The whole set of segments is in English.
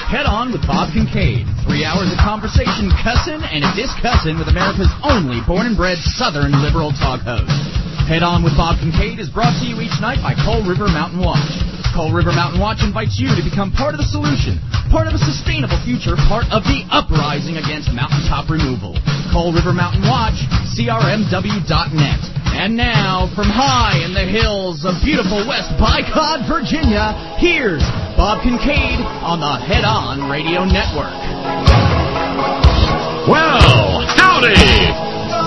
Head On with Bob Kincaid. 3 hours of conversation, cussing, and discussing with America's only born and bred Southern liberal talk host. Head On with Bob Kincaid is brought to you each night by Coal River Mountain Watch. Coal River Mountain Watch invites you to become part of the solution, part of a sustainable future, part of the uprising against mountaintop removal. Coal River Mountain Watch, crmw.net. And now, from high in the hills of beautiful West Bicod, Virginia, here's Bob Kincaid on the Head On Radio Network. Well, howdy!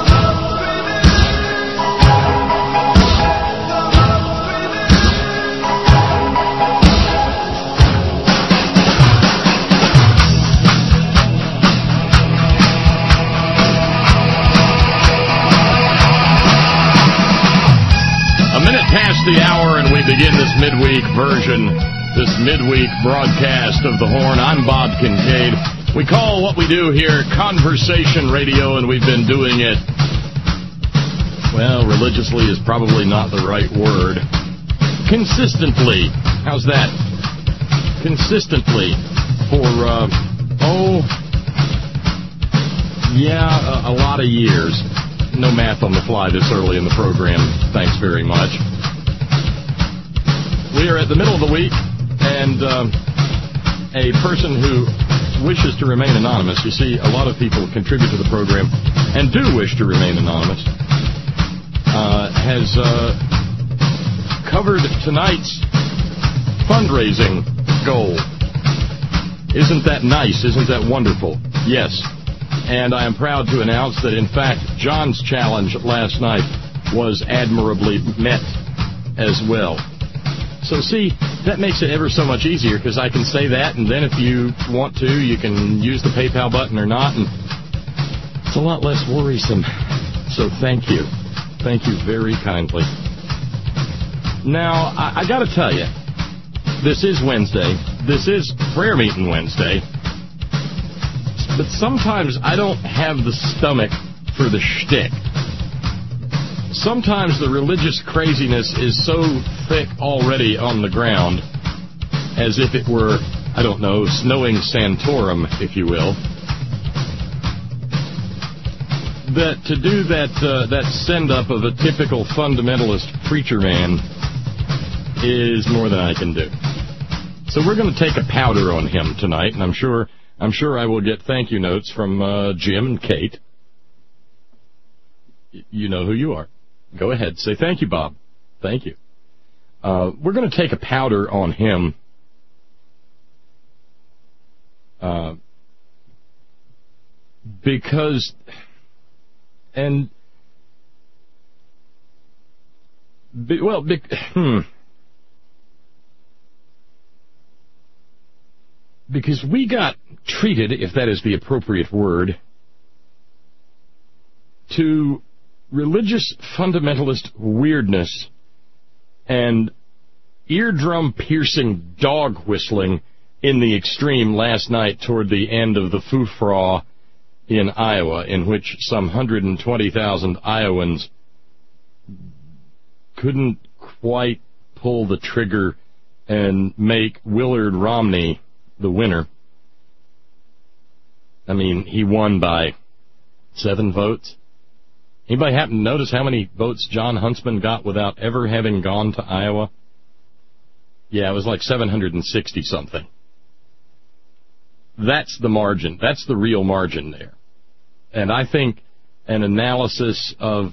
Past the hour, and we begin this midweek version, this midweek broadcast of The Horn. I'm Bob Kincaid. We call what we do here conversation radio, and we've been doing it, well, religiously is probably not the right word. Consistently. How's that? Consistently for, a lot of years. No math on the fly this early in the program. Thanks very much. We are at the middle of the week, and a person who wishes to remain anonymous, you see, a lot of people contribute to the program and do wish to remain anonymous, has covered tonight's fundraising goal. Isn't that nice? Isn't that wonderful? Yes. And I am proud to announce that, in fact, John's challenge last night was admirably met as well. So, see, that makes it ever so much easier, because I can say that, and then if you want to, you can use the PayPal button or not, and it's a lot less worrisome. So thank you. Thank you very kindly. Now, I got to tell you, this is Wednesday. This is prayer meeting Wednesday. But sometimes I don't have the stomach for the shtick. Sometimes the religious craziness is so thick already on the ground, as if it were, I don't know, snowing Santorum, if you will, that to do that send-up of a typical fundamentalist preacher man is more than I can do. So we're going to take a powder on him tonight, and I'm sure I will get thank you notes from Jim and Kate. You know who you are. Go ahead. Say thank you, Bob. Thank you. We're going to take a powder on him because we got treated, if that is the appropriate word, to religious fundamentalist weirdness and eardrum-piercing dog whistling in the extreme last night toward the end of the foo-fra in Iowa, in which some 120,000 Iowans couldn't quite pull the trigger and make Willard Romney the winner. I mean, he won by 7 votes. Anybody happen to notice how many votes John Huntsman got without ever having gone to Iowa? Yeah, it was like 760-something. That's the margin. That's the real margin there. And I think an analysis of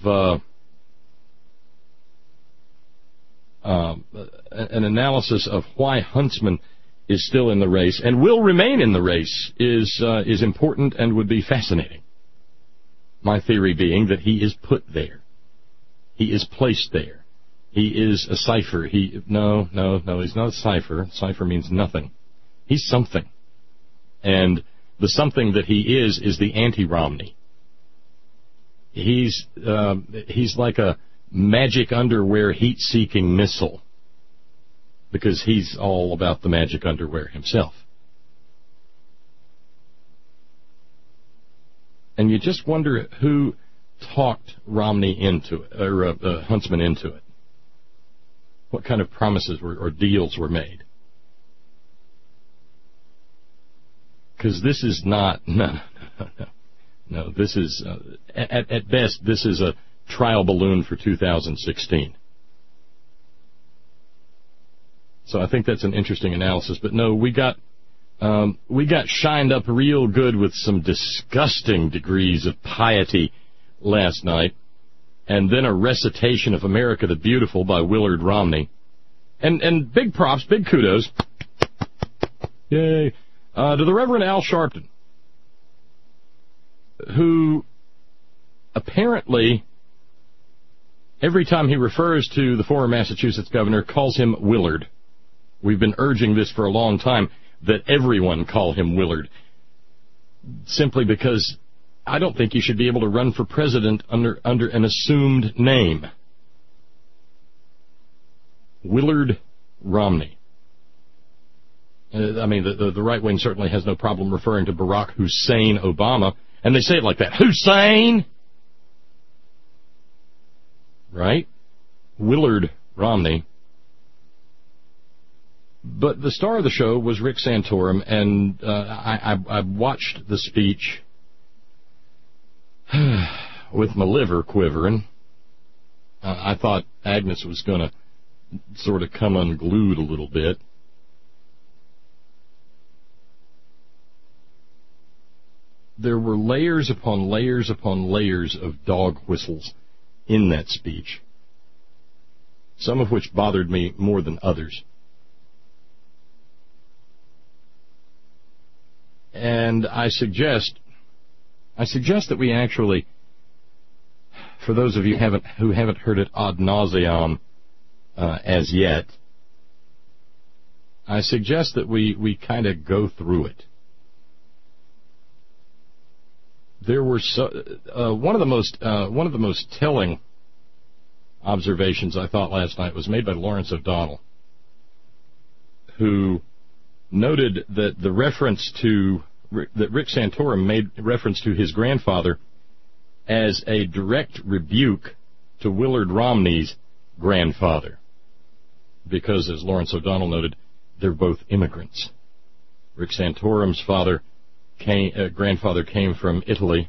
why Huntsman is still in the race and will remain in the race is important and would be fascinating. My theory being that he is put there. He is placed there. He is a cipher. No, he's not a cipher. Cipher means nothing. He's something. And the something that he is the anti-Romney. He's like a magic underwear heat-seeking missile, because he's all about the magic underwear himself. And you just wonder who talked Romney into it, or Huntsman into it. What kind of promises or deals were made? Because this is not, no, this is, at best, this is a trial balloon for 2016. So I think that's an interesting analysis. But no, we got shined up real good with some disgusting degrees of piety last night, and then a recitation of America the Beautiful by Willard Romney. And big props, big kudos, yay, to the Reverend Al Sharpton, who apparently, every time he refers to the former Massachusetts governor, calls him Willard. We've been urging this for a long time, that everyone call him Willard, simply because I don't think you should be able to run for president under an assumed name. Willard Romney. I mean, the right wing certainly has no problem referring to Barack Hussein Obama, and they say it like that, Hussein! Right? Willard Romney. But the star of the show was Rick Santorum, and I watched the speech with my liver quivering. I thought Agnes was going to sort of come unglued a little bit. There were layers upon layers upon layers of dog whistles in that speech, some of which bothered me more than others. And I suggest that we actually, for those of you who haven't heard it ad nauseam as yet, I suggest that we kind of go through it. There were one of the most telling observations I thought last night was made by Lawrence O'Donnell, who noted that that Rick Santorum made reference to his grandfather as a direct rebuke to Willard Romney's grandfather, because, as Lawrence O'Donnell noted, they're both immigrants. Rick Santorum's grandfather came from Italy,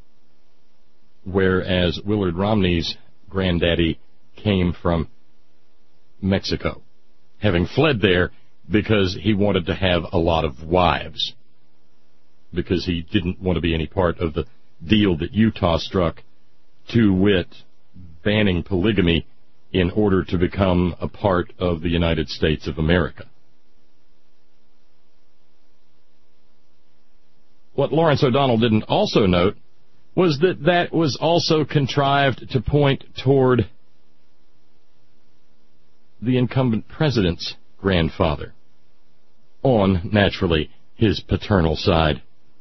whereas Willard Romney's granddaddy came from Mexico, having fled there because he wanted to have a lot of wives, because he didn't want to be any part of the deal that Utah struck, to wit, banning polygamy in order to become a part of the United States of America. What Lawrence O'Donnell didn't also note was that was also contrived to point toward the incumbent president's grandfather, on, naturally, his paternal side.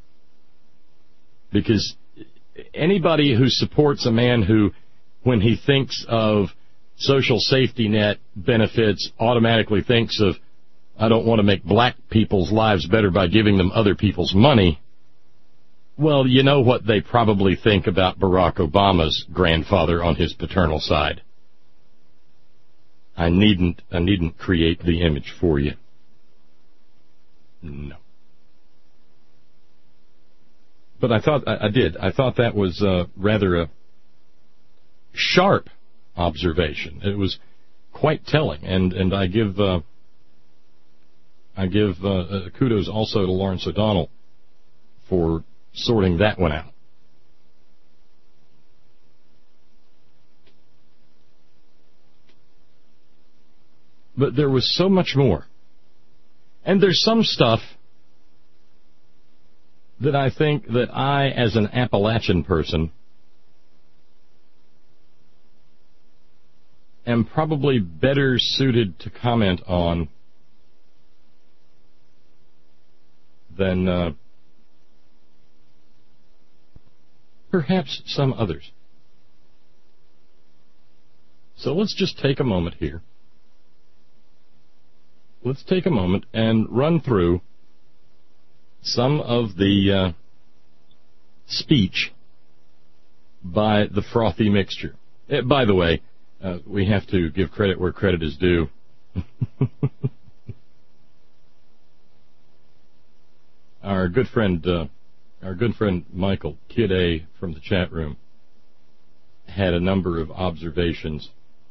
Because anybody who supports a man who, when he thinks of social safety net benefits, automatically thinks of, I don't want to make black people's lives better by giving them other people's money, well, you know what they probably think about Barack Obama's grandfather on his paternal side. I needn't create the image for you. No. But I thought that was rather a sharp observation. It was quite telling, and I give kudos also to Lawrence O'Donnell for sorting that one out. But there was so much more. And there's some stuff that I think that I, as an Appalachian person, am probably better suited to comment on than perhaps some others. So let's just take a moment here. Let's take a moment and run through some of the speech by the frothy mixture. By the way, we have to give credit where credit is due. All our good friend Michael, Kid A from the chat room, had a number of observations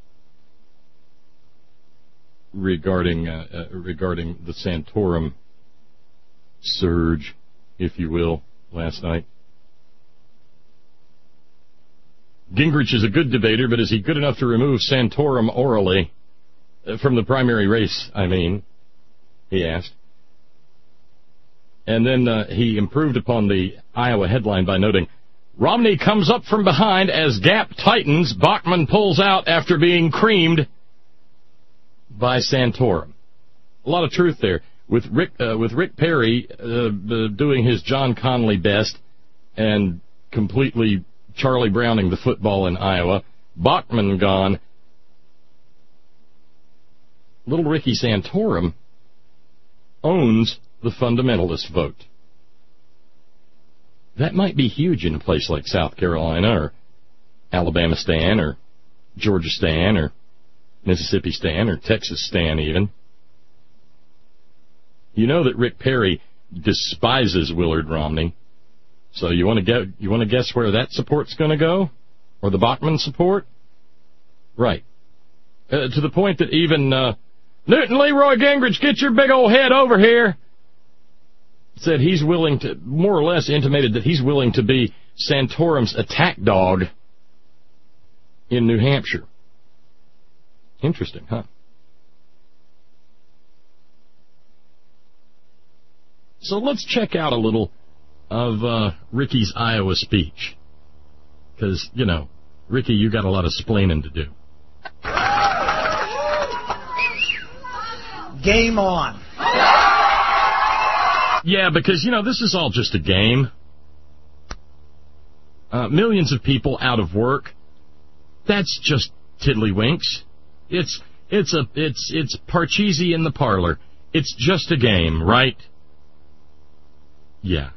regarding the Santorum surge, if you will, last night. Gingrich is a good debater, but is he good enough to remove Santorum orally from the primary race, he asked. And then he improved upon the Iowa headline by noting, Romney comes up from behind as gap tightens, Bachmann pulls out after being creamed by Santorum. A lot of truth there. With Rick Perry doing his John Connolly best and completely Charlie Browning the football in Iowa, Bachmann gone, little Ricky Santorum owns the fundamentalist vote. That might be huge in a place like South Carolina or Alabama Stan or Georgia Stan or Mississippi Stan or Texas Stan even. You know that Rick Perry despises Willard Romney. So you want to guess where that support's going to go? Or the Bachmann support? Right. To the point that even Newton Leroy Gingrich, get your big old head over here, said he's willing to, more or less intimated that he's willing to be Santorum's attack dog in New Hampshire. Interesting, huh? So let's check out a little of Ricky's Iowa speech. Because, Ricky, you got a lot of splaining to do. Game on. Yeah, because, this is all just a game. Millions of people out of work. That's just tiddlywinks. It's Parcheesi in the parlor. It's just a game, right? Yeah.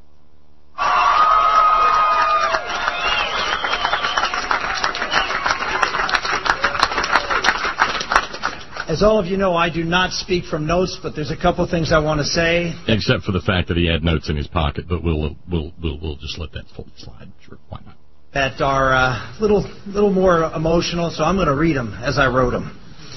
As all of you know, I do not speak from notes, but there's a couple things I want to say. Except for the fact that he had notes in his pocket, but we'll just let that slide. Sure, why not? That are a little more emotional, so I'm going to read them as I wrote them.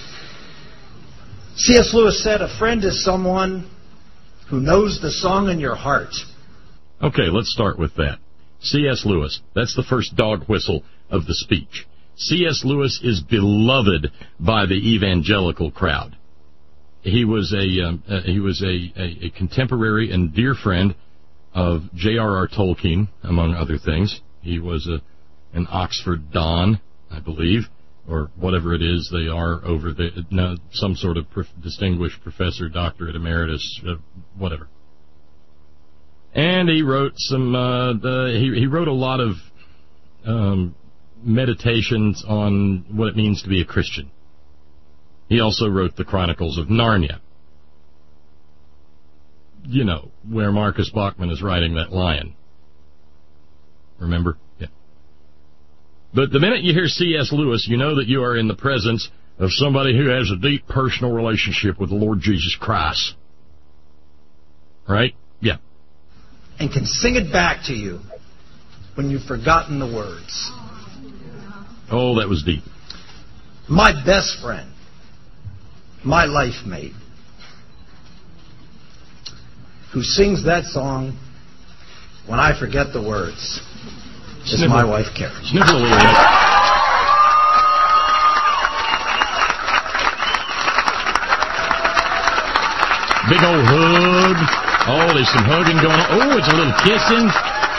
C.S. Lewis said, "A friend is someone who knows the song in your heart." Okay, let's start with that. C.S. Lewis. That's the first dog whistle of the speech. C.S. Lewis is beloved by the evangelical crowd. He was a contemporary and dear friend of J.R.R. Tolkien, among other things. He was an Oxford Don, I believe, or whatever it is they are over there, some sort of distinguished professor, doctorate emeritus, whatever. And he wrote he wrote a lot of meditations on what it means to be a Christian. He also wrote the Chronicles of Narnia. Where Marcus Bachmann is riding that lion. Remember? Yeah. But the minute you hear C.S. Lewis, you know that you are in the presence of somebody who has a deep personal relationship with the Lord Jesus Christ. Right? Yeah. And can sing it back to you when you've forgotten the words. Oh, that was deep. My best friend, my life mate, who sings that song when I forget the words, is my wife, Karen. Sniffle a little bit. Big old hug. Oh, there's some hugging going on. Oh, it's a little kissing.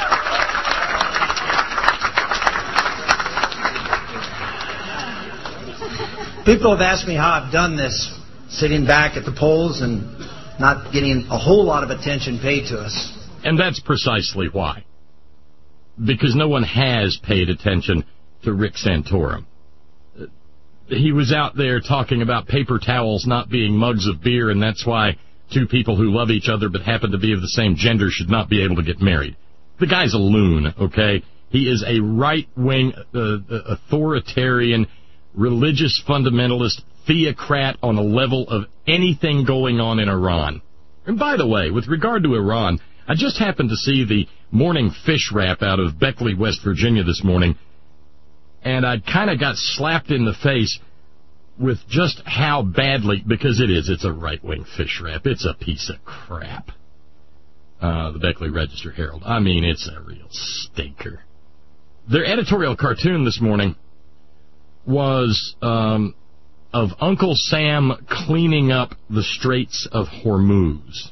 People have asked me how I've done this, sitting back at the polls and not getting a whole lot of attention paid to us. And that's precisely why. Because no one has paid attention to Rick Santorum. He was out there talking about paper towels not being mugs of beer, and that's why two people who love each other but happen to be of the same gender should not be able to get married. The guy's a loon, okay? He is a right-wing, authoritarian, religious fundamentalist theocrat on a level of anything going on in Iran. And by the way, with regard to Iran, I just happened to see the morning fish wrap out of Beckley, West Virginia this morning, and I kind of got slapped in the face with just how badly, because it's a right-wing fish wrap. It's a piece of crap. The Beckley Register-Herald. I mean, it's a real stinker. Their editorial cartoon this morning was of Uncle Sam cleaning up the Straits of Hormuz.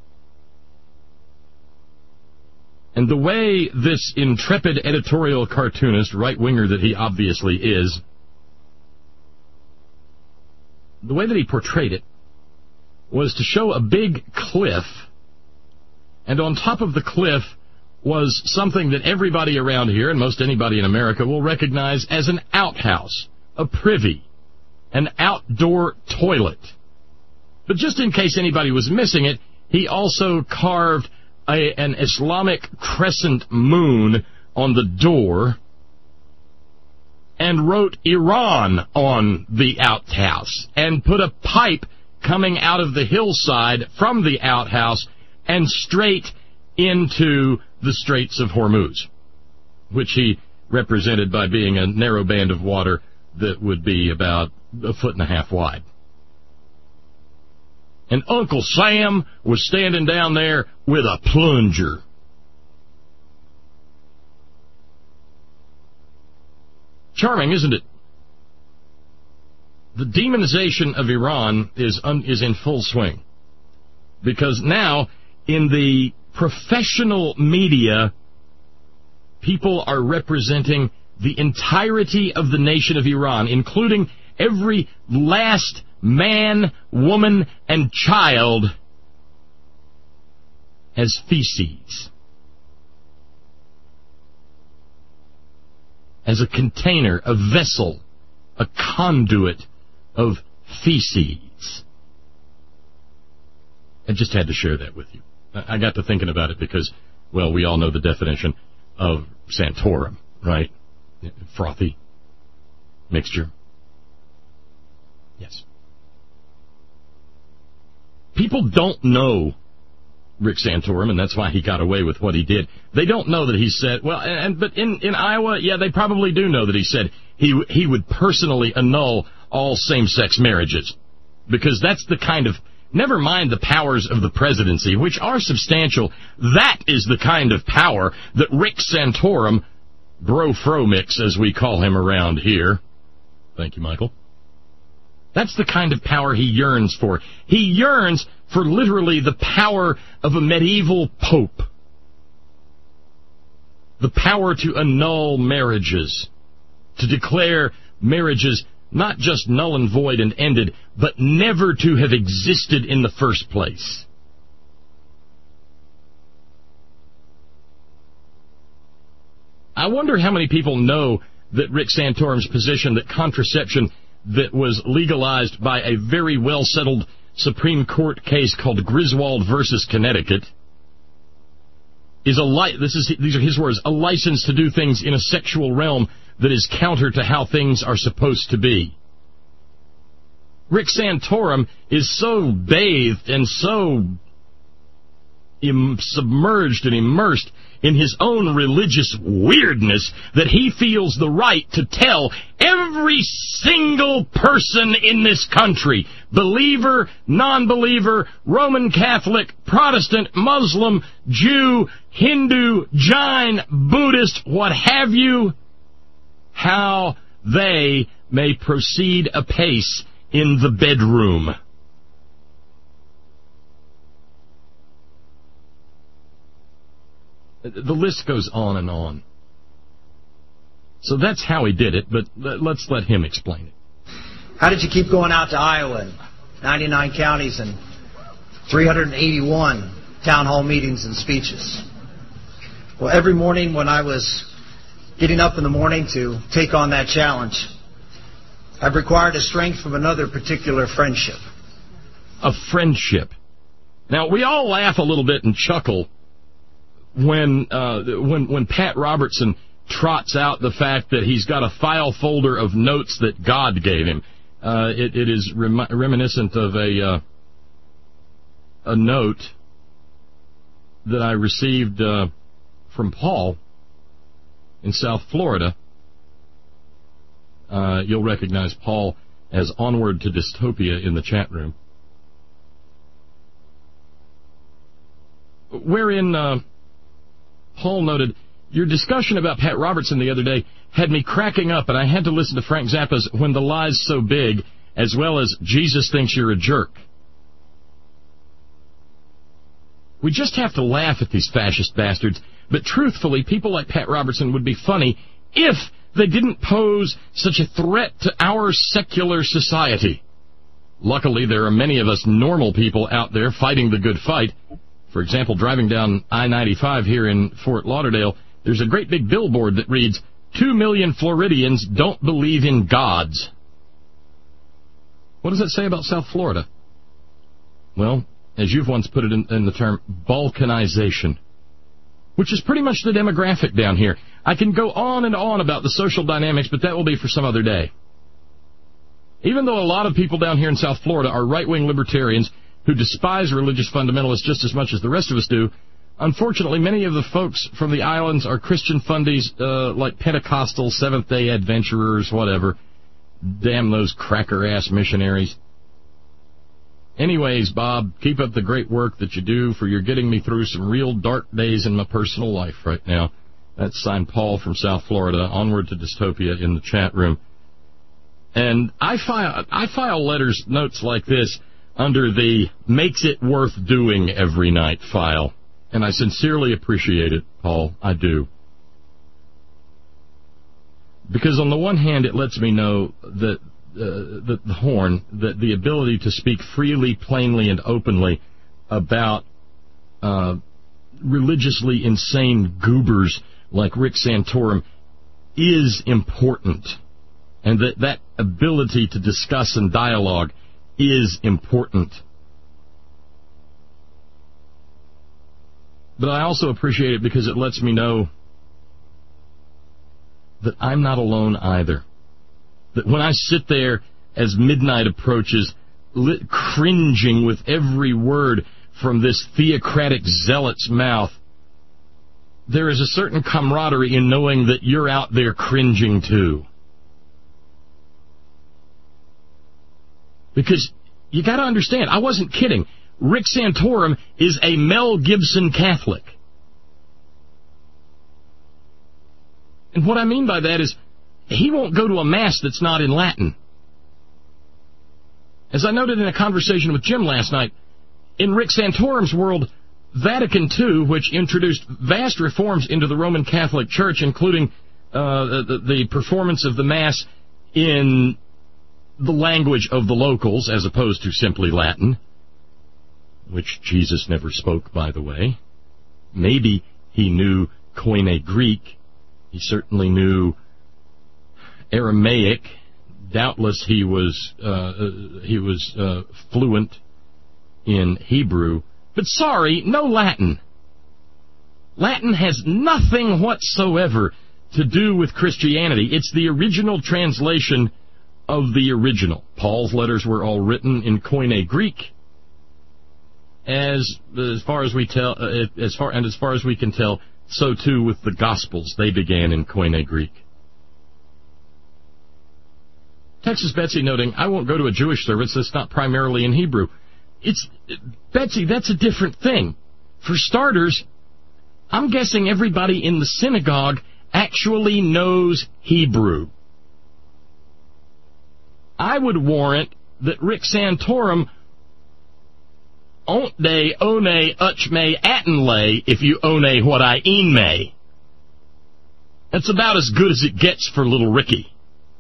And the way this intrepid editorial cartoonist, right-winger that he obviously is, the way that he portrayed it was to show a big cliff, and on top of the cliff was something that everybody around here, and most anybody in America, will recognize as an outhouse, a privy, an outdoor toilet. But just in case anybody was missing it, he also carved an Islamic crescent moon on the door and wrote Iran on the outhouse and put a pipe coming out of the hillside from the outhouse and straight into the Straits of Hormuz, which he represented by being a narrow band of water that would be about 1.5 feet wide. And Uncle Sam was standing down there with a plunger. Charming, isn't it? The demonization of Iran is in full swing. Because now, in the professional media, people are representing the entirety of the nation of Iran, including every last man, woman, and child, as feces. As a container, a vessel, a conduit of feces. I just had to share that with you. I got to thinking about it because, well, we all know the definition of Santorum, right? Frothy mixture. Yes. People don't know Rick Santorum, and that's why he got away with what he did. They don't know that he said, well, but in Iowa, yeah, they probably do know that he said he would personally annul all same-sex marriages, because that's the kind of, never mind the powers of the presidency, which are substantial, that is the kind of power that Rick Santorum, Bro-Fro-Mix, as we call him around here, thank you, Michael, that's the kind of power he yearns for. He yearns for literally the power of a medieval pope. The power to annul marriages, to declare marriages not just null and void and ended, but never to have existed in the first place. I wonder how many people know that Rick Santorum's position that contraception that was legalized by a very well-settled Supreme Court case called Griswold versus Connecticut is these are his words, a license to do things in a sexual realm that is counter to how things are supposed to be. Rick Santorum is so bathed and so submerged and immersed in his own religious weirdness that he feels the right to tell every single person in this country, believer, non-believer, Roman Catholic, Protestant, Muslim, Jew, Hindu, Jain, Buddhist, what have you, how they may proceed apace in the bedroom. The list goes on and on. So that's how he did it, but let's let him explain it. How did you keep going out to Iowa and 99 counties and 381 town hall meetings and speeches? Well, every morning when I was getting up in the morning to take on that challenge, I've required a strength from another particular friendship. A friendship. Now, we all laugh a little bit and chuckle when Pat Robertson trots out the fact that he's got a file folder of notes that God gave him. It is reminiscent of a note that I received from Paul in South Florida. You'll recognize Paul as Onward to Dystopia in the chat room, wherein Paul noted, your discussion about Pat Robertson the other day had me cracking up, and I had to listen to Frank Zappa's When the Lie's So Big, as well as Jesus Thinks You're a Jerk. We just have to laugh at these fascist bastards, but truthfully, people like Pat Robertson would be funny if they didn't pose such a threat to our secular society. Luckily, there are many of us normal people out there fighting the good fight. For example, driving down I-95 here in Fort Lauderdale, there's a great big billboard that reads, 2 million Floridians don't believe in gods. What does that say about South Florida? Well, as you've once put it in the term, balkanization, which is pretty much the demographic down here. I can go on and on about the social dynamics, but that will be for some other day. Even though a lot of people down here in South Florida are right-wing libertarians who despise religious fundamentalists just as much as the rest of us do, unfortunately, many of the folks from the islands are Christian fundies like Pentecostal, Seventh-day Adventurers, whatever. Damn those cracker-ass missionaries. Anyways, Bob, keep up the great work that you do, for you're getting me through some real dark days in my personal life right now. That's signed Paul from South Florida, Onward to Dystopia in the chat room. And I file letters, notes like this, under the makes it worth doing every night file. And I sincerely appreciate it, Paul. I do. Because on the one hand, it lets me know that the ability to speak freely, plainly, and openly about religiously insane goobers like Rick Santorum is important. And that ability to discuss and dialogue is important. But I also appreciate it because it lets me know that I'm not alone either. That when I sit there as midnight approaches, cringing with every word from this theocratic zealot's mouth, there is a certain camaraderie in knowing that you're out there cringing too. Because you got to understand, I wasn't kidding. Rick Santorum is a Mel Gibson Catholic. And what I mean by that is, he won't go to a mass that's not in Latin. As I noted in a conversation with Jim last night, in Rick Santorum's world, Vatican II, which introduced vast reforms into the Roman Catholic Church, including the performance of the Mass in the language of the locals, as opposed to simply Latin, which Jesus never spoke, by the way. Maybe he knew Koine Greek. He certainly knew Aramaic. Doubtless he was fluent in Hebrew. But sorry, no Latin. Latin has nothing whatsoever to do with Christianity. It's the original translation of the original. Paul's letters were all written in Koine Greek. As far as we can tell, so too with the Gospels. They began in Koine Greek. Texas Betsy noting, I won't go to a Jewish service that's not primarily in Hebrew. Betsy, that's a different thing. For starters, I'm guessing everybody in the synagogue actually knows Hebrew. I would warrant that Rick Santorum ont de one uch me atten lay if you one what I een may. That's about as good as it gets for little Ricky.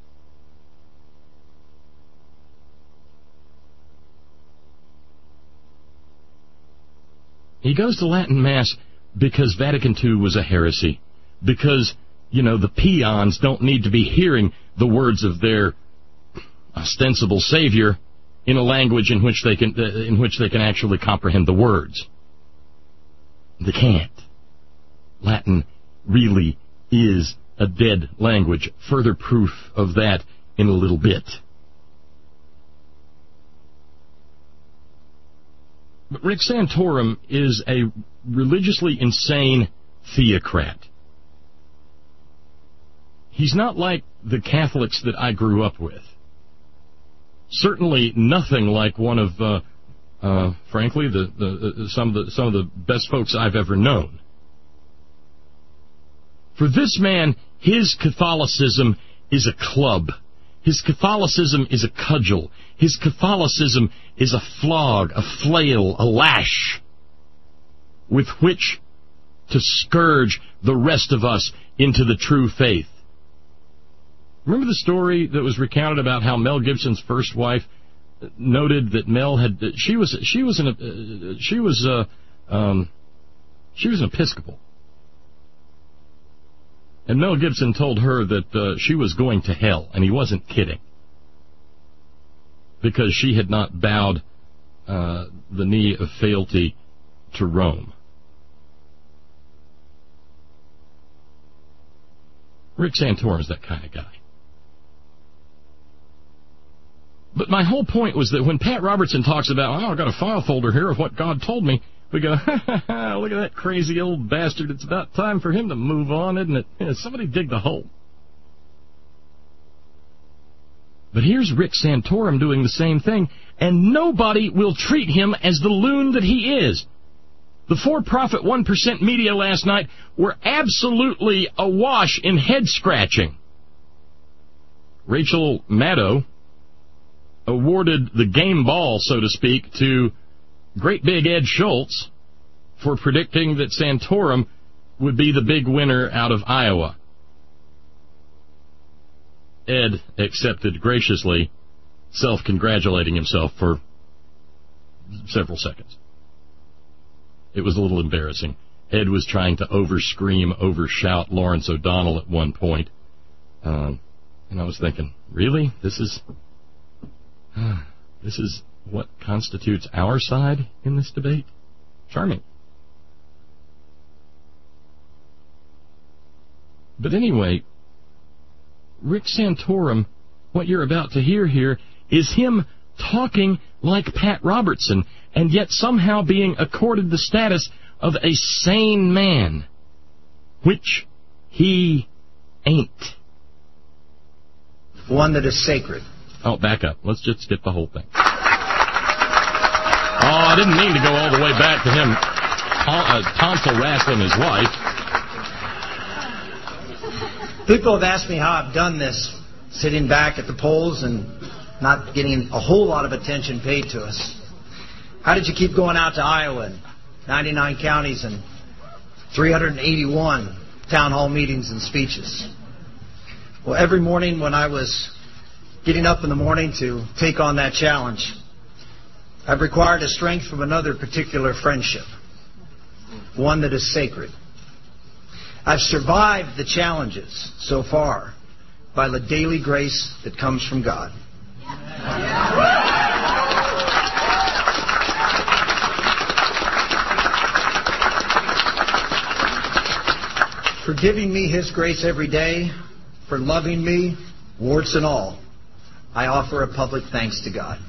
He goes to Latin Mass because Vatican II was a heresy. Because, the peons don't need to be hearing the words of their ostensible savior in a language in which they can actually comprehend the words. They can't. Latin really is a dead language. Further proof of that in a little bit. But Rick Santorum is a religiously insane theocrat. He's not like the Catholics that I grew up with. Certainly nothing like one of, frankly, some of the best folks I've ever known. For this man, his Catholicism is a club. His Catholicism is a cudgel. His Catholicism is a flog, a flail, a lash with which to scourge the rest of us into the true faith. Remember the story that was recounted about how Mel Gibson's first wife noted that Mel had she was an Episcopal, and Mel Gibson told her that she was going to hell, and he wasn't kidding, because she had not bowed the knee of fealty to Rome. Rick Santorum's that kind of guy. But my whole point was that when Pat Robertson talks about, I've got a file folder here of what God told me, we go, look at that crazy old bastard. It's about time for him to move on, isn't it? Yeah, somebody dig the hole. But here's Rick Santorum doing the same thing, and nobody will treat him as the loon that he is. The for-profit 1% media last night were absolutely awash in head-scratching. Rachel Maddow awarded the game ball, so to speak, to Great Big Ed Schultz for predicting that Santorum would be the big winner out of Iowa. Ed accepted graciously, self-congratulating himself for several seconds. It was a little embarrassing. Ed was trying to over-scream, over-shout Lawrence O'Donnell at one point. And I was thinking, really? This is what constitutes our side in this debate? Charming. But anyway, Rick Santorum, what you're about to hear here, is him talking like Pat Robertson, and yet somehow being accorded the status of a sane man, which he ain't. One that is sacred. Oh, back up. Let's just skip the whole thing. Oh, I didn't mean to go all the way back to him tonsil wrestling his wife. People have asked me how I've done this, sitting back at the polls and not getting a whole lot of attention paid to us. How did you keep going out to Iowa and 99 counties and 381 town hall meetings and speeches? Well, every morning when I was getting up in the morning to take on that challenge, I've required a strength from another particular friendship, one that is sacred. I've survived the challenges so far by the daily grace that comes from God. For giving me His grace every day, for loving me, warts and all, I offer a public thanks to God.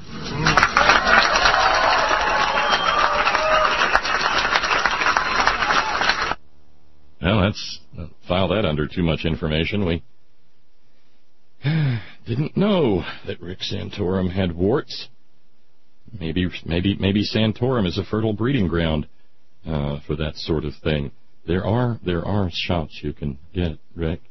Well, let's file that under too much information. We didn't know that Rick Santorum had warts. Maybe Santorum is a fertile breeding ground for that sort of thing. There are shots you can get, Rick.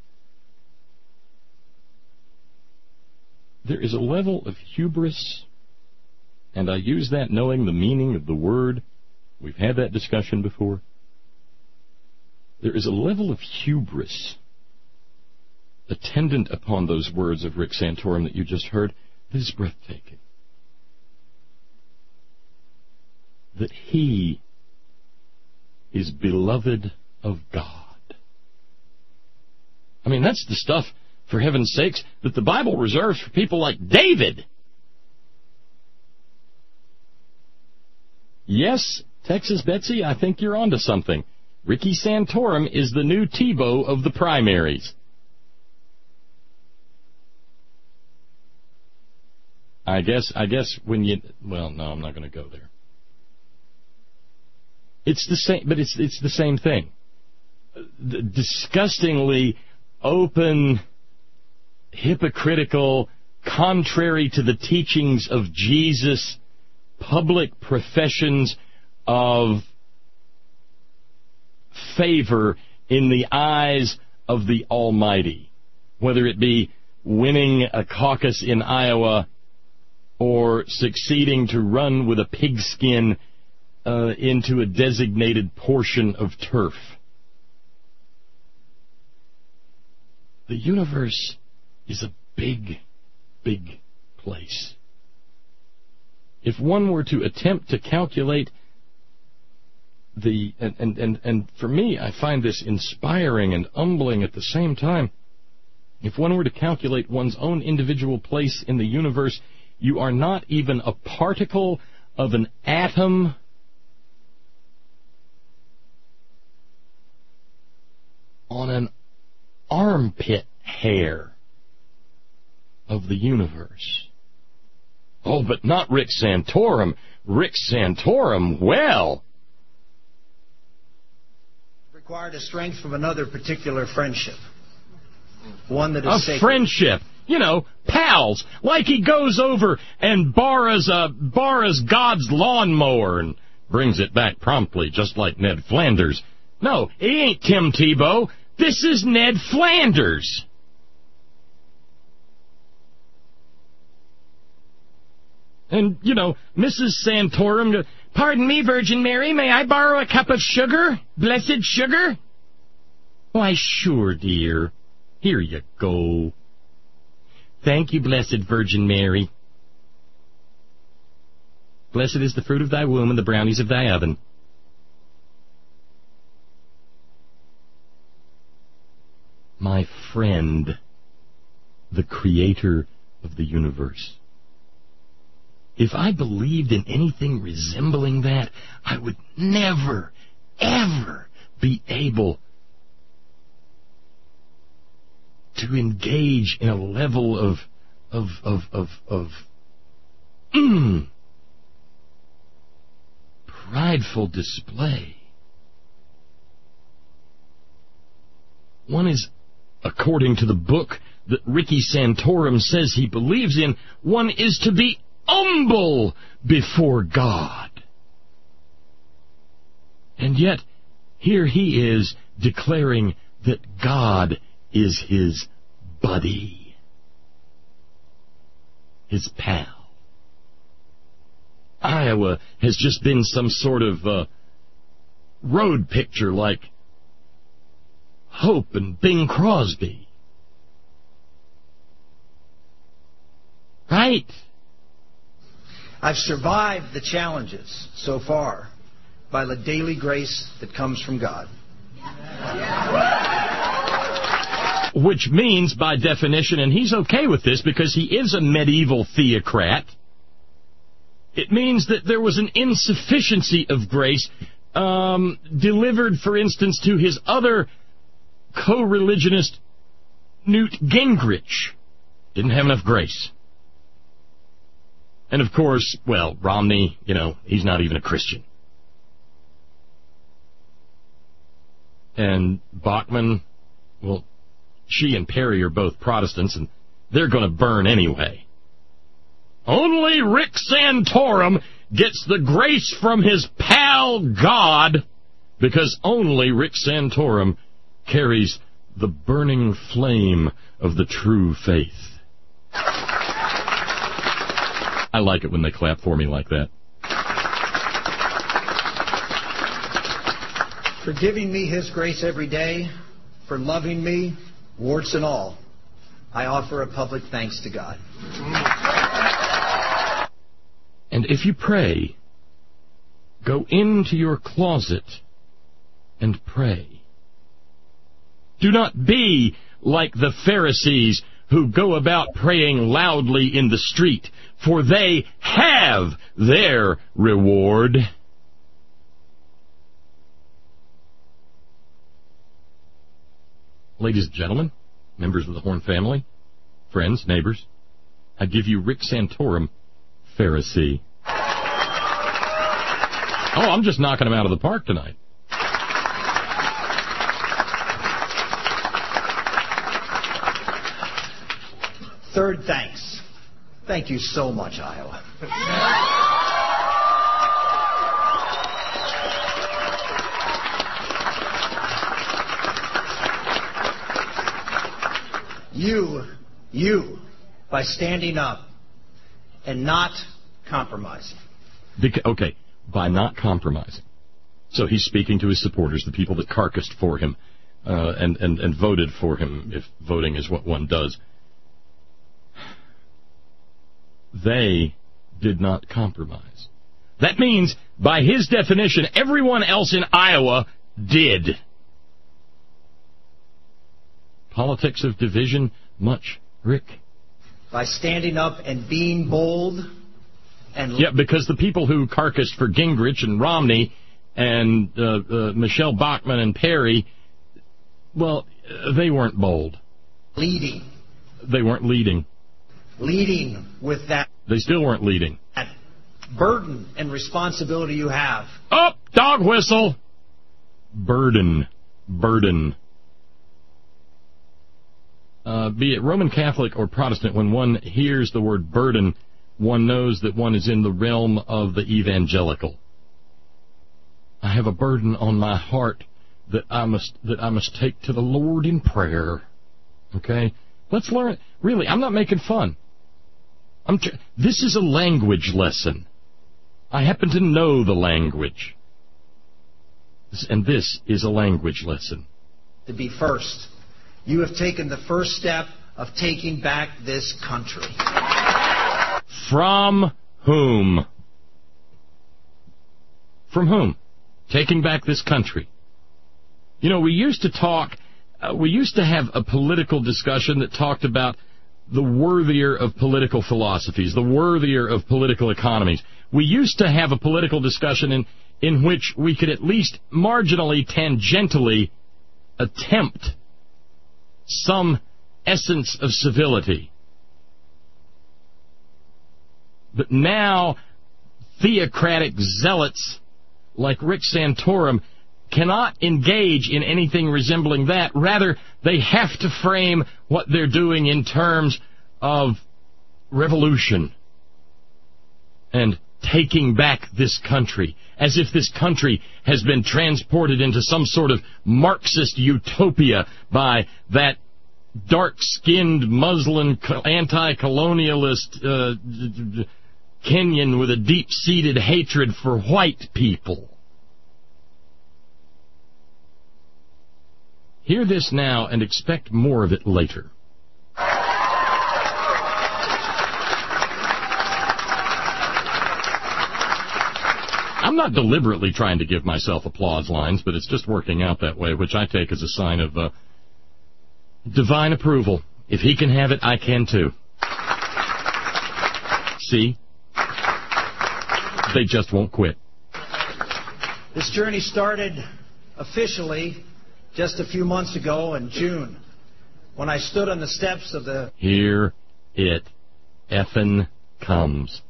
There is a level of hubris, and I use that knowing the meaning of the word. We've had that discussion before. There is a level of hubris attendant upon those words of Rick Santorum that you just heard that is breathtaking. That he is beloved of God. I mean, that's the stuff, for heaven's sakes, that the Bible reserves for people like David. Yes, Texas Betsy, I think you're onto something. Ricky Santorum is the new Tebow of the primaries. I guess when you... Well, no, I'm not going to go there. It's the same, but it's the same thing. The disgustingly open, hypocritical, contrary to the teachings of Jesus, public professions of favor in the eyes of the Almighty, whether it be winning a caucus in Iowa or succeeding to run with a pigskin into a designated portion of turf. The universe is a big, big place. If one were to attempt to calculate and for me, I find this inspiring and humbling at the same time. If one were to calculate one's own individual place in the universe, you are not even a particle of an atom on an armpit hair of the universe. Oh, but not Rick Santorum. Rick Santorum, well, required a strength from another particular friendship. One that is a sacred. Friendship. You know, pals. Like he goes over and borrows God's lawnmower and brings it back promptly, just like Ned Flanders. No, he ain't Tim Tebow. This is Ned Flanders. And, you know, Mrs. Santorum, pardon me, Virgin Mary, may I borrow a cup of sugar? Blessed sugar? Why, sure, dear. Here you go. Thank you, Blessed Virgin Mary. Blessed is the fruit of thy womb and the brownies of thy oven. My friend, the creator of the universe. If I believed in anything resembling that, I would never, ever be able to engage in a level of prideful display. One is, according to the book that Ricky Santorum says he believes in, one is to be humble before God. And yet, here he is declaring that God is his buddy, his pal. Iowa has just been some sort of road picture like Hope and Bing Crosby. Right? I've survived the challenges so far by the daily grace that comes from God. Which means, by definition, and he's okay with this because he is a medieval theocrat, it means that there was an insufficiency of grace delivered, for instance, to his other co-religionist, Newt Gingrich. Didn't have enough grace. And of course, well, Romney, you know, he's not even a Christian. And Bachmann, well, she and Perry are both Protestants, and they're going to burn anyway. Only Rick Santorum gets the grace from his pal God, because only Rick Santorum carries the burning flame of the true faith. I like it when they clap for me like that. For giving me his grace every day, for loving me, warts and all, I offer a public thanks to God. And if you pray, go into your closet and pray. Do not be like the Pharisees who go about praying loudly in the street, for they have their reward. Ladies and gentlemen, members of the Horn family, friends, neighbors, I give you Rick Santorum, Pharisee. Oh, I'm just knocking them out of the park tonight. Third, thanks. Thank you so much, Iowa. You, by standing up and not compromising. Okay, by not compromising. So he's speaking to his supporters, the people that carcassed for him and voted for him, if voting is what one does. They did not compromise. That means, by his definition, everyone else in Iowa did. Politics of division, much, Rick? By standing up and being bold and... Yeah, because the people who carcassed for Gingrich and Romney and Michelle Bachmann and Perry, well, they weren't bold. Leading. They weren't leading. Leading with that... They still weren't leading. That burden and responsibility you have. Oh, dog whistle! Burden. Be it Roman Catholic or Protestant, when one hears the word burden, one knows that one is in the realm of the evangelical. I have a burden on my heart that I must take to the Lord in prayer. Okay? Let's learn. Really, I'm not making fun. This is a language lesson. I happen to know the language. And this is a language lesson. To be first. You have taken the first step of taking back this country. From whom? From whom? Taking back this country. You know, we used to have a political discussion that talked about the worthier of political philosophies, the worthier of political economies. We used to have a political discussion in which we could at least marginally, tangentially attempt some essence of civility. But now, theocratic zealots like Rick Santorum cannot engage in anything resembling that. Rather, they have to frame what they're doing in terms of revolution and taking back this country, as if this country has been transported into some sort of Marxist utopia by that dark-skinned, Muslim, anti-colonialist Kenyan with a deep-seated hatred for white people. Hear this now and expect more of it later. I'm not deliberately trying to give myself applause lines, but it's just working out that way, which I take as a sign of divine approval. If he can have it, I can too. See? They just won't quit. This journey started officially just a few months ago in June, when I stood on the steps of the... Here it effin' comes.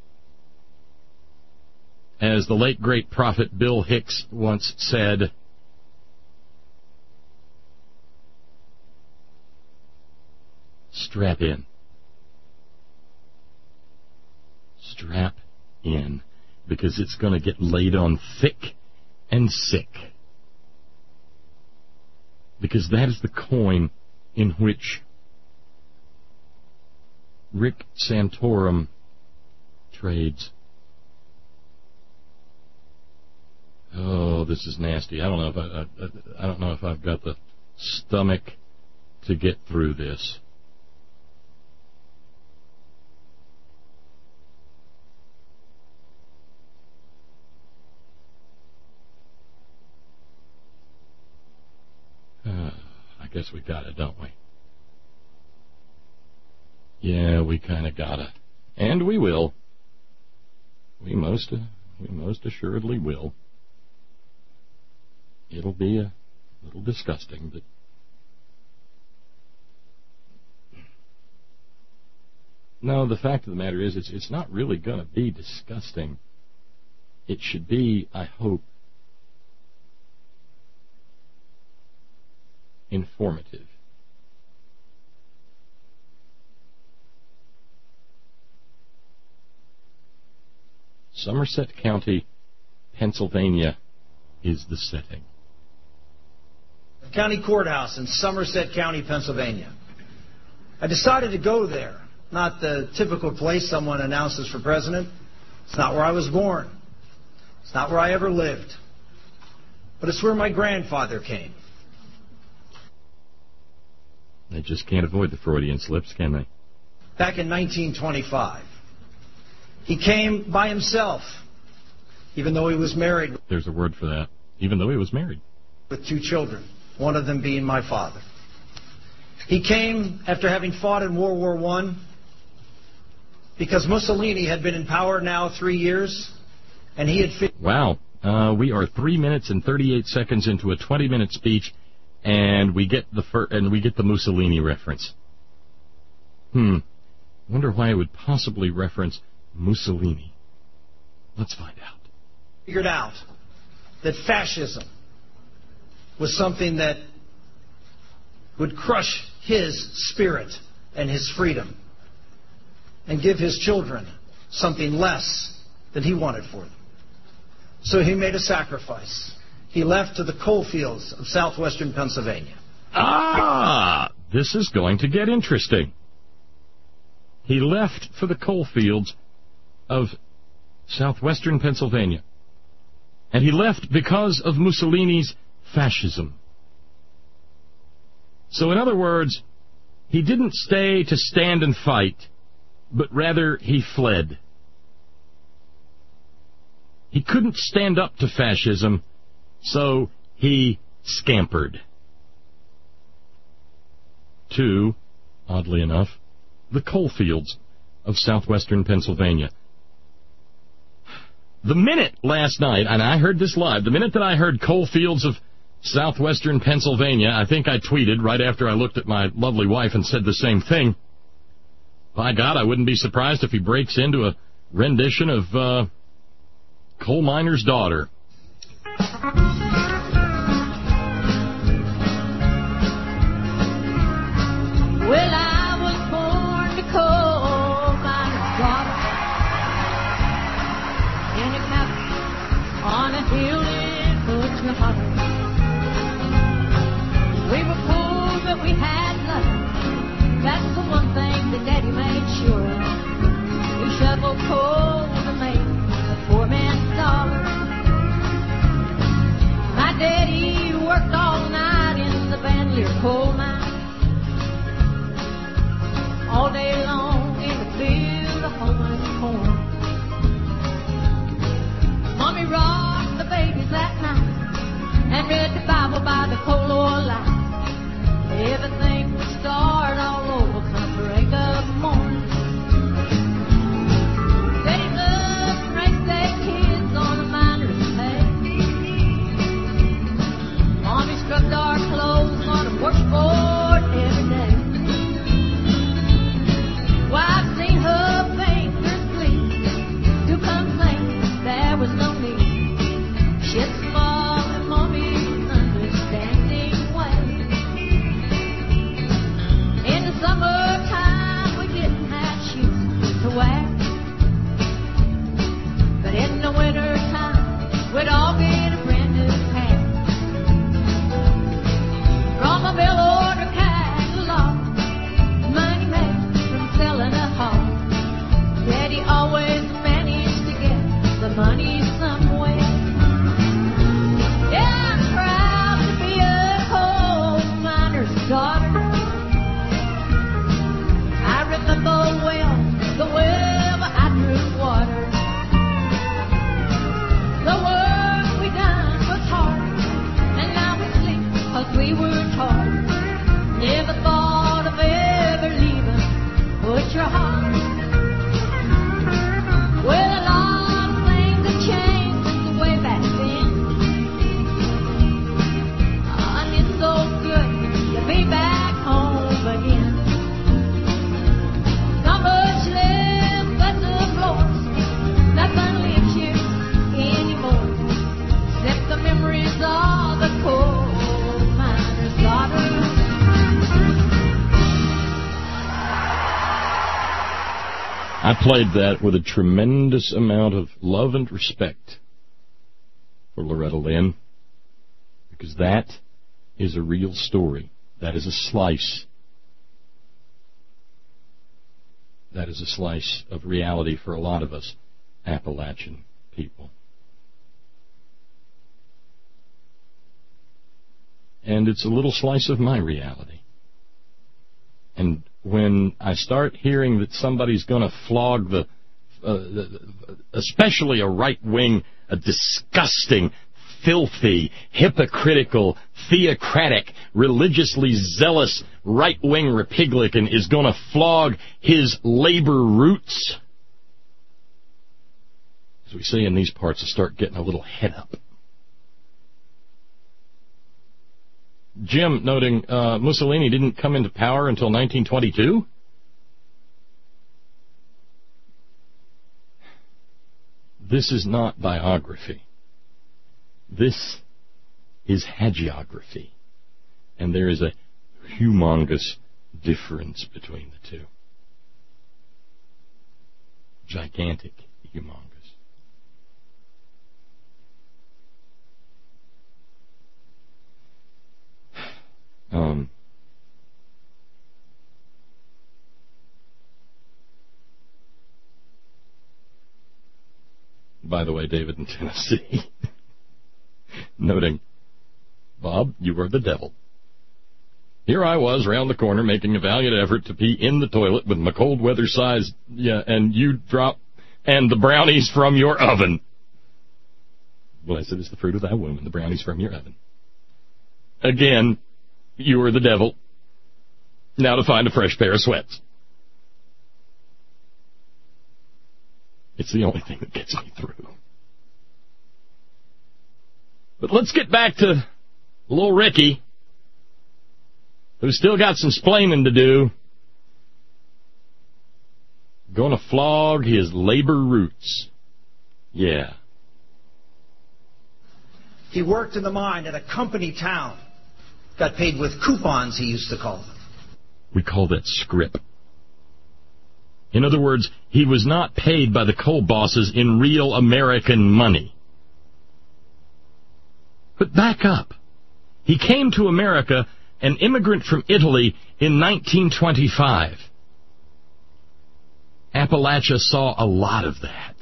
As the late great prophet Bill Hicks once said, strap in. Strap in. Because it's going to get laid on thick and sick. Because that is the coin in which Rick Santorum trades. Oh, this is nasty. I don't know if I've got the stomach to get through this. I guess we got it, don't we? Yeah, we kind of got it. And we will. We most assuredly will. It'll be a little disgusting, but... No, the fact of the matter is, it's not really going to be disgusting. it should be, I hope, informative. Somerset County, Pennsylvania is the setting. County Courthouse in Somerset County, Pennsylvania. I decided to go there, not the typical place someone announces for president. It's not where I was born. It's not where I ever lived. But it's where my grandfather came. They just can't avoid the Freudian slips, can they? Back in 1925. He came by himself, even though he was married. There's a word for that. Even though he was married. With 2 children, one of them being my father. He came after having fought in World War I because Mussolini had been in power now 3 years, and he had... Wow. We are 3 minutes and 38 seconds into a 20-minute speech, and we get the Mussolini reference. Wonder why it would possibly reference Mussolini. Let's find out. Figured out that fascism was something that would crush his spirit and his freedom and give his children something less than he wanted for them. So he made a sacrifice. He left to the coal fields of southwestern Pennsylvania. This is going to get interesting. He left for the coal fields of southwestern Pennsylvania. And he left because of Mussolini's fascism. So in other words, he didn't stay to stand and fight, but rather he fled. He couldn't stand up to fascism, so he scampered. To, oddly enough, the coal fields of southwestern Pennsylvania. The minute last night, and I heard this live, the minute that I heard coal fields of southwestern Pennsylvania, I think I tweeted right after I looked at my lovely wife and said the same thing. By God, I wouldn't be surprised if he breaks into a rendition of Coal Miner's Daughter. Well, I was born to coal miner's daughter in a cabin on a hill in Butcher Hollow. We were poor, but we had love. That's the one thing that Daddy made sure of. We shoveled coal to make a poor man's dollar. My daddy worked all night in the Bandelier coal mine. All day long in the field of hoeing corn. Mommy rocked the babies that night and read the Bible by the coal oil light. Everything would start all over come break of morning. Daddy loved to raise their kids on a miner's pay. Mommy scrubbed our clothes on a workboard every day. Well, I've seen her fingers bleed to complain there was no need. She'd smile at Mommy's understanding way. In the summertime, we didn't have shoes to wear. But in the wintertime, we'd all get a brand new pair. From a mail order catalog, money made from selling a hog. Daddy always managed to get the money somewhere. Yeah, I'm proud to be a coal miner's daughter. I remember well the well I drew water. The work we done was hard, and now we sleep 'cause we were taught. Never thought of ever leaving Butcher Hollow. Well, a lot of things have changed I played that with a tremendous amount of love and respect for Loretta Lynn, because that is a real story. That is a slice. That is a slice of reality for a lot of us Appalachian people. And it's a little slice of my reality. And when I start hearing that somebody's going to flog especially a right-wing, a disgusting, filthy, hypocritical, theocratic, religiously zealous right-wing Republican is going to flog his labor roots, as we say in these parts, to start getting a little head up. Jim noting Mussolini didn't come into power until 1922? This is not biography. This is hagiography. And there is a humongous difference between the two. Gigantic, humongous. By the way, David in Tennessee, noting, Bob, you were the devil. Here I was round the corner making a valiant effort to pee in the toilet with my cold weather size, and you drop, and the brownies from your oven. Blessed is the fruit of thy womb, and the brownies from your oven. Again, you were the devil. Now to find a fresh pair of sweats. It's the only thing that gets me through. But let's get back to little Ricky, who's still got some splaining to do. Gonna flog his labor roots. Yeah. He worked in the mine at a company town. Got paid with coupons, he used to call them. We call that scrip. In other words, he was not paid by the coal bosses in real American money. But back up. He came to America, an immigrant from Italy, in 1925. Appalachia saw a lot of that.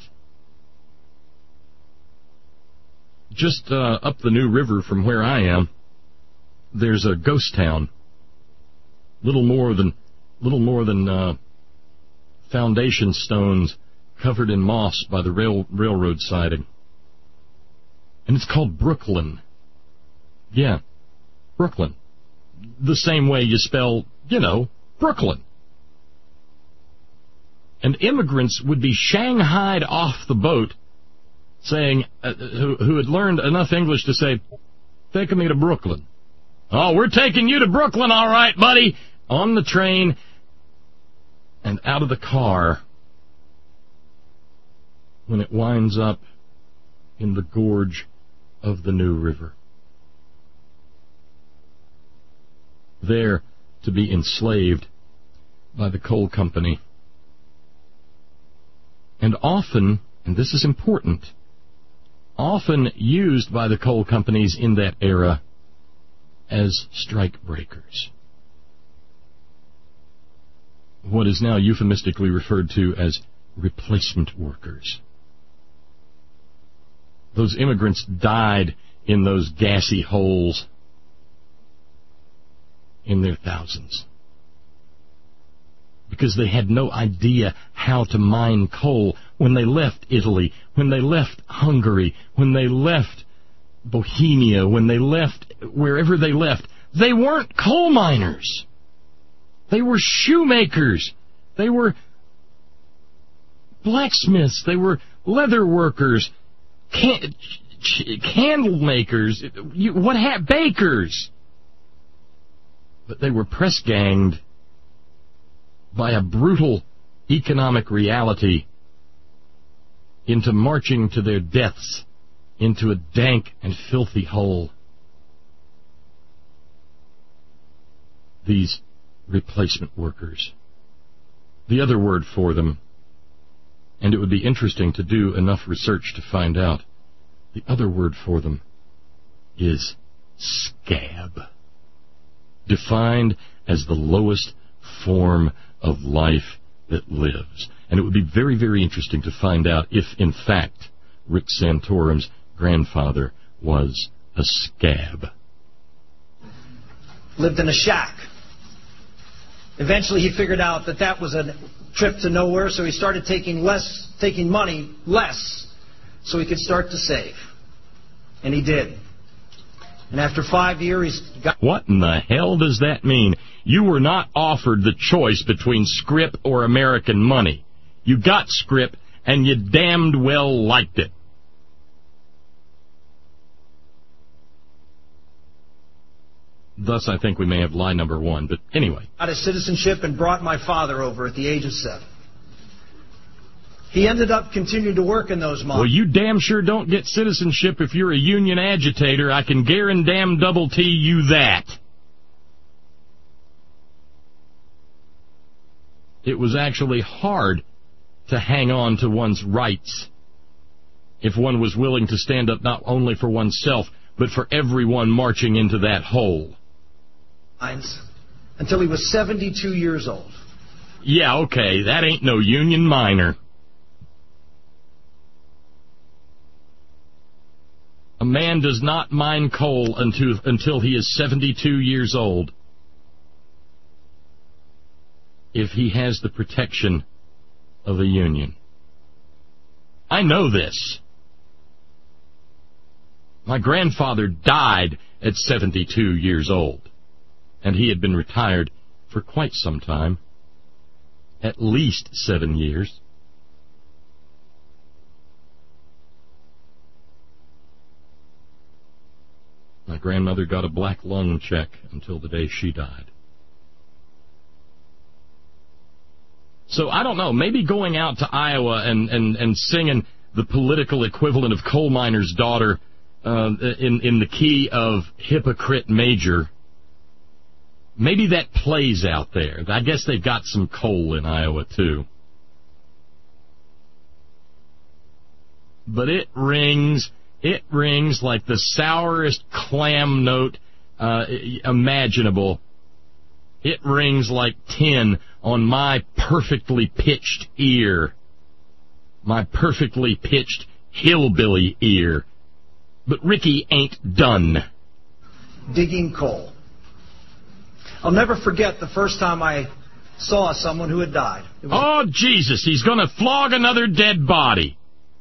Just up the New River from where I am, there's a ghost town. Little more than foundation stones covered in moss by the railroad siding. And it's called Brooklyn. Yeah, Brooklyn. The same way you spell, Brooklyn. And immigrants would be shanghaied off the boat, saying, who had learned enough English to say, "Take me to Brooklyn." "Oh, we're taking you to Brooklyn, all right, buddy." On the train and out of the car when it winds up in the gorge of the New River. There to be enslaved by the coal company. And often, and this is important, often used by the coal companies in that era as strike breakers. What is now euphemistically referred to as replacement workers. Those immigrants died in those gassy holes in their thousands because they had no idea how to mine coal when they left Italy, when they left Hungary, when they left Bohemia, when they left wherever they left. They weren't coal miners. They were shoemakers. They were blacksmiths. They were leather workers, candle makers, bakers. But they were press-ganged by a brutal economic reality into marching to their deaths into a dank and filthy hole. These replacement workers. The other word for them And it would be interesting to do enough research to find out. The other word for them is scab, defined as the lowest form of life that lives. And it would be very, very interesting to find out if, in fact, Rick Santorum's grandfather was a scab. Lived in a shack. Eventually he figured out that that was a trip to nowhere, so he started taking money less, so he could start to save. And he did. And after 5 years, he got... What in the hell does that mean? You were not offered the choice between scrip or American money. You got scrip, and you damned well liked it. Thus, I think we may have lie number one, but anyway. Got his citizenship and brought my father over at the age of 7. He ended up continuing to work in those mines. Well, you damn sure don't get citizenship if you're a union agitator. I can guarantee you that. It was actually hard to hang on to one's rights if one was willing to stand up not only for oneself, but for everyone marching into that hole. Until he was 72 years old. Yeah, okay, that ain't no union miner. A man does not mine coal until he is 72 years old, if he has the protection of a union. I know this. My grandfather died at 72 years old, and he had been retired for quite some time, at least 7 years. My grandmother got a black lung check until the day she died. So I don't know, maybe going out to Iowa and singing the political equivalent of Coal Miner's Daughter in the key of Hypocrite Major, maybe that plays out there. I guess they've got some coal in Iowa, too. But it rings like the sourest clam note imaginable. It rings like tin on my perfectly pitched ear. My perfectly pitched hillbilly ear. But Ricky ain't done. Digging coal. I'll never forget the first time I saw someone who had died. Oh, Jesus, he's going to flog another dead body.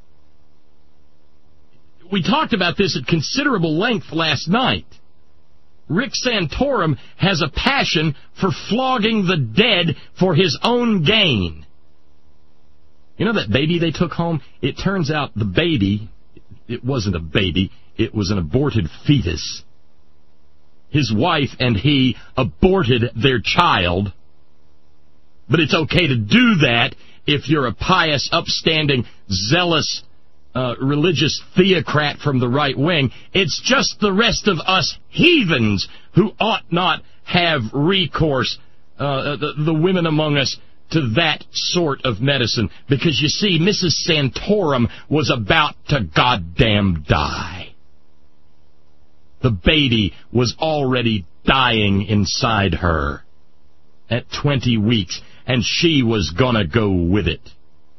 We talked about this at considerable length last night. Rick Santorum has a passion for flogging the dead for his own gain. You know that baby they took home? It turns out the baby, it wasn't a baby, it was an aborted fetus. His wife and he aborted their child. But it's okay to do that if you're a pious, upstanding, zealous, religious theocrat from the right wing. It's just the rest of us heathens who ought not have recourse, the women among us, to that sort of medicine. Because, you see, Mrs. Santorum was about to goddamn die. The baby was already dying inside her at 20 weeks, and she was gonna go with it.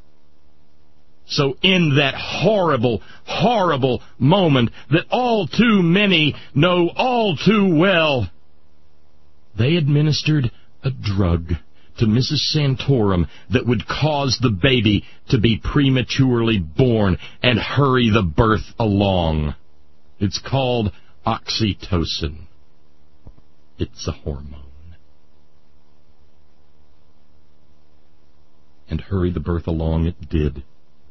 So in that horrible, horrible moment that all too many know all too well, they administered a drug to Mrs. Santorum that would cause the baby to be prematurely born and hurry the birth along. It's called oxytocin. It's a hormone. And hurry the birth along it did.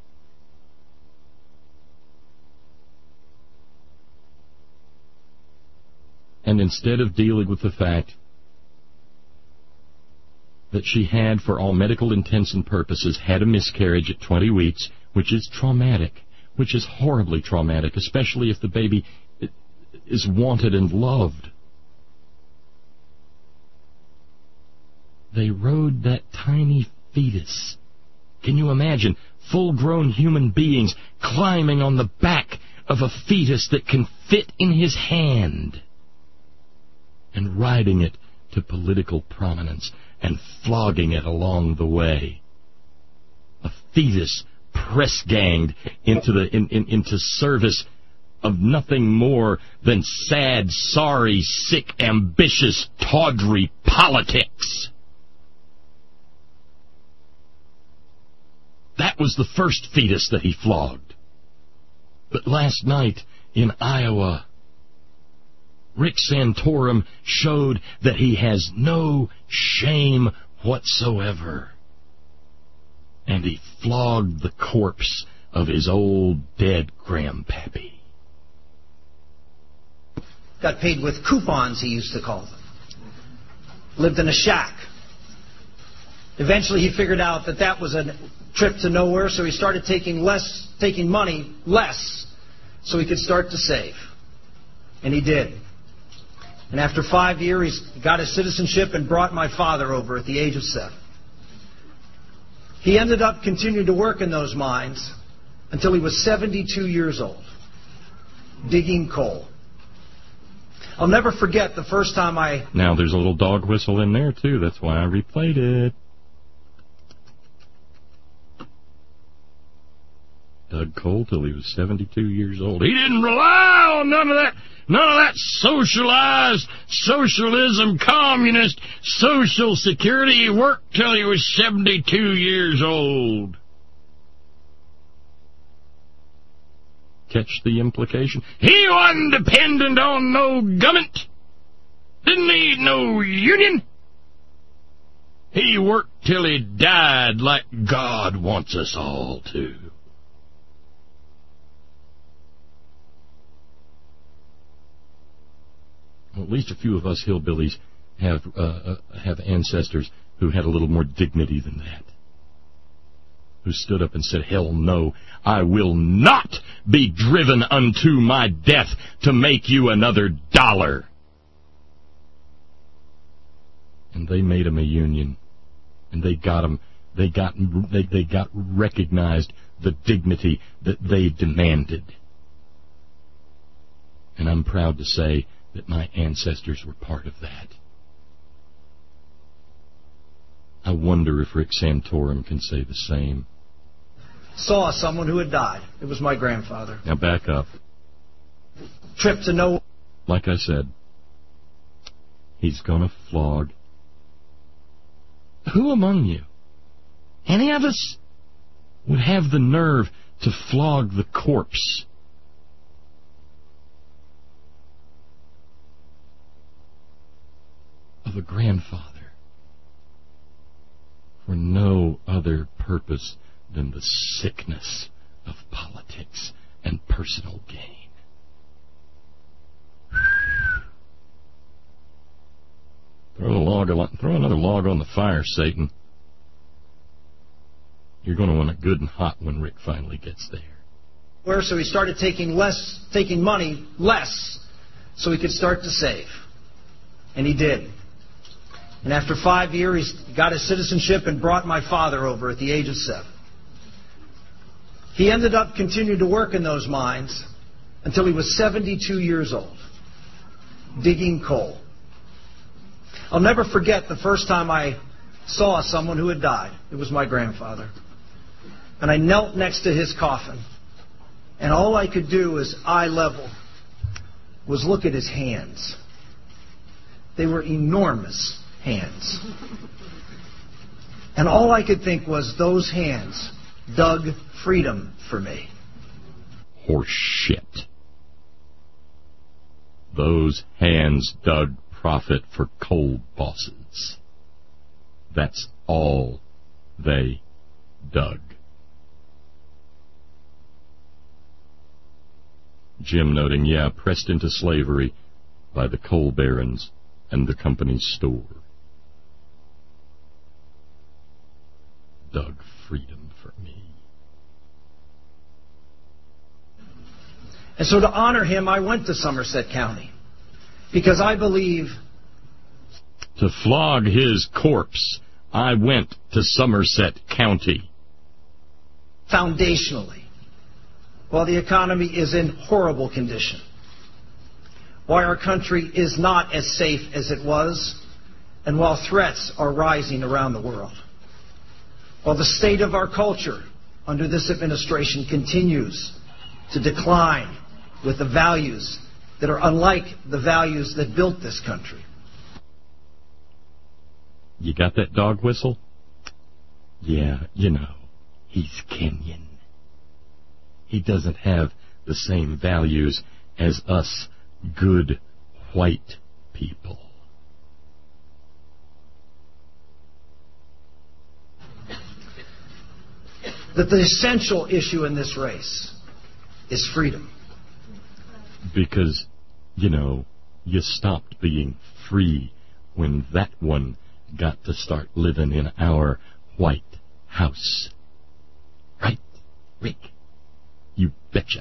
And instead of dealing with the fact that she had, for all medical intents and purposes, had a miscarriage at 20 weeks, which is traumatic, which is horribly traumatic, especially if the baby is wanted and loved. They rode that tiny fetus. Can you imagine full-grown human beings climbing on the back of a fetus that can fit in his hand and riding it to political prominence and flogging it along the way. A fetus press-ganged into service of nothing more than sad, sorry, sick, ambitious, tawdry politics. That was the first fetus that he flogged. But last night in Iowa, Rick Santorum showed that he has no shame whatsoever. And he flogged the corpse of his old dead grandpappy. Got paid with coupons, he used to call them. Lived in a shack. Eventually he figured out that that was a trip to nowhere, so he started taking money less, so he could start to save. And he did. And after 5 years, he got his citizenship and brought my father over at the age of 7. He ended up continuing to work in those mines until he was 72 years old, digging coal. I'll never forget the first time Now there's a little dog whistle in there, too. That's why I replayed it. Dug coal till he was 72 years old. He didn't rely on none of that socialized, socialism, communist, social security. He worked till he was 72 years old. Catch the implication? He wasn't dependent on no government. Didn't need no union. He worked till he died like God wants us all to. Well, at least a few of us hillbillies have ancestors who had a little more dignity than that. Who stood up and said, hell no, I will not be driven unto my death to make you another dollar. And they made him a union. And they got recognized the dignity that they demanded. And I'm proud to say that my ancestors were part of that. I wonder if Rick Santorum can say the same. Saw someone who had died. It was my grandfather. Now back up. Trip to nowhere. Like I said, he's going to flog. Who among you, any of us, would have the nerve to flog the corpse of a grandfather for no other purpose than the sickness of politics and personal gain? Throw another log on the fire, Satan. You're going to want it good and hot when Rick finally gets there. So he started taking money less, so he could start to save. And he did. And after 5 years, he got his citizenship and brought my father over at the age of 7. He ended up continuing to work in those mines until he was 72 years old, digging coal. I'll never forget the first time I saw someone who had died. It was my grandfather. And I knelt next to his coffin. And all I could do as eye level was look at his hands. They were enormous hands. And all I could think was those hands dug freedom for me. Horse shit. Those hands dug profit for coal bosses. That's all they dug. Jim noting, yeah, pressed into slavery by the coal barons and the company's store. Dug freedom for me. And so to honor him, I went to Somerset County. Because I believe... To flog his corpse, I went to Somerset County. foundationally, while the economy is in horrible condition, why our country is not as safe as it was, and while threats are rising around the world, while the state of our culture under this administration continues to decline with the values that are unlike the values that built this country. You got that dog whistle? Yeah, you know, he's Kenyan. He doesn't have the same values as us good white people. That the essential issue in this race is freedom. Because, you know, you stopped being free when that one got to start living in our White House. Right, Rick? You betcha.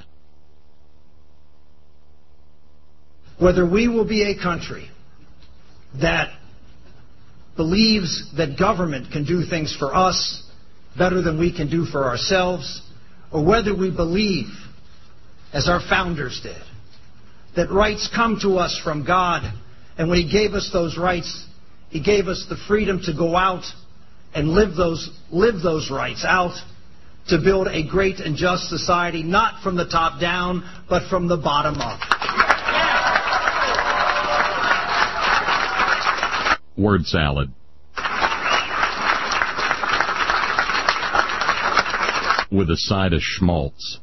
Whether we will be a country that believes that government can do things for us better than we can do for ourselves, or whether we believe, as our founders did, that rights come to us from God, and when He gave us those rights, He gave us the freedom to go out and live those rights out to build a great and just society, not from the top down, but from the bottom up. Word salad. With a side of schmaltz.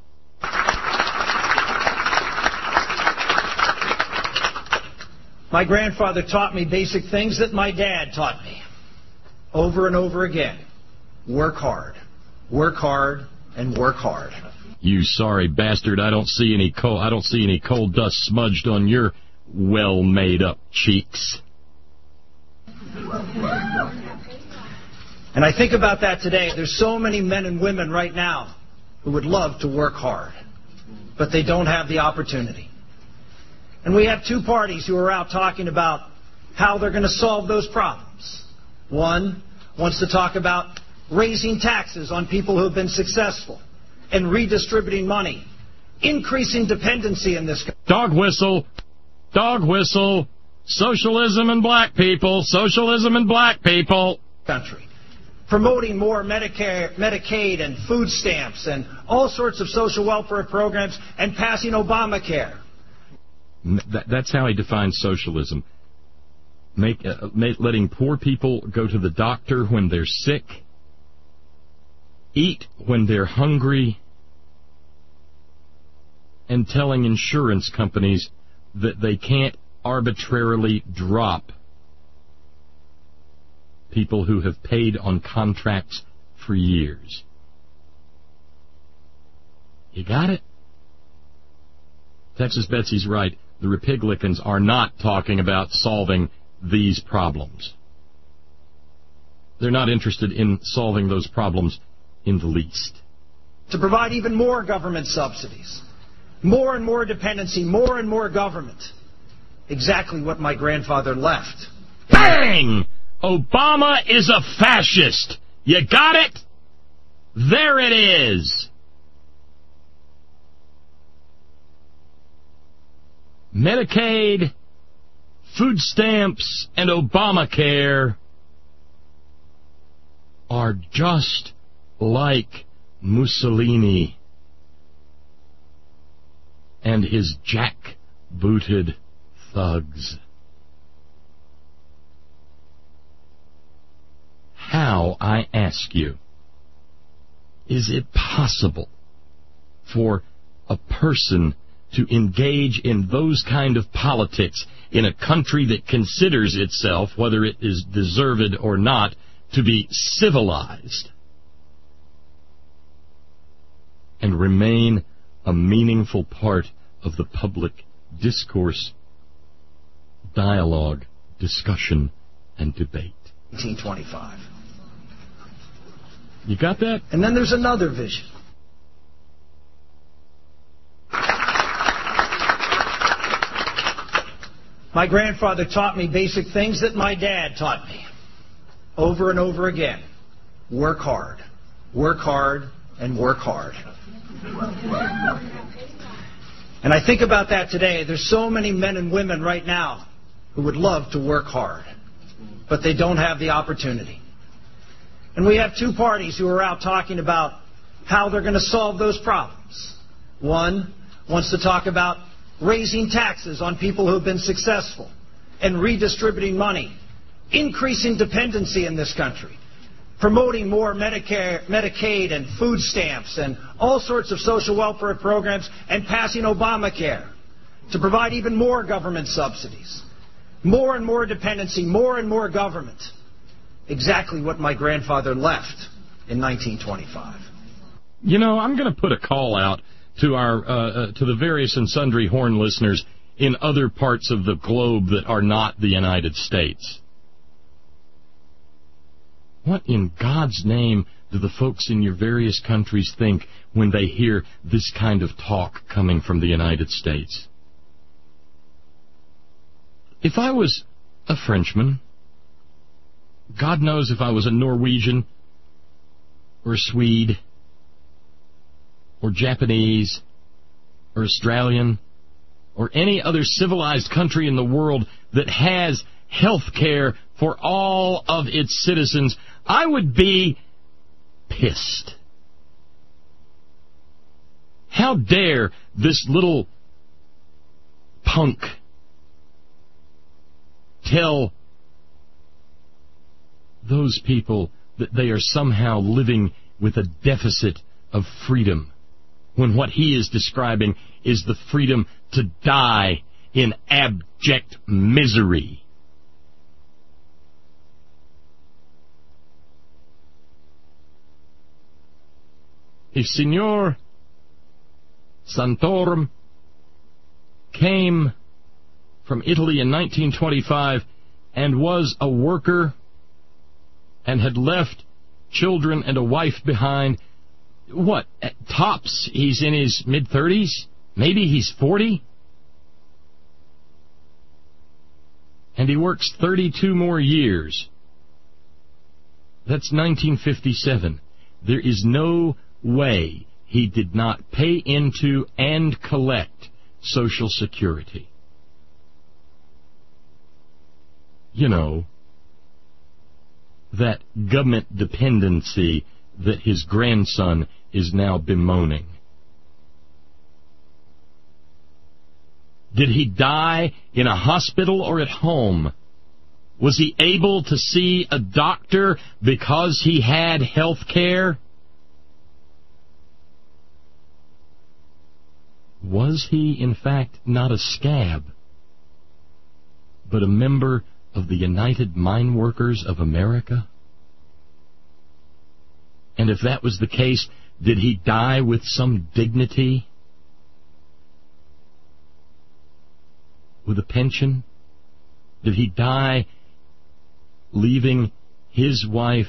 My grandfather taught me basic things that my dad taught me over and over again. Work hard, and work hard. You sorry bastard! I don't see any coal dust smudged on your well-made-up cheeks. And I think about that today. There's so many men and women right now who would love to work hard, but they don't have the opportunity. And we have two parties who are out talking about how they're going to solve those problems. One wants to talk about raising taxes on people who have been successful and redistributing money, increasing dependency in this country. Dog whistle. Dog whistle. Socialism and black people. Socialism and black people. Country. Promoting more Medicaid and food stamps and all sorts of social welfare programs and passing Obamacare. That's how he defines socialism. Letting poor people go to the doctor when they're sick, eat when they're hungry, and telling insurance companies that they can't arbitrarily drop people who have paid on contracts for years. You got it? Texas Betsy's right. The Republicans are not talking about solving these problems. They're not interested in solving those problems in the least. To provide even more government subsidies, more and more dependency, more and more government. Exactly what my grandfather left. Bang! Obama is a fascist. You got it? There it is. Medicaid, food stamps, and Obamacare are just like Mussolini and his jack-booted thugs. How, I ask you, is it possible for a person to engage in those kind of politics in a country that considers itself, whether it is deserved or not, to be civilized and remain a meaningful part of the public discourse, dialogue, discussion, and debate? 1925. You got that? And then there's another vision. My grandfather taught me basic things that my dad taught me over and over again. Work hard, and work hard. And I think about that today. There's so many men and women right now who would love to work hard, but they don't have the opportunity. And we have two parties who are out talking about how they're going to solve those problems. One wants to talk about raising taxes on people who have been successful and redistributing money, increasing dependency in this country, promoting more Medicaid and food stamps and all sorts of social welfare programs, and passing Obamacare to provide even more government subsidies, more and more dependency, more and more government. Exactly what my grandfather left in 1925. You know, I'm going to put a call out to our to the various and sundry Horn listeners in other parts of the globe that are not the United States. What in God's name do the folks in your various countries think when they hear this kind of talk coming from the United States? If I was a Frenchman, God knows if I was a Norwegian or a Swede or Japanese or Australian or any other civilized country in the world that has health care for all of its citizens, I would be pissed. How dare this little punk tell those people that they are somehow living with a deficit of freedom, when what he is describing is the freedom to die in abject misery. If Signor Santorum came from Italy in 1925 and was a worker and had left children and a wife behind, what, at tops, he's in his mid-30s? Maybe he's 40? And he works 32 more years. That's 1957. There is no way he did not pay into and collect Social Security. You know, that government dependency that his grandson is now bemoaning. Did he die in a hospital or at home? Was he able to see a doctor because he had health care? Was he, in fact, not a scab, but a member of the United Mine Workers of America? And if that was the case, did he die with some dignity? With a pension? Did he die leaving his wife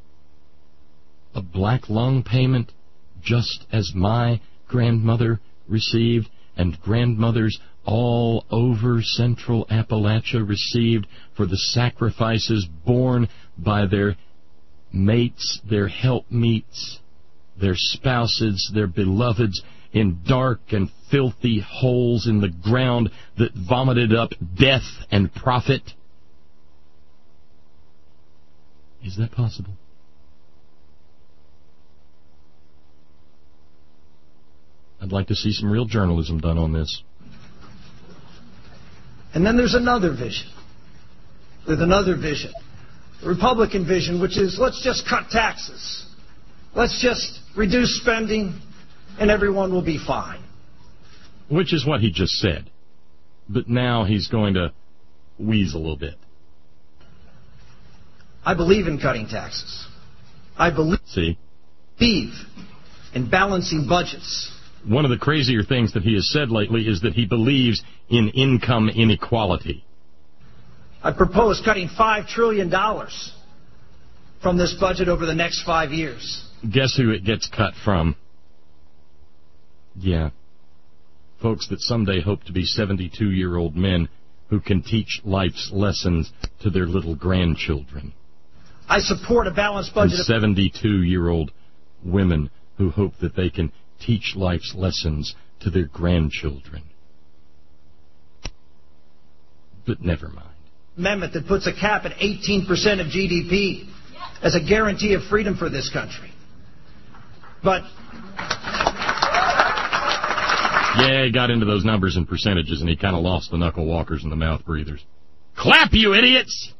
a black lung payment, just as my grandmother received, and grandmothers all over Central Appalachia received for the sacrifices borne by their mates, their helpmeets, their spouses, their beloveds, in dark and filthy holes in the ground that vomited up death and profit? Is that possible? I'd like to see some real journalism done on this. And then there's another vision. There's another vision. The Republican vision, which is, let's just cut taxes. Let's just reduce spending, and everyone will be fine. Which is what he just said. But now he's going to wheeze a little bit. I believe in cutting taxes. I believe in balancing budgets. One of the crazier things that he has said lately is that he believes in income inequality. I propose cutting $5 trillion from this budget over the next 5 years. Guess who it gets cut from? Yeah. Folks that someday hope to be 72-year-old men who can teach life's lessons to their little grandchildren. I support a balanced budget. And 72-year-old women who hope that they can teach life's lessons to their grandchildren. But never mind. Amendment that puts a cap at 18% of GDP as a guarantee of freedom for this country. But yeah, he got into those numbers and percentages, and he kind of lost the knuckle walkers and the mouth breathers. Clap, you idiots!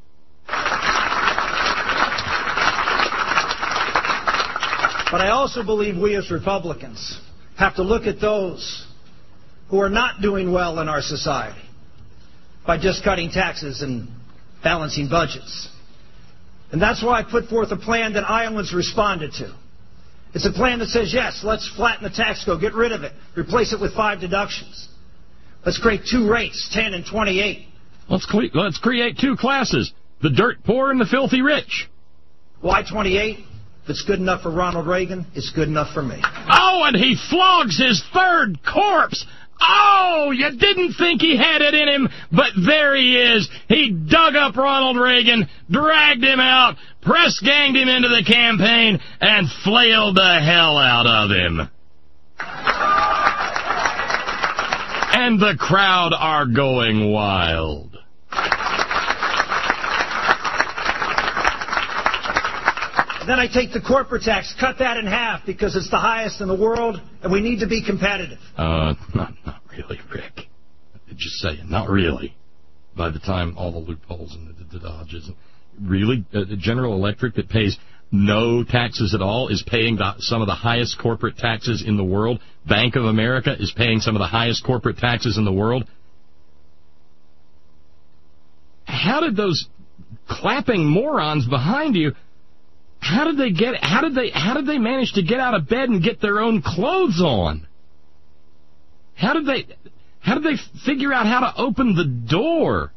But I also believe we as Republicans have to look at those who are not doing well in our society by just cutting taxes and balancing budgets. And that's why I put forth a plan that Iowans responded to. It's a plan that says, yes, let's flatten the tax code, get rid of it, replace it with 5 deductions. Let's create 2 rates, 10 and 28. Let's create 2 classes, the dirt poor and the filthy rich. Why 28? If it's good enough for Ronald Reagan, it's good enough for me. Oh, and he flogs his 3rd corpse. Oh, you didn't think he had it in him, but there he is. He dug up Ronald Reagan, dragged him out, press-ganged him into the campaign, and flailed the hell out of him. And the crowd are going wild. Then I take the corporate tax, cut that in half because it's the highest in the world, and we need to be competitive. Not really, Rick. Just saying, not really. By the time all the loopholes and the dodges. Really? General Electric that pays no taxes at all is paying some of the highest corporate taxes in the world. Bank of America is paying some of the highest corporate taxes in the world. How did those clapping morons behind you... How did they manage to get out of bed and get their own clothes on? How did they figure out how to open the door?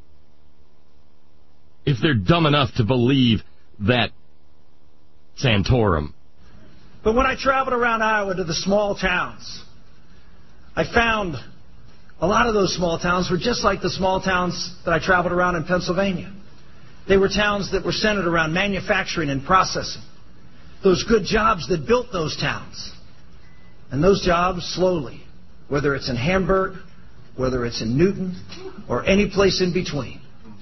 If they're dumb enough to believe that Santorum. But when I traveled around Iowa to the small towns, I found a lot of those small towns were just like the small towns that I traveled around in Pennsylvania. They were towns that were centered around manufacturing and processing. Those good jobs that built those towns. And those jobs slowly, whether it's in Hamburg, whether it's in Newton, or any place in between.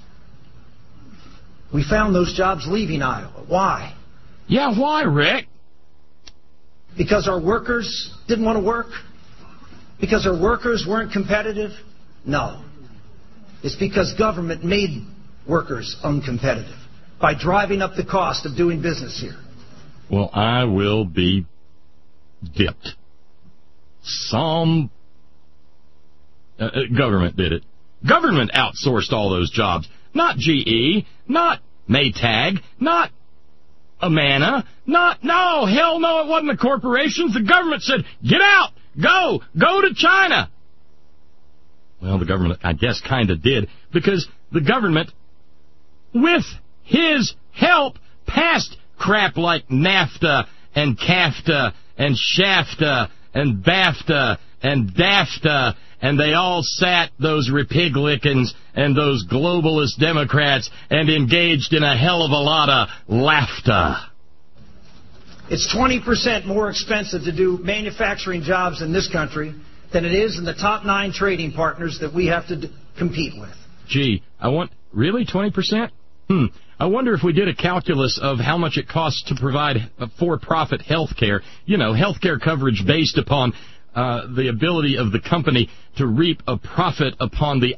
We found those jobs leaving Iowa. Why? Yeah, why, Rick? Because our workers didn't want to work? Because our workers weren't competitive? No. It's because government made workers uncompetitive by driving up the cost of doing business here. Well, I will be dipped. Some government did it. Government outsourced all those jobs. Not GE, not Maytag, not Amana, no, hell no, it wasn't the corporations. The government said, get out, go to China. Well, the government, I guess, kind of did, because the government, with his help, passed crap like NAFTA and CAFTA and SHAFTA and BAFTA and DAFTA, and they all sat, those Republicans and those globalist Democrats, and engaged in a hell of a lot of laughter. It's 20% more expensive to do manufacturing jobs in this country than it is in the top 9 trading partners that we have to compete with. Gee, really 20%? I wonder if we did a calculus of how much it costs to provide for-profit health care, health care coverage based upon the ability of the company to reap a profit upon the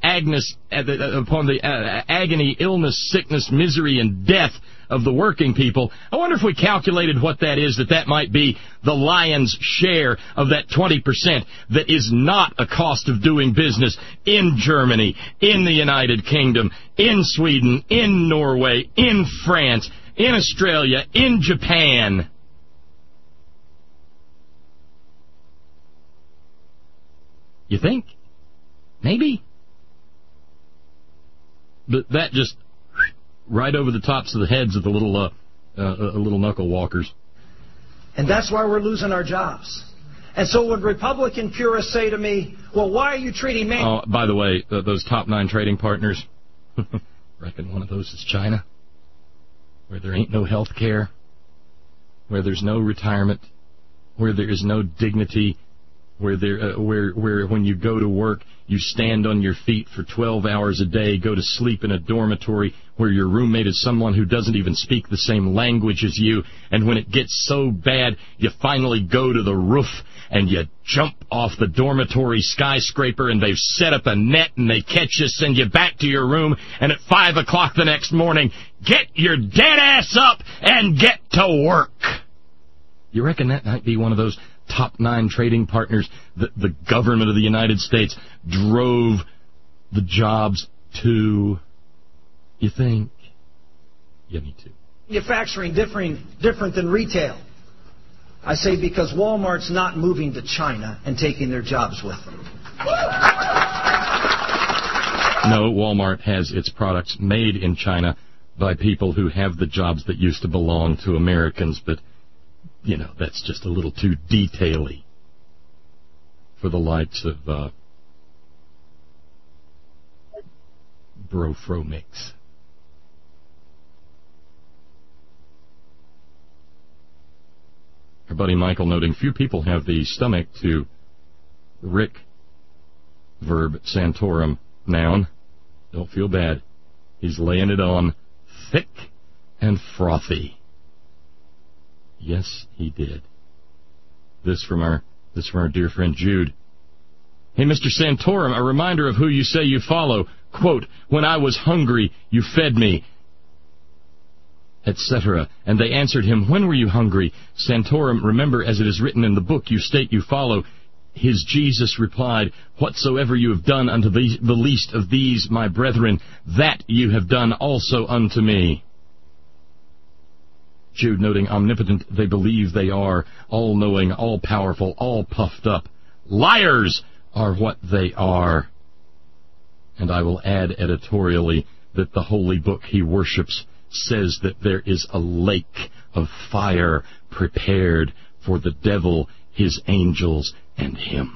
agony, illness, sickness, misery, and death of the working people. I wonder if we calculated what that is, that might be the lion's share of that 20% that is not a cost of doing business in Germany, in the United Kingdom, in Sweden, in Norway, in France, in Australia, in Japan. You think? Maybe? But that just right over the tops of the heads of the little knuckle walkers. And that's why we're losing our jobs. And so when Republican purists say to me, well, why are you treating me? Oh, by the way, those top 9 trading partners, reckon one of those is China, where there ain't no health care, where there's no retirement, where there is no dignity, where when you go to work, you stand on your feet for 12 hours a day, go to sleep in a dormitory where your roommate is someone who doesn't even speak the same language as you, and when it gets so bad, you finally go to the roof and you jump off the dormitory skyscraper, and they've set up a net, and they catch you, send you back to your room, and at 5 o'clock the next morning, get your dead ass up and get to work. You reckon that might be one of those top 9 trading partners that the government of the United States drove the jobs to? You think? Yeah, me too. Manufacturing different than retail. I say because Walmart's not moving to China and taking their jobs with them. No, Walmart has its products made in China by people who have the jobs that used to belong to Americans, but, you know, that's just a little too detail-y for the likes of Brofromix. Our buddy Michael noting, few people have the stomach to Rick, verb Santorum, noun. Don't feel bad. He's laying it on thick and frothy. Yes, he did. This from our dear friend Jude. Hey, Mr. Santorum, a reminder of who you say you follow. Quote, when I was hungry, you fed me, etc. And they answered him, when were you hungry? Santorum, remember, as it is written in the book you state you follow. His Jesus replied, whatsoever you have done unto the least of these, my brethren, that you have done also unto me. Jude noting, omnipotent, they believe they are, all-knowing, all-powerful, all puffed up. Liars are what they are. And I will add editorially that the holy book he worships says that there is a lake of fire prepared for the devil, his angels, and him.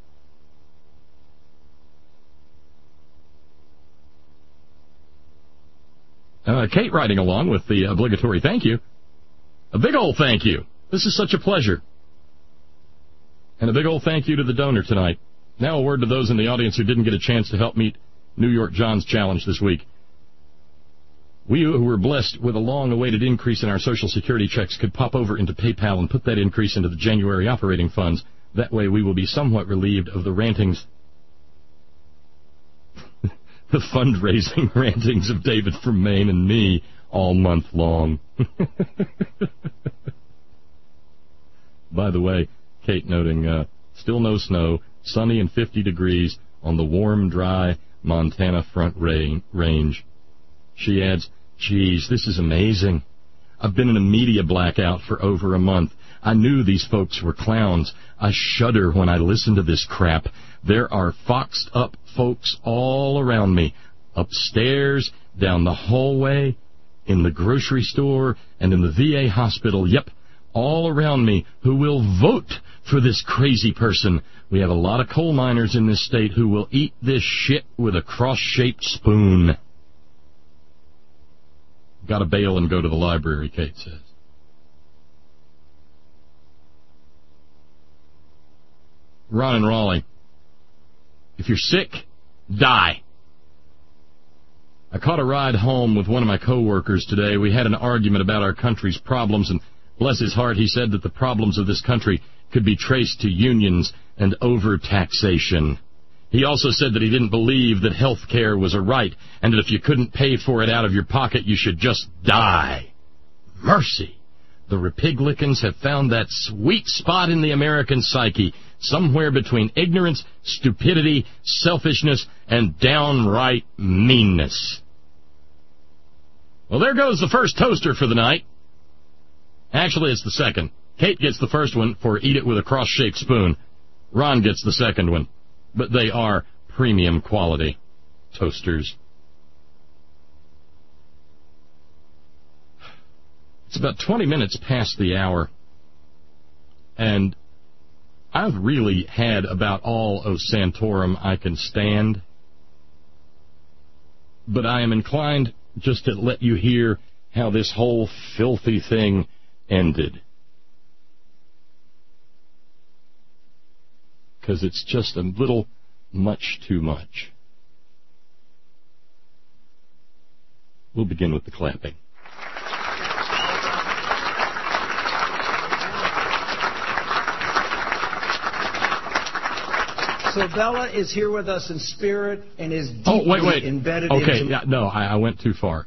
Kate writing along with the obligatory thank you. A big old thank you. This is such a pleasure. And a big old thank you to the donor tonight. Now a word to those in the audience who didn't get a chance to help meet New York John's challenge this week. We who were blessed with a long-awaited increase in our Social Security checks could pop over into PayPal and put that increase into the January operating funds. That way we will be somewhat relieved of the rantings, the fundraising rantings of David from Maine and me all month long. By the way, Kate noting, still no snow, sunny and 50 degrees on the warm, dry Montana Front Range. She adds, geez, this is amazing. I've been in a media blackout for over a month. I knew these folks were clowns. I shudder when I listen to this crap. There are foxed up folks all around me, upstairs, down the hallway, in the grocery store, and in the VA hospital. Yep, all around me who will vote for this crazy person. We have a lot of coal miners in this state who will eat this shit with a cross-shaped spoon. Got to bail and go to the library, Kate says. Ron and Raleigh. If you're sick, die. I caught a ride home with one of my coworkers today. We had an argument about our country's problems, and bless his heart, he said that the problems of this country could be traced to unions and overtaxation. He also said that he didn't believe that health care was a right, and that if you couldn't pay for it out of your pocket, you should just die. Mercy! The Republicans have found that sweet spot in the American psyche, somewhere between ignorance, stupidity, selfishness, and downright meanness. Well, there goes the first toaster for the night. Actually, it's the second. Kate gets the first one for eat it with a cross-shaped spoon. Ron gets the second one. But they are premium quality toasters. It's about 20 minutes past the hour, and I've really had about all of Santorum I can stand, but I am inclined just to let you hear how this whole filthy thing ended. because it's just a little much too much. We'll begin with the clapping. So Bella is here with us in spirit and is deeply embedded into... Okay, yeah, no, I went too far.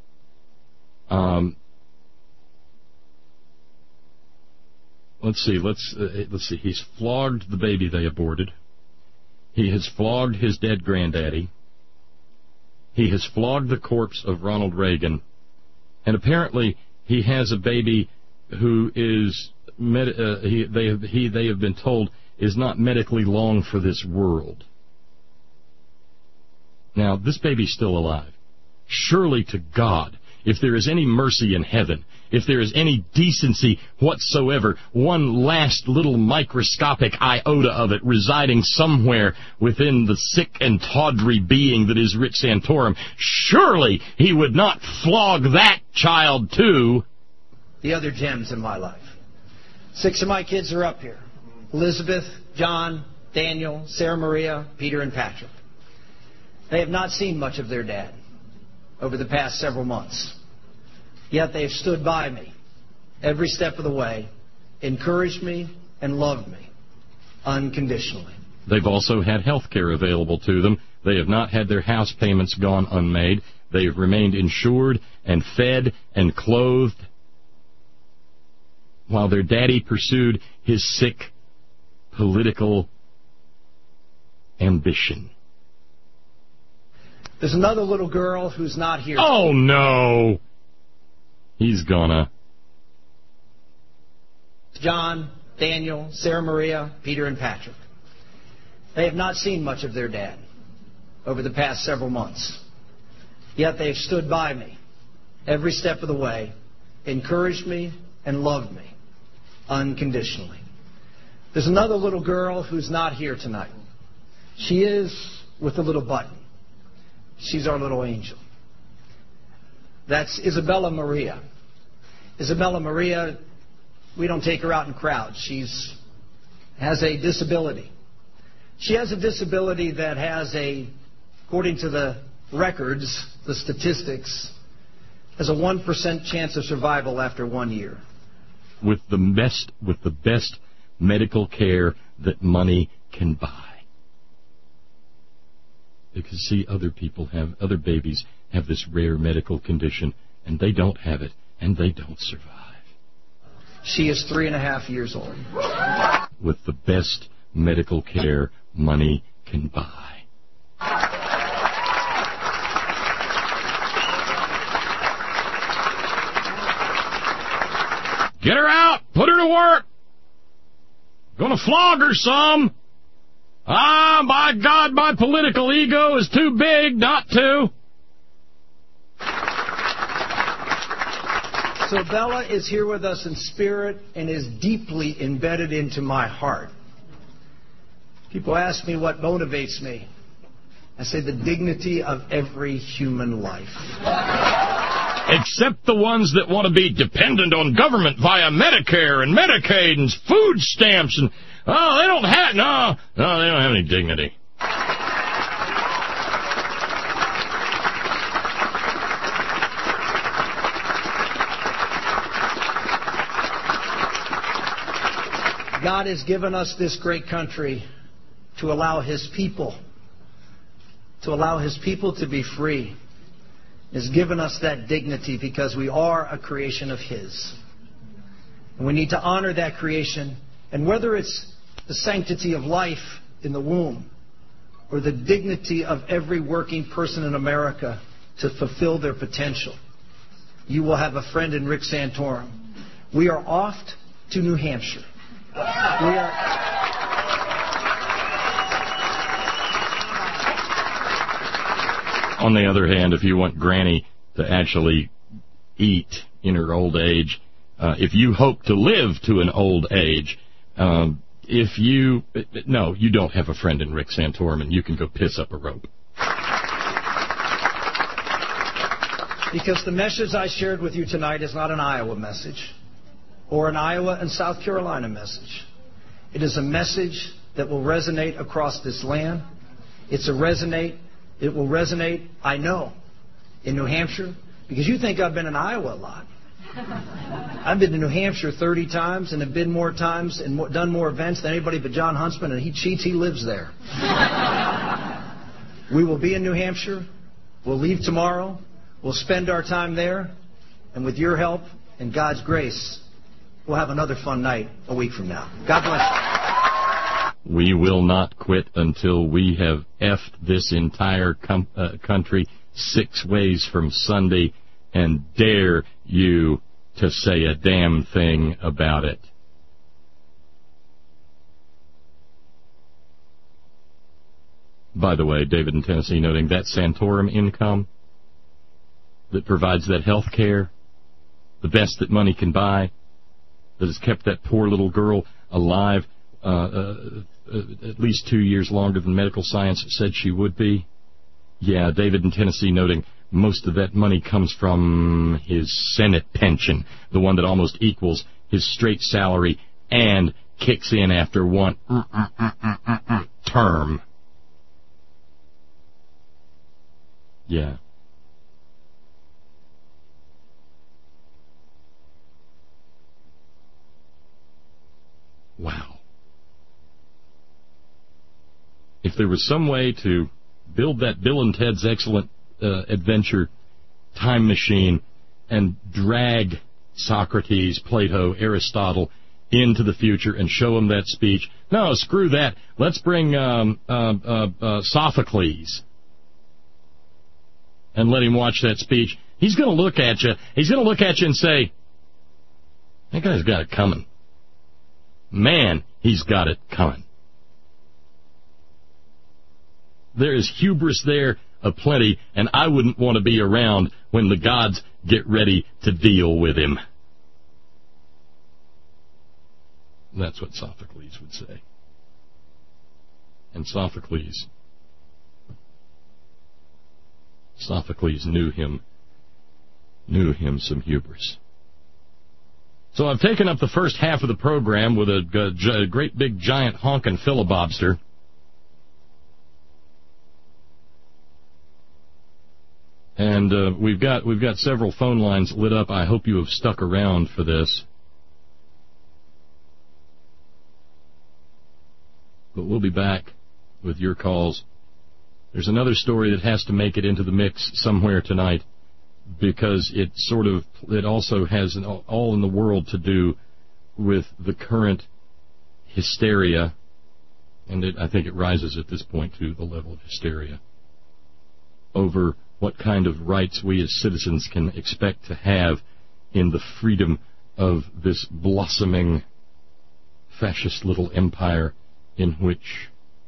Let's see. He's flogged the baby they aborted. He has flogged his dead granddaddy. He has flogged the corpse of Ronald Reagan. And apparently he has a baby who is, they have been told, is not medically long for this world. Now, this baby's still alive. Surely to God, if there is any mercy in heaven, if there is any decency whatsoever, one last little microscopic iota of it residing somewhere within the sick and tawdry being that is Rick Santorum, surely he would not flog that child too. The other gems in my life. 6 of my kids are up here. Elizabeth, John, Daniel, Sarah Maria, Peter, and Patrick. They have not seen much of their dad over the past several months. Yet they have stood by me every step of the way, encouraged me, and loved me unconditionally. They've also had health care available to them. They have not had their house payments gone unmade. They have remained insured and fed and clothed while their daddy pursued his sick political ambition. There's another little girl who's not here. Oh, no. He's gonna. John, Daniel, Sarah Maria, Peter, and Patrick. They have not seen much of their dad over the past several months. Yet they have stood by me every step of the way, encouraged me, and loved me unconditionally. There's another little girl who's not here tonight. She is with the little button. She's our little angel. That's Isabella Maria. Isabella Maria, we don't take her out in crowds. She has a disability. She has a disability that has according to the records, the statistics, has a 1% chance of survival after 1 year. With the best medical care that money can buy. Because, see, other babies have this rare medical condition, and they don't have it, and they don't survive. She is 3.5 years old. With the best medical care money can buy. Get her out! Put her to work! Gonna flog her some! Ah, by God, my political ego is too big not to. So Bella is here with us in spirit and is deeply embedded into my heart. People ask me what motivates me. I say the dignity of every human life. Except the ones that want to be dependent on government via Medicare and Medicaid and food stamps and, they don't have any dignity. God has given us this great country to allow His people to be free. Has given us that dignity because we are a creation of His. And we need to honor that creation. And whether it's the sanctity of life in the womb or the dignity of every working person in America to fulfill their potential, you will have a friend in Rick Santorum. We are off to New Hampshire. On the other hand, if you want Granny to actually eat in her old age, if you hope to live to an old age, you don't have a friend in Rick Santorum, and you can go piss up a rope. Because the message I shared with you tonight is not an Iowa message or an Iowa and South Carolina message. It is a message that will resonate across this land. It will resonate, I know, in New Hampshire, because you think I've been in Iowa a lot. I've been to New Hampshire 30 times and have been more times and done more events than anybody but John Huntsman, and he cheats, he lives there. We will be in New Hampshire. We'll leave tomorrow. We'll spend our time there. And with your help and God's grace, we'll have another fun night a week from now. God bless you. We will not quit until we have effed this entire country 6 ways from Sunday and dare you to say a damn thing about it. By the way, David in Tennessee noting that Santorum income that provides that health care, the best that money can buy, that has kept that poor little girl alive at least 2 years longer than medical science said she would be. Yeah, David in Tennessee noting most of that money comes from his Senate pension, the one that almost equals his straight salary and kicks in after one term. Yeah. Wow. If there was some way to build that Bill and Ted's Excellent Adventure time machine and drag Socrates, Plato, Aristotle into the future and show them that speech. No, screw that. Let's bring Sophocles and let him watch that speech. He's going to look at you. He's going to look at you and say, that guy's got it coming. Man, he's got it coming. There is hubris there aplenty, and I wouldn't want to be around when the gods get ready to deal with him. That's what Sophocles would say. And Sophocles knew him some hubris. So I've taken up the first half of the program with a great big giant honkin' filibuster. And we've got several phone lines lit up. I hope you have stuck around for this. But we'll be back with your calls. There's another story that has to make it into the mix somewhere tonight, because it also has all in the world to do with the current hysteria, and I think it rises at this point to the level of hysteria, over what kind of rights we as citizens can expect to have in the freedom of this blossoming fascist little empire in which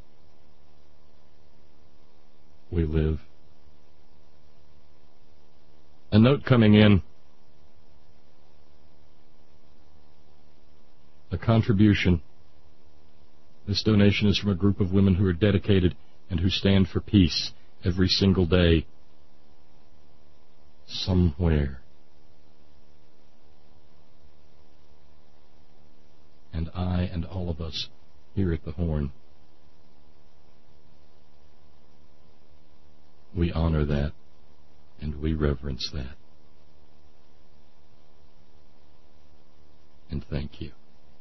we live. A note coming in, a contribution. This donation is from a group of women who are dedicated and who stand for peace every single day, somewhere. And I and all of us here at the Horn, we honor that and we reverence that. And thank you.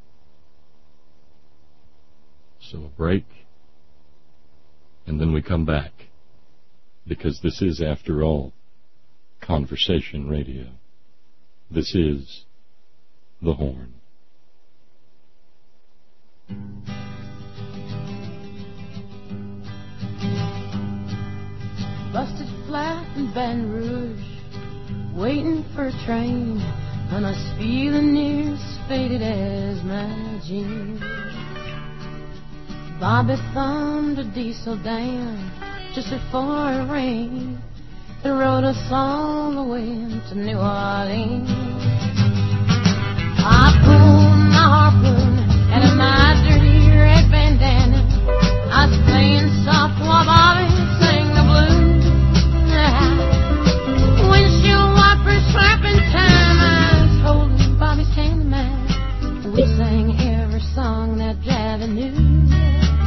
So a break, and then we come back, because this is, after all, Conversation Radio. This is The Horn. Busted flat in Baton Rouge, waiting for a train, and I was feeling near as faded as my jeans. Bobby thumbed a diesel down just before it rained and rode us all the way to New Orleans. I pulled my harpoon out of my dirty red bandana. I was playing soft while Bobby sang the blues. Windshield wipers slapping time, I was holding Bobby's hand in mine. We sang every song that Javi knew.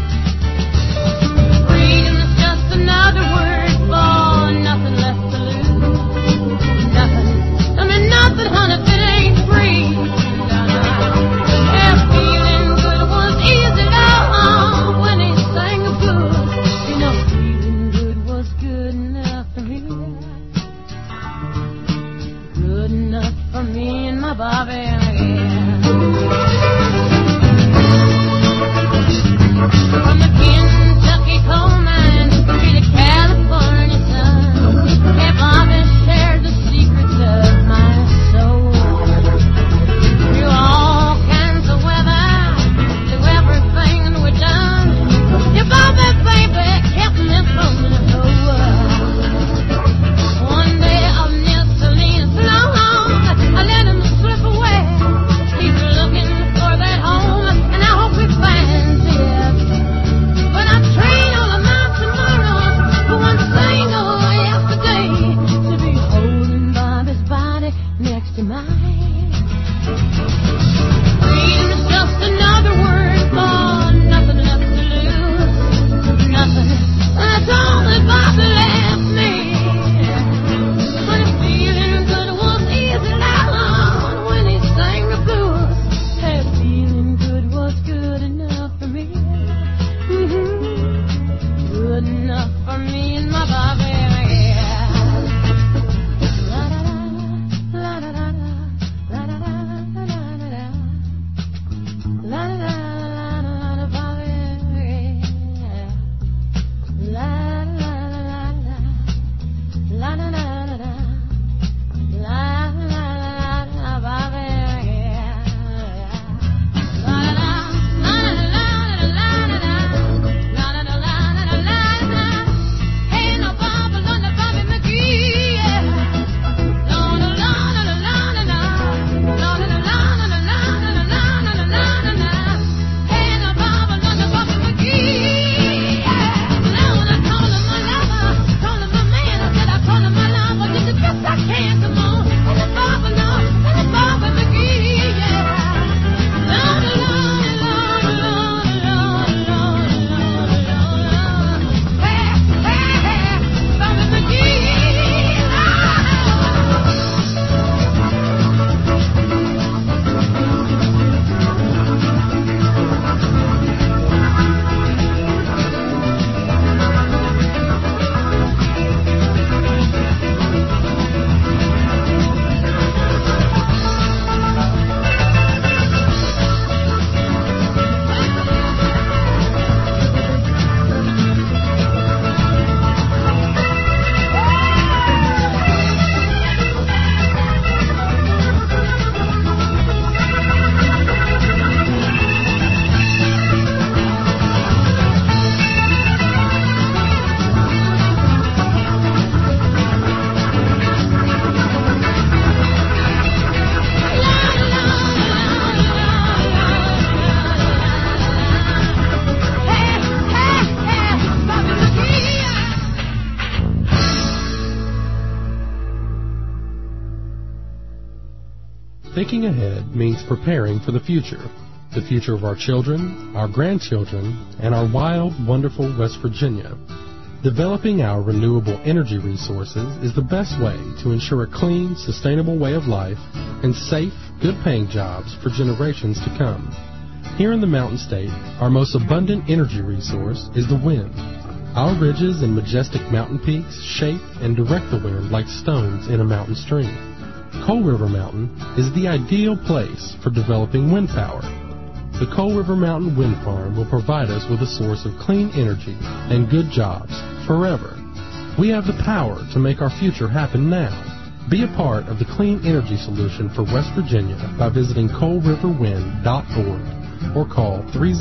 Thinking ahead means preparing for the future of our children, our grandchildren, and our wild, wonderful West Virginia. Developing our renewable energy resources is the best way to ensure a clean, sustainable way of life and safe, good-paying jobs for generations to come. Here in the Mountain State, our most abundant energy resource is the wind. Our ridges and majestic mountain peaks shape and direct the wind like stones in a mountain stream. Coal River Mountain is the ideal place for developing wind power. The Coal River Mountain Wind Farm will provide us with a source of clean energy and good jobs forever. We have the power to make our future happen now. Be a part of the clean energy solution for West Virginia by visiting coalriverwind.org or call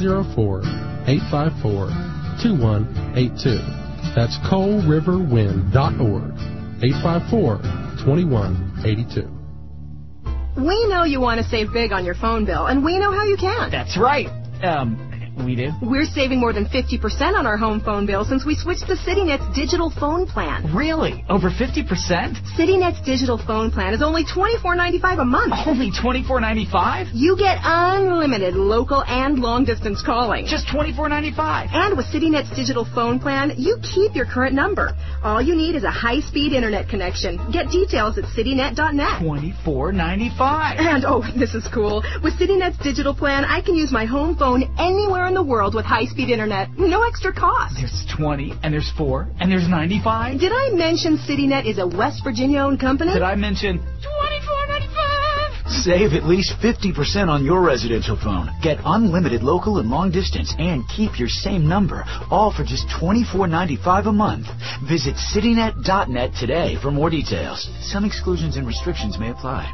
304-854-2182. That's coalriverwind.org, 854-2182. We know you want to save big on your phone bill, and we know how you can. That's right. We do? We're saving more than 50% on our home phone bill since we switched to CityNet's digital phone plan. Really? Over 50%? CityNet's digital phone plan is only $24.95 a month. Only $24.95? You get unlimited local and long-distance calling. Just $24.95. And with CityNet's digital phone plan, you keep your current number. All you need is a high-speed internet connection. Get details at citynet.net. $24.95. And, oh, this is cool. With CityNet's digital plan, I can use my home phone anywhere in the world with high-speed internet. No extra cost. There's 20, and there's 4, and there's 95. Did I mention CityNet is a West Virginia-owned company? Did I mention $24.95? Save at least 50% on your residential phone. Get unlimited local and long distance and keep your same number, all for just $24.95 a month. Visit citynet.net today for more details. Some exclusions and restrictions may apply.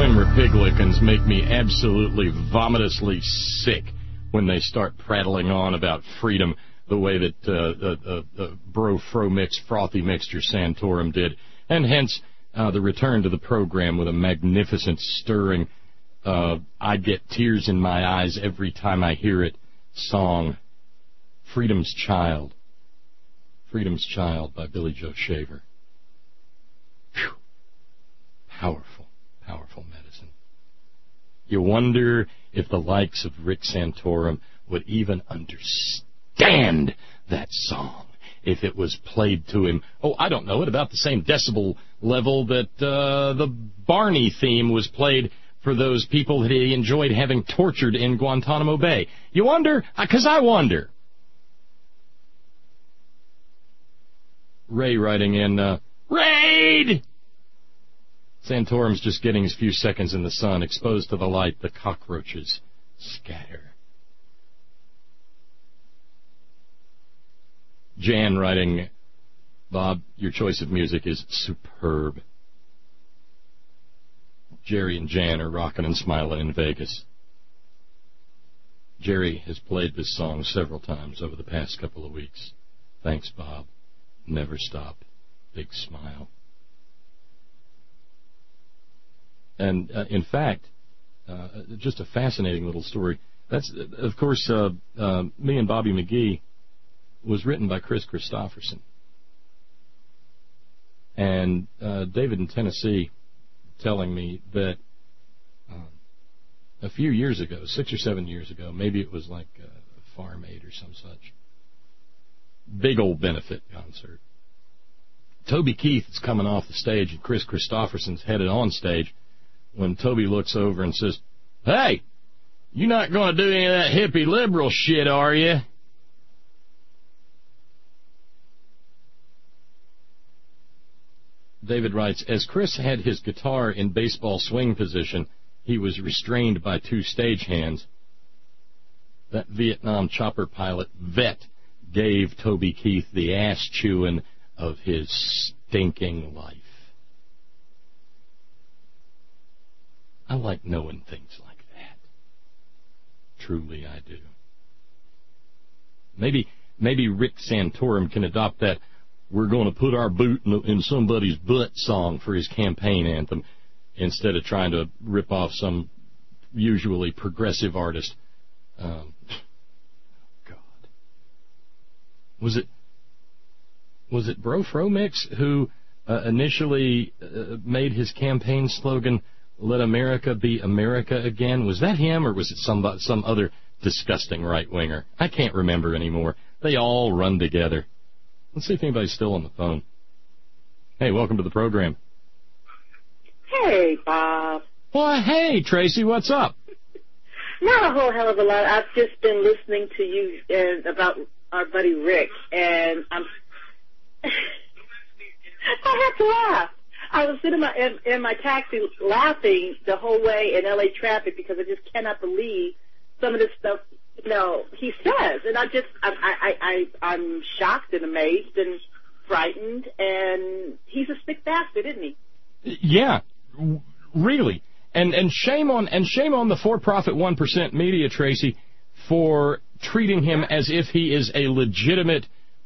Weimer Piglicans make me absolutely vomitously sick when they start prattling on about freedom the way that Bro-Fro Mix Frothy Mixture Santorum did. And hence the return to the program with a magnificent, stirring, I get tears in my eyes every time I hear it, song, Freedom's Child. Freedom's Child by Billy Joe Shaver. Whew. Powerful, powerful medicine. You wonder if the likes of Rick Santorum would even understand that song if it was played to him, I don't know, at about the same decibel level that the Barney theme was played for those people that he enjoyed having tortured in Guantanamo Bay. You wonder? Because I wonder. Ray writing in, Raid! Santorum's just getting his few seconds in the sun. Exposed to the light, the cockroaches scatter. Jan writing, Bob, your choice of music is superb. Jerry and Jan are rocking and smiling in Vegas. Jerry has played this song several times over the past couple of weeks. Thanks, Bob. Never stop. Big smile. And, in fact, just a fascinating little story. That's, of course, Me and Bobby McGee was written by Chris Christopherson. And David in Tennessee telling me that a few years ago, 6 or 7 years ago, maybe it was like Farm Aid or some such, big old benefit concert. Toby Keith is coming off the stage and Chris Christopherson's headed on stage when Toby looks over and says, "Hey, you're not going to do any of that hippie liberal shit, are you?" David writes, as Chris had his guitar in baseball swing position, he was restrained by two stagehands. That Vietnam chopper pilot vet gave Toby Keith the ass-chewing of his stinking life. I like knowing things like that. Truly I do. Maybe Rick Santorum can adopt that "we're going to put our boot in somebody's butt" song for his campaign anthem instead of trying to rip off some usually progressive artist. God. Was it Bro-Fro Mix who initially made his campaign slogan, "Let America be America again"? Was that him, or was it some other disgusting right-winger? I can't remember anymore. They all run together. Let's see if anybody's still on the phone. Hey, welcome to the program. Hey, Bob. Well, hey, Tracy, what's up? Not a whole hell of a lot. I've just been listening to you about our buddy Rick, and I had to laugh. I was sitting in my taxi laughing the whole way in L.A. traffic because I just cannot believe some of this stuff, he says. And I'm shocked and amazed and frightened, and he's a sick bastard, isn't he? Yeah, really. And shame on the for-profit 1% media, Tracy, for treating him as if he is a legitimate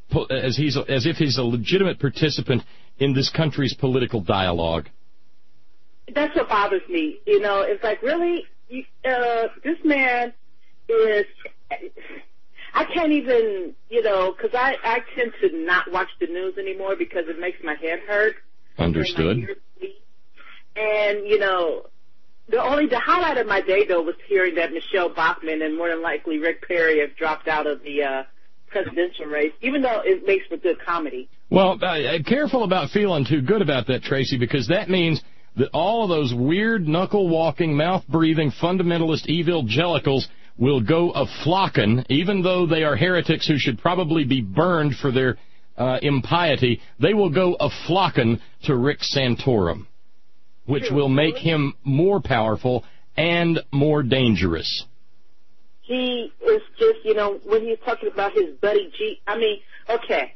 participant in this country's political dialogue. That's what bothers me. It's like, really, this man is. I can't even, because I tend to not watch the news anymore because it makes my head hurt. Understood. And the highlight of my day, though, was hearing that Michelle Bachmann and more than likely Rick Perry have dropped out of the presidential race, even though it makes for good comedy. Well, careful about feeling too good about that, Tracy, because that means that all of those weird, knuckle-walking, mouth-breathing, fundamentalist evangelicals will go a-flockin', even though they are heretics who should probably be burned for their impiety. They will go a-flockin' to Rick Santorum, which will make him more powerful and more dangerous. He is just, when he's talking about his buddy G. I mean, okay,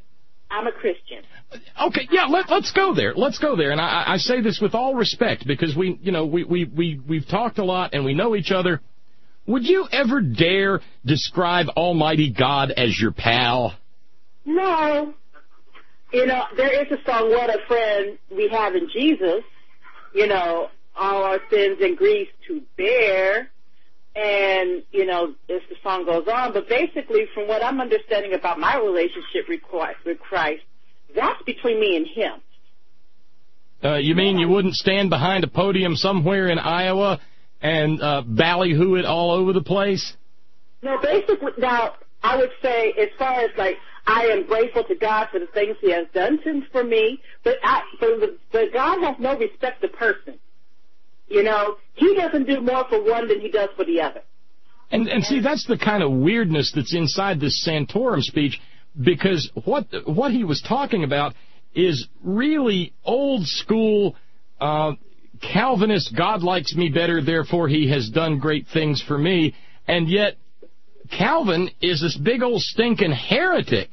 I'm a Christian. Okay, yeah, let's go there. Let's go there. And I say this with all respect because we've talked a lot and we know each other. Would you ever dare describe Almighty God as your pal? No. You know, there is a song, What a Friend We Have in Jesus. You know, all our sins and griefs to bear. And, you know, as the song goes on. But basically, from what I'm understanding about my relationship with Christ, that's between me and him. You mean you wouldn't stand behind a podium somewhere in Iowa and ballyhoo it all over the place? No, basically, now, I would say, as far as, like, I am grateful to God for the things he has done for me, but God has no respect to person. You know, he doesn't do more for one than he does for the other. And see, that's the kind of weirdness that's inside this Santorum speech, because what he was talking about is really old school Calvinist, God likes me better, therefore he has done great things for me, and yet Calvin is this big old stinking heretic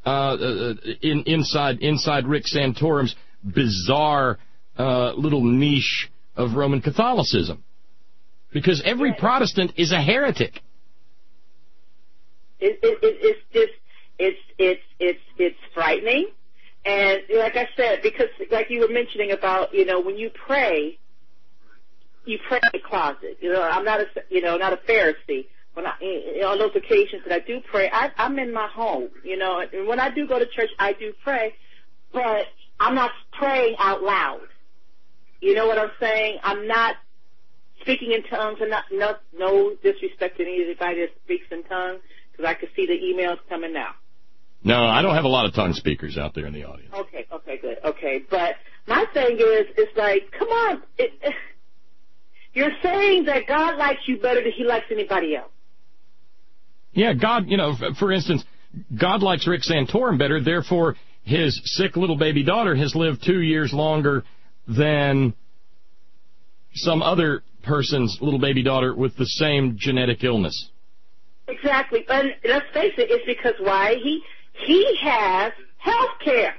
inside Rick Santorum's bizarre little niche of Roman Catholicism, because every Protestant is a heretic. It's frightening, and like I said, because like you were mentioning about, you know, when you pray in the closet. You know, I'm not a Pharisee. When on those occasions that I do pray, I'm in my home. You know, and when I do go to church, I do pray, but I'm not praying out loud. You know what I'm saying? I'm not speaking in tongues, and no disrespect to anybody that speaks in tongues, because I can see the emails coming now. No, I don't have a lot of tongue speakers out there in the audience. Okay, good. Okay, but my thing is, it's like, come on. You're saying that God likes you better than he likes anybody else. Yeah, God, you know, for instance, God likes Rick Santorum better, therefore his sick little baby daughter has lived 2 years longer than some other person's little baby daughter with the same genetic illness. Exactly. But let's face it, it's because why? He has health care.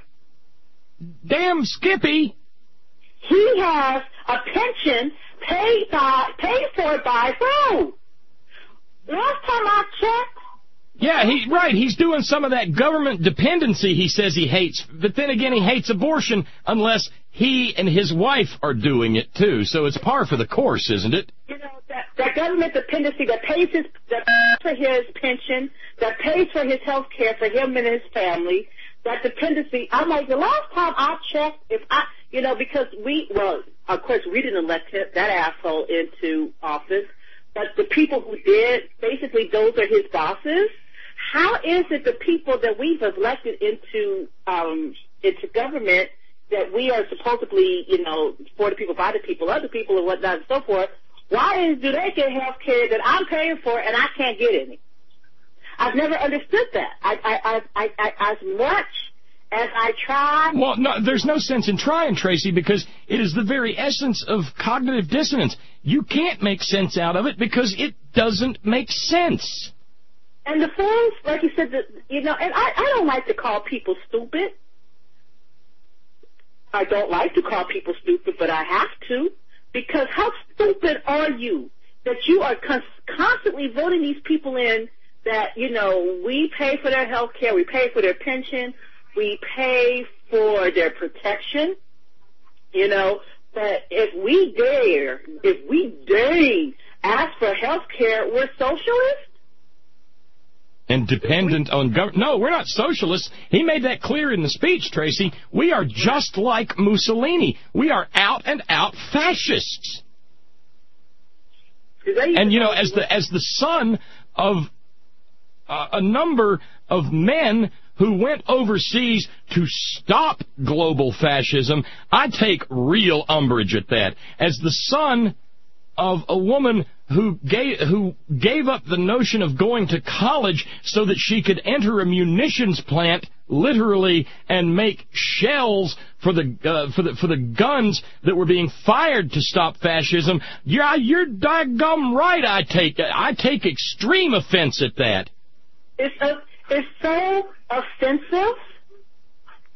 Damn Skippy! He has a pension paid for by who? Last time I checked. Yeah, he's doing some of that government dependency he says he hates. But then again, he hates abortion unless he and his wife are doing it too. So it's par for the course, isn't it? You know, that government dependency that pays for his pension, that pays for his health care for him and his family, that dependency, I'm like, the last time I checked, because of course we didn't elect that asshole into office, but the people who did, basically those are his bosses. How is it the people that we've elected into government, that we are supposedly, for the people, by the people, other people, and whatnot and so forth, do they get health care that I'm paying for and I can't get any? I've never understood that. As much as I try. Well, no, there's no sense in trying, Tracy, because it is the very essence of cognitive dissonance. You can't make sense out of it because it doesn't make sense. And the things, like you said, and I don't like to call people stupid. I don't like to call people stupid, but I have to, because how stupid are you that you are constantly voting these people in that, we pay for their health care, we pay for their pension, we pay for their protection, but if we dare ask for health care, we're socialists? And dependent on government. No, we're not socialists. He made that clear in the speech, Tracy. We are just like Mussolini. We are out-and-out fascists. And, as the son of a number of men who went overseas to stop global fascism, I take real umbrage at that. As the son of a woman who gave up the notion of going to college so that she could enter a munitions plant, literally, and make shells for the guns that were being fired to stop fascism. Yeah, you're daggum right. I take extreme offense at that. It's so offensive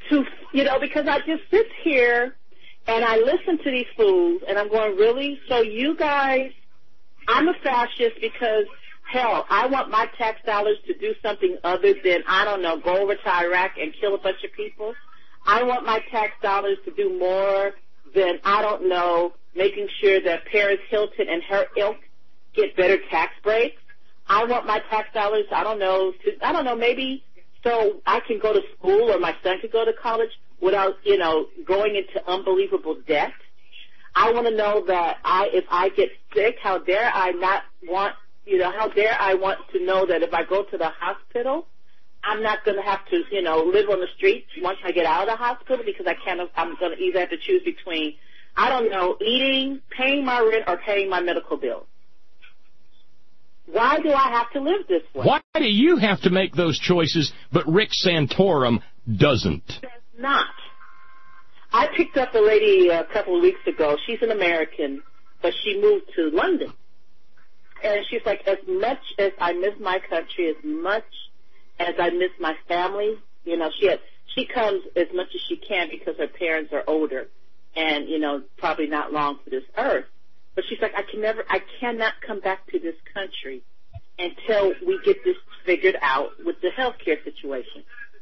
because I just sit here and I listen to these fools, and I'm going, really? So you guys, I'm a fascist because, hell, I want my tax dollars to do something other than, I don't know, go over to Iraq and kill a bunch of people. I want my tax dollars to do more than, I don't know, making sure that Paris Hilton and her ilk get better tax breaks. I want my tax dollars, I don't know, maybe so I can go to school or my son can go to college without, going into unbelievable debt. I want to know that if I get sick, how dare I want to know that if I go to the hospital, I'm not going to have to, live on the streets once I get out of the hospital because I'm going to either have to choose between, I don't know, eating, paying my rent, or paying my medical bill. Why do I have to live this way? Why do you have to make those choices, but Rick Santorum doesn't? Does not. I picked up a lady a couple of weeks ago. She's an American, but she moved to London. And she's like, as much as I miss my country, as much as I miss my family, she comes as much as she can because her parents are older and, probably not long for this earth. But she's like, I cannot come back to this country until we get this figured out with the healthcare situation.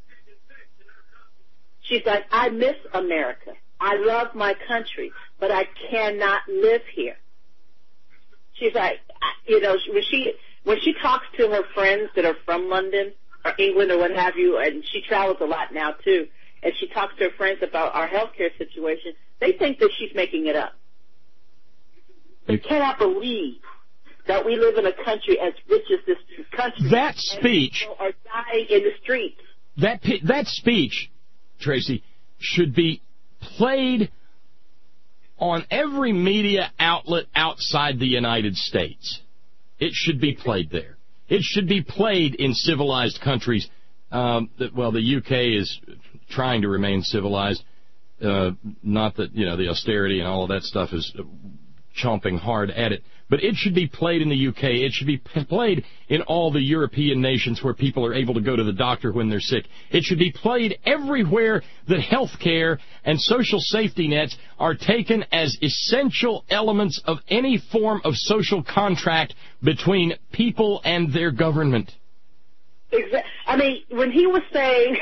She's like, I miss America. I love my country, but I cannot live here. She's like, when she talks to her friends that are from London or England or what have you, and she travels a lot now too, and she talks to her friends about our healthcare situation, they think that she's making it up. They cannot believe that we live in a country as rich as this country. That speech, people are dying in the streets. That speech, Tracy, should be played on every media outlet outside the United States. It should be played there. It should be played in civilized countries. The UK is trying to remain civilized. Not that, the austerity and all of that stuff is chomping hard at it. But it should be played in the UK. It should be played in all the European nations where people are able to go to the doctor when they're sick. It should be played everywhere that health care and social safety nets are taken as essential elements of any form of social contract between people and their government. Exactly. I mean, when he was saying,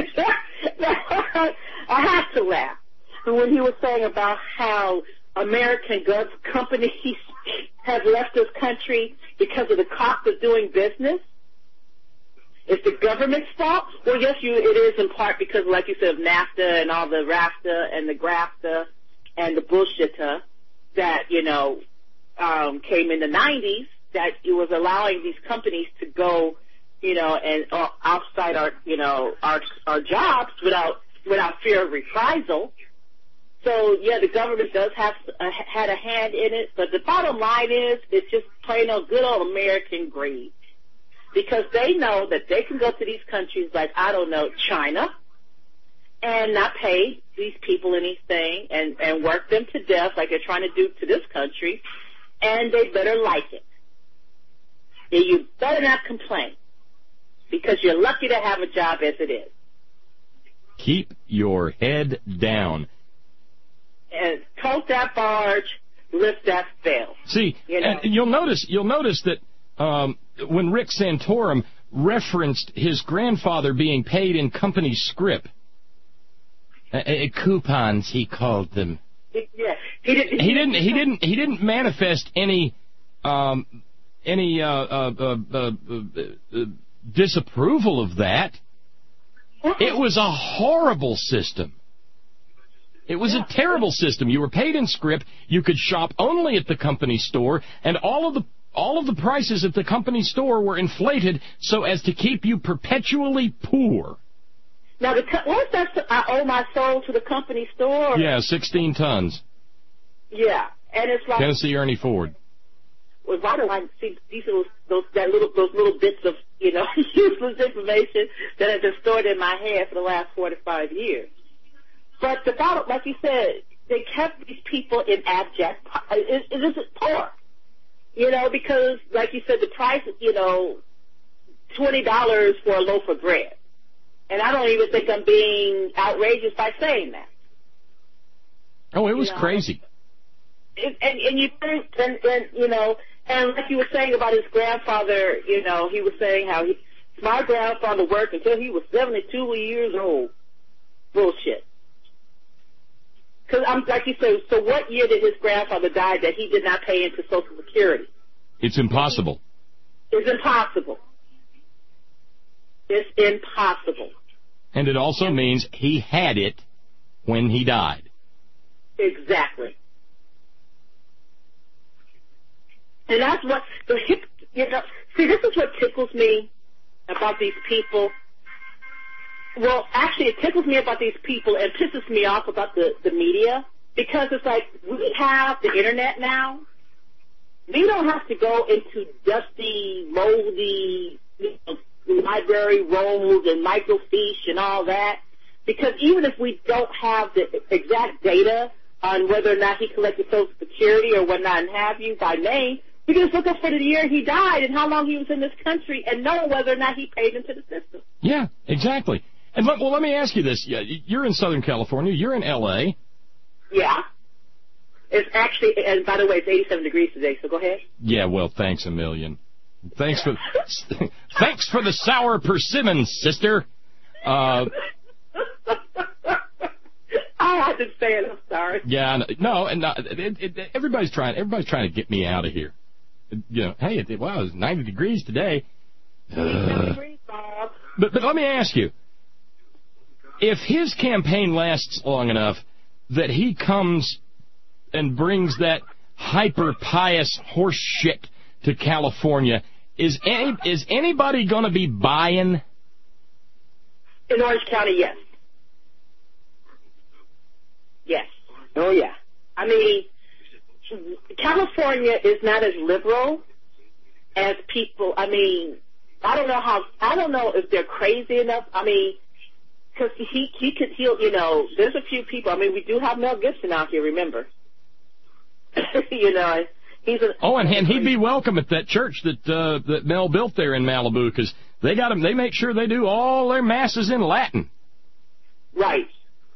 I have to laugh, when he was saying about how American companies have left this country because of the cost of doing business. It's the government's fault? Well, yes, it is in part because, like you said, of NAFTA and all the RAFTA and the GRAFTA and the bullshit that, came in the 90s, that it was allowing these companies to go, and outside our jobs without fear of reprisal. So, yeah, the government does have had a hand in it, but the bottom line is it's just plain old good old American greed. Because they know that they can go to these countries like, I don't know, China, and not pay these people anything and work them to death like they're trying to do to this country, and they better like it. And you better not complain, because you're lucky to have a job as it is. Keep your head down. And tote that barge, lift that sail. See, and you'll notice that when Rick Santorum referenced his grandfather being paid in company scrip, coupons he called them. Yeah, he didn't manifest any disapproval of that. It was a horrible system. It was a terrible system. You were paid in scrip. You could shop only at the company store, and all of the prices at the company store were inflated so as to keep you perpetually poor. Now, what's that? I owe my soul to the company store. Yeah, 16 tons. Yeah, and it's like Tennessee Ernie Ford. Well, why do I see these those little bits of useless information that have been stored in my head for the last 45 years? But the bottom, like you said, they kept these people in abject. It is poor, because, like you said, the price, $20 for a loaf of bread, and I don't don't even think I'm being outrageous by saying that. Oh, it was crazy. And you think, and you know, and like you were saying about his grandfather, you know, he was saying how my grandfather worked until he was 72 years old. Bullshit. Because I'm like you said, so what year did his grandfather die that he did not pay into Social Security? It's impossible. It's impossible. It's impossible. And it also means he had it when he died. Exactly. And that's what you know. See, this is what tickles me about these people. Well, actually, it tickles me about these people and pisses me off about the media, because it's like we have the internet now. We don't have to go into dusty, moldy, library rolls and microfiche and all that, because even if we don't have the exact data on whether or not he collected Social Security or whatnot and have you by name, we can just look up for the year he died and how long he was in this country and know whether or not he paid into the system. Yeah, exactly. And let me ask you this. You're in Southern California. You're in L.A. Yeah. It's actually, and by the way, it's 87 degrees today, so go ahead. Yeah, well, thanks a million. Thanks for the sour persimmons, sister. I had to say it. I'm sorry. Yeah, no, and everybody's trying to get me out of here. You know, hey, wow, it's 90 degrees today. 87 degrees, Bob. But let me ask you, if his campaign lasts long enough that he comes and brings that hyper-pious horse shit to California, is anybody going to be buying? In Orange County, yes. Yes. Oh, yeah. I mean, California is not as liberal as people. I mean, I don't know if they're crazy enough. I mean, because he'll, you know, there's a few people. I mean, we do have Mel Gibson out here, remember? You know, he's an. Oh, and he'd be welcome at that church that Mel built there in Malibu, because they got him. They make sure they do all their masses in Latin. Right.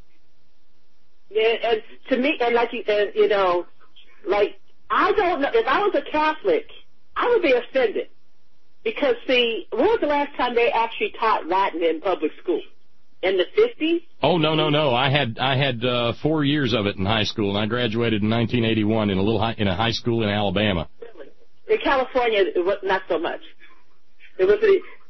Yeah, and to me, and like you know, like I don't know if I was a Catholic, I would be offended, because see, when was the last time they actually taught Latin in public school? In the 50s? Oh, no. I had 4 years of it in high school, and I graduated in 1981 in a high school in Alabama. Really? In California, it was not so much. It was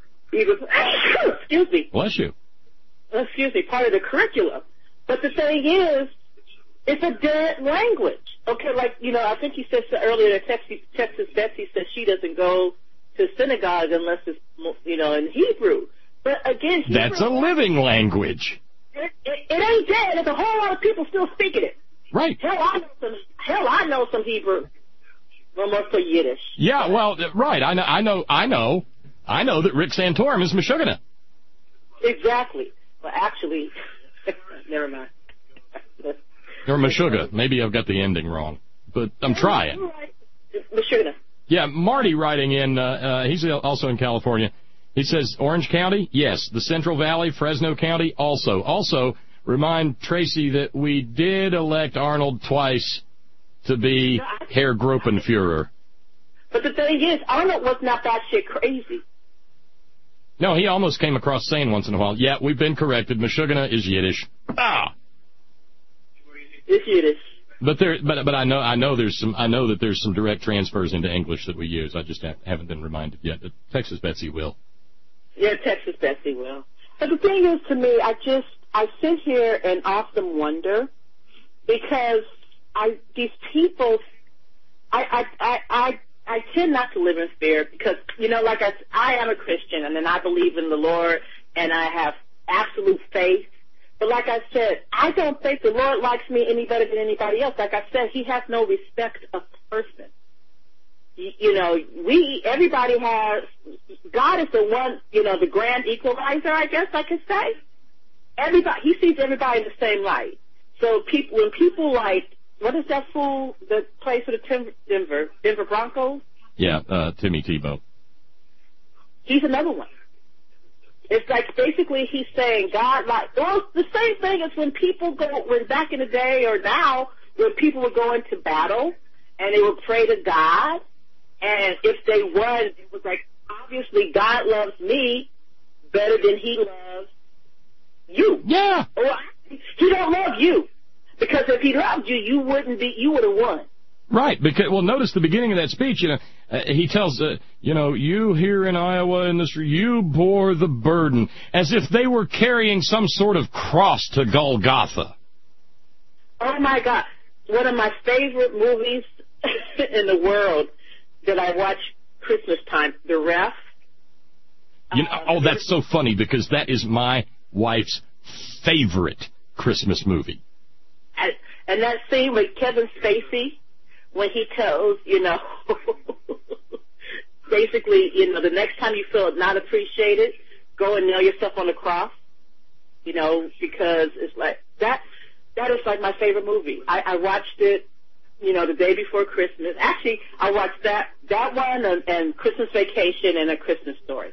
excuse me. Bless you. Excuse me, part of the curriculum. But the thing is, it's a dead language. Okay, like, you know, I think you said earlier that Texas Betsy said she doesn't go to synagogue unless it's, you know, in Hebrew. But again, Hebrew, that's a living language. It ain't dead. There's a whole lot of people still speaking it. Right. Hell, I know some Hebrew. Well, more for Yiddish. Yeah, well, right. I know that Rick Santorum is Meshuggah. Exactly. Well, actually, never mind. Or Meshuggah. Maybe I've got the ending wrong, but I'm trying. Right. Meshuggah. Yeah, Marty writing in. He's also in California. He says, Orange County, yes. The Central Valley, Fresno County, also. Also, remind Tracy that we did elect Arnold twice to be Herr Gruppenführer. But the thing is, Arnold was not that shit crazy. No, he almost came across saying once in a while, yeah, we've been corrected. Meshuggah is Yiddish. Ah! It's Yiddish. But I know that there's some direct transfers into English that we use. I just haven't been reminded yet. But Texas Betsy will. Yeah, Texas Betsy will. But the thing is, to me, I sit here and often wonder, because these people, I tend not to live in fear, because, you know, like I am a Christian, and then I believe in the Lord, and I have absolute faith. But like I said, I don't think the Lord likes me any better than anybody else. Like I said, he has no respect of person. You know, everybody has, God is the one, you know, the grand equalizer, I guess I could say. Everybody, he sees everybody in the same light. So when people like, what is that fool that plays for the Denver Broncos? Yeah, Timmy Tebow. He's another one. It's like basically he's saying God, like, well, the same thing as when back in the day or now, when people would go into battle and they would pray to God, and if they won, it was like, obviously God loves me better than he loves you. Yeah. Or he don't love you. Because if he loved you, you would have won. Right, because, well, notice the beginning of that speech, he tells, you here in Iowa in this, you bore the burden, as if they were carrying some sort of cross to Golgotha. Oh, my God. One of my favorite movies in the world that I watch Christmas time, The Ref. That's so funny, because that is my wife's favorite Christmas movie. And that scene with Kevin Spacey, when he tells, basically, the next time you feel not appreciated, go and nail yourself on the cross, because it's like, that is like my favorite movie. I watched it, the day before Christmas. Actually, I watched that one and Christmas Vacation and A Christmas Story.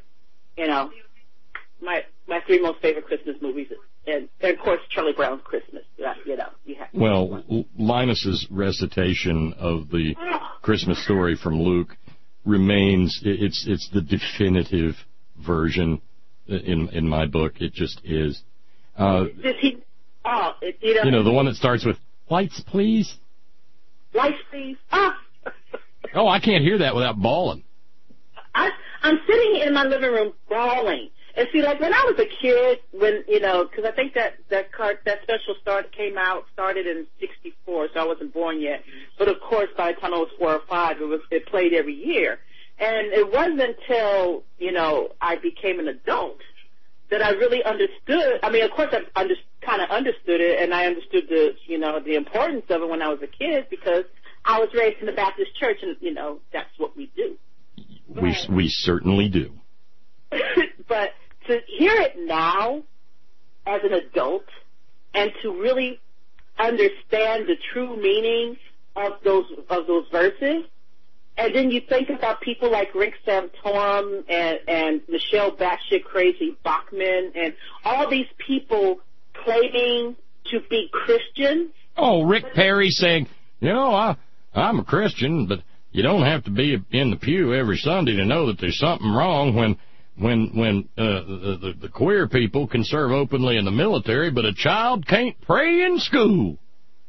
My three most favorite Christmas movies. And of course, Charlie Brown's Christmas. Well, Linus's recitation of the Christmas Story from Luke remains. It's the definitive version in my book. It just is. The one that starts with "Lights, please." Lights, please. Oh, I can't hear that without bawling. I'm sitting in my living room bawling. And see, like when I was a kid, because I think that special started in '64, so I wasn't born yet. But of course, by the time I was 4 or 5, it played every year. And it wasn't until I became an adult that I really understood. I mean, of course, I kind of understood it, and I understood the importance of it when I was a kid because I was raised in the Baptist church, and that's what we do. We certainly do. But to hear it now as an adult and to really understand the true meaning of those verses, and then you think about people like Rick Santorum and Michelle batshit crazy Bachman and all these people claiming to be Christian. Oh, Rick Perry saying, I'm a Christian, but you don't have to be in the pew every Sunday to know that there's something wrong when the queer people can serve openly in the military, but a child can't pray in school.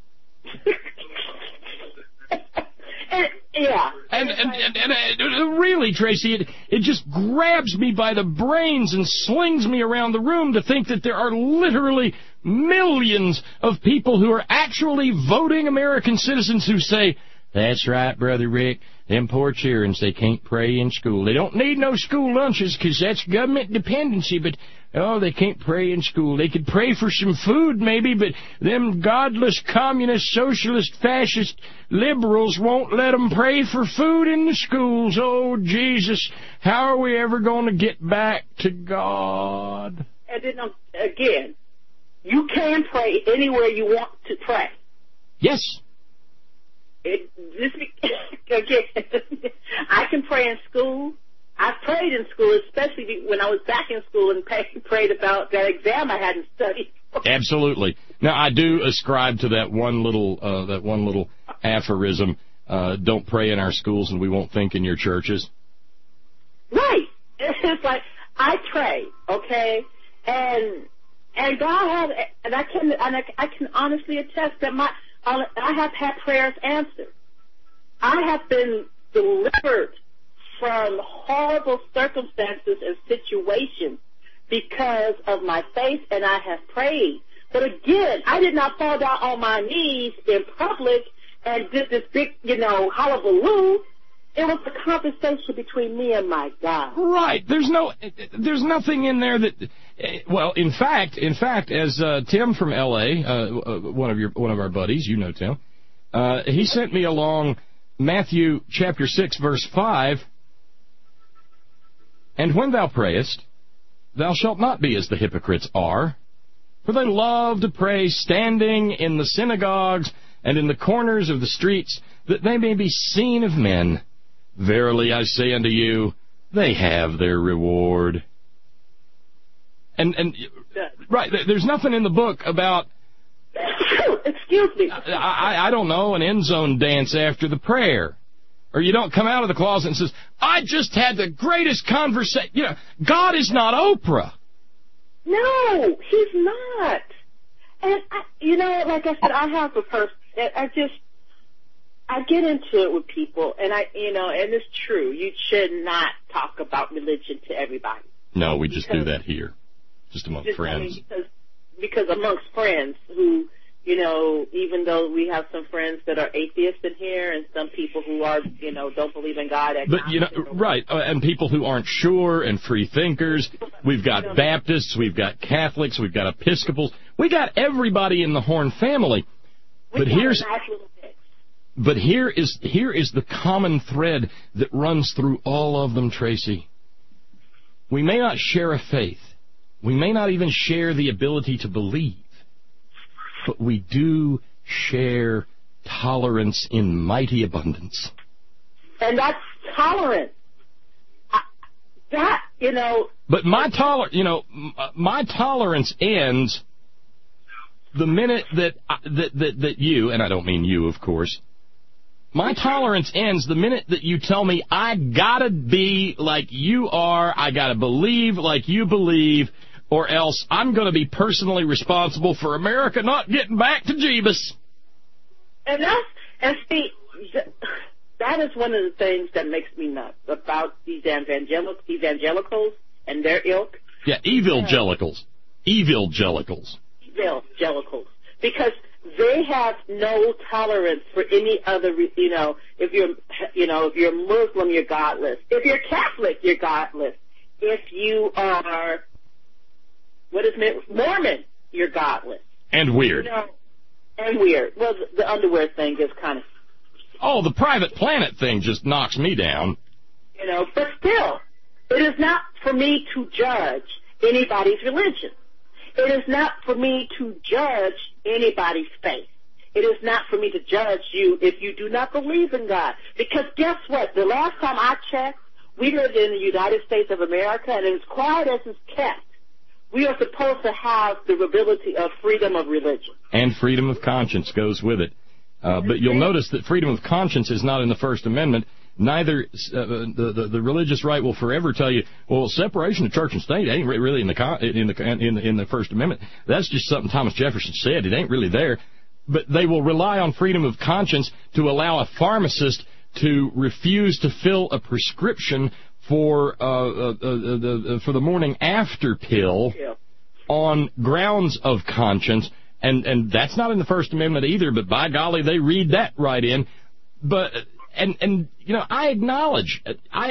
Yeah. And really, Tracy, it just grabs me by the brains and slings me around the room to think that there are literally millions of people who are actually voting American citizens who say, "That's right, Brother Rick. Them poor children, they can't pray in school. They don't need no school lunches because that's government dependency, but, they can't pray in school. They could pray for some food maybe, but them godless, communist, socialist, fascist liberals won't let them pray for food in the schools. Oh, Jesus, how are we ever going to get back to God?" And then, again, you can pray anywhere you want to pray. Yes. I can pray in school. I prayed in school, especially when I was back in school and prayed about that exam I hadn't studied. Absolutely. Now, I do ascribe to that one little aphorism, don't pray in our schools and we won't think in your churches. Right. It's like, I pray, okay? And God has, and I can honestly attest that I have had prayers answered. I have been delivered from horrible circumstances and situations because of my faith, and I have prayed. But again, I did not fall down on my knees in public and did this big, hullabaloo. It was a conversation between me and my God. Right. There's nothing in there that. Well, in fact, as Tim from L.A., one of our buddies, Tim, he sent me along Matthew chapter 6, verse 5. "And when thou prayest, thou shalt not be as the hypocrites are, for they love to pray standing in the synagogues and in the corners of the streets, that they may be seen of men. Verily I say unto you, they have their reward." And right, there's nothing in the book about. Excuse me. I don't know, an end zone dance after the prayer. Or you don't come out of the closet and says, I just had the greatest conversation. You know, God is not Oprah. No, he's not. And, like I said, I have a person, I get into it with people, and and it's true. You should not talk about religion to everybody. No, we just do that here, just among friends. Because amongst friends who, even though we have some friends that are atheists in here and some people who are, don't believe in God. But, right, and people who aren't sure and free thinkers. We've got Baptists, we've got Catholics, we've got Episcopals. We got everybody in the Horn family. But here is the common thread that runs through all of them, Tracy. We may not share a faith. We may not even share the ability to believe. But we do share tolerance in mighty abundance. And that's tolerance. But my tolerance ends the minute that you, and I don't mean you, of course, my tolerance ends the minute that you tell me I gotta be like you are, I gotta believe like you believe, or else I'm going to be personally responsible for America not getting back to Jeebus. And see, that is one of the things that makes me nuts about these evangelicals and their ilk. Yeah, evilgelicals. Evilgelicals. Because they have no tolerance for any other, if you're Muslim, you're godless. If you're Catholic, you're godless. If you are, Mormon, you're godless. And weird. And weird. Well, the underwear thing is kind of... Oh, the private planet thing just knocks me down. But still, it is not for me to judge anybody's religion. It is not for me to judge anybody's faith. It is not for me to judge you if you do not believe in God. Because guess what? The last time I checked, we lived in the United States of America, and as quiet as it's kept, we are supposed to have the ability of freedom of religion. And freedom of conscience goes with it. But you'll notice that freedom of conscience is not in the First Amendment. Neither the religious right will forever tell you, well, separation of church and state ain't really in the First Amendment. That's just something Thomas Jefferson said. It ain't really there. But they will rely on freedom of conscience to allow a pharmacist to refuse to fill a prescription for the morning after pill on grounds of conscience, and that's not in the First Amendment either. But by golly, they read that right in. But I acknowledge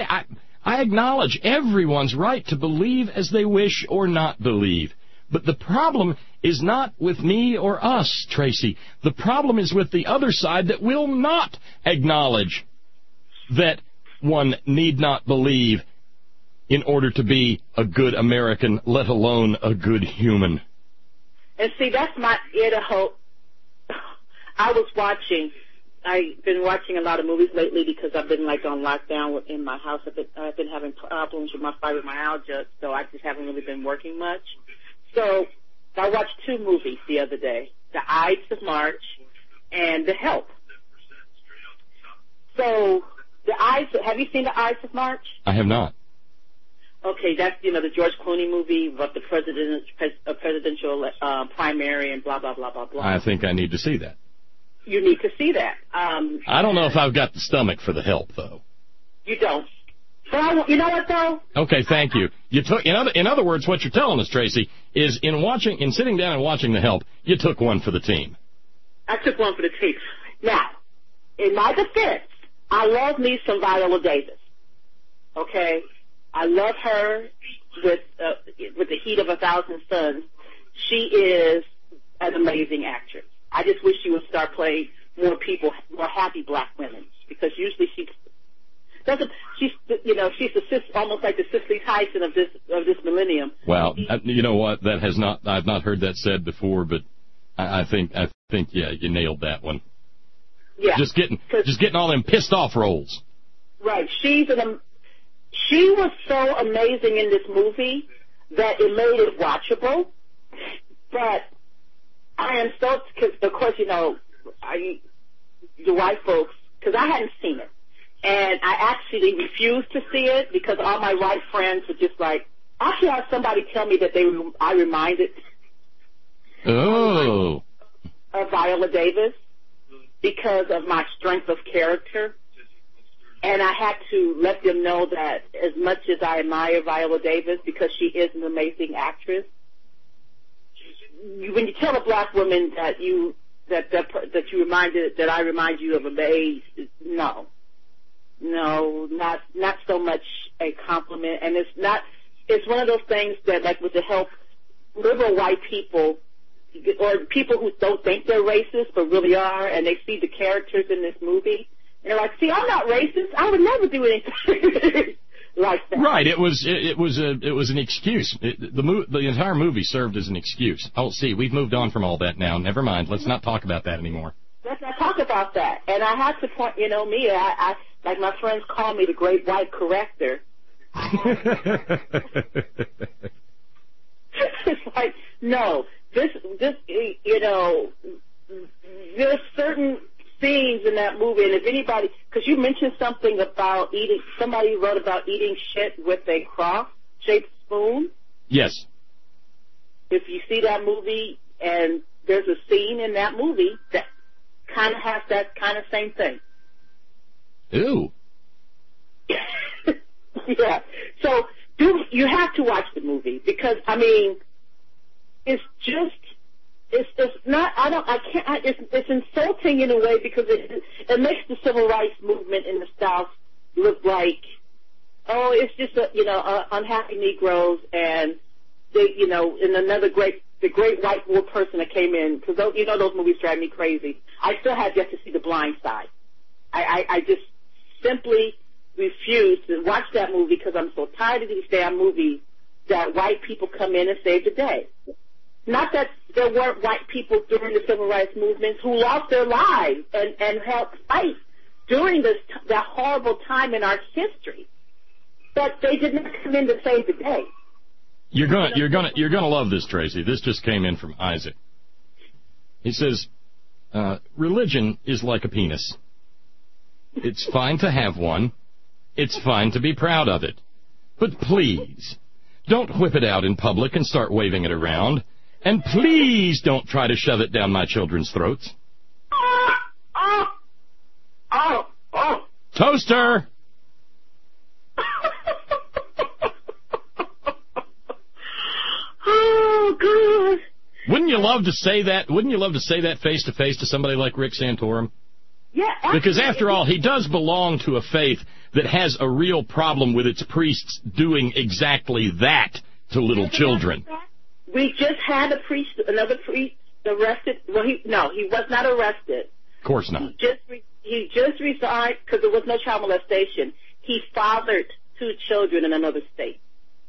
everyone's right to believe as they wish or not believe. But the problem is not with me or us, Tracy. The problem is with the other side that will not acknowledge that one need not believe in order to be a good American, let alone a good human. And see, that's my Idaho. I've been watching a lot of movies lately because I've been on lockdown in my house. I've been having problems with my fibromyalgia, so I just haven't really been working much. So I watched 2 movies the other day, The Ides of March and The Help. So have you seen The Ides of March? I have not. Okay, that's, the George Clooney movie about the presidential primary and blah, blah, blah, blah, blah. I think I need to see that. You need to see that. I don't know if I've got the stomach for The Help, though. You don't. But you know what, though? Okay, thank you. In other words, what you're telling us, Tracy, is in sitting down and watching The Help, you took one for the team. I took one for the team. Now, in my defense, I love me some Viola Davis. Okay? I love her with the heat of 1,000 suns. She is an amazing actress. I just wish she would start playing more happy black women, because usually she's almost like the Cicely Tyson of this millennium. Well, you know what? I've not heard that said before, but I think yeah, you nailed that one. Yeah. Just getting all them pissed off roles. Right. She was so amazing in this movie. that it made it watchable. But I am so, because of course, you know, the white folks, because I hadn't seen it. And I actually refused to see it because all my white friends were just like, I should have somebody tell me that I reminded of Viola Davis because of my strength of character. And I had to let them know that as much as I admire Viola Davis because she is an amazing actress, when you tell a black woman that I remind you of a babe, no, not so much a compliment. And it's one of those things that, like, with the help liberal white people or people who don't think they're racist but really are, and they see the characters in this movie, and they're like, see, I'm not racist. I would never do anything like that. Right. It was an excuse. The entire movie served as an excuse. Oh, see, we've moved on from all that now. Never mind. Let's not talk about that anymore. Let's not talk about that. And I have to point, you know, me, I like my friends call me the great white corrector. It's like, no, this, you know, there's certain scenes in that movie, and if anybody, because you mentioned something about somebody wrote about eating shit with a cross-shaped spoon. Yes. If you see that movie, and there's a scene in that movie that kind of has that kind of same thing. Ooh. Yeah. So you have to watch the movie because, I mean, it's insulting in a way because it makes the civil rights movement in the South look like, oh, it's just unhappy Negroes and they, you know, and the great white war person that came in, because those movies drive me crazy. I still have yet to see The Blind Side. I just simply refuse to watch that movie because I'm so tired of these damn movies that white people come in and save the day. Not that there weren't white people during the civil rights movements who lost their lives and helped fight during that horrible time in our history, but they did not come in to save the day. You're gonna love this, Tracy. This just came in from Isaac. He says, religion is like a penis. It's fine to have one. It's fine to be proud of it. But please, don't whip it out in public and start waving it around. And please don't try to shove it down my children's throats. Toaster! Oh, God. Wouldn't you love to say that? Wouldn't you love to say that face to face to somebody like Rick Santorum? Yeah, absolutely. Because after all, he does belong to a faith that has a real problem with its priests doing exactly that to little children. We just had another priest arrested. Well, he was not arrested. Of course not. He just resigned because there was no child molestation. He fathered 2 children in another state.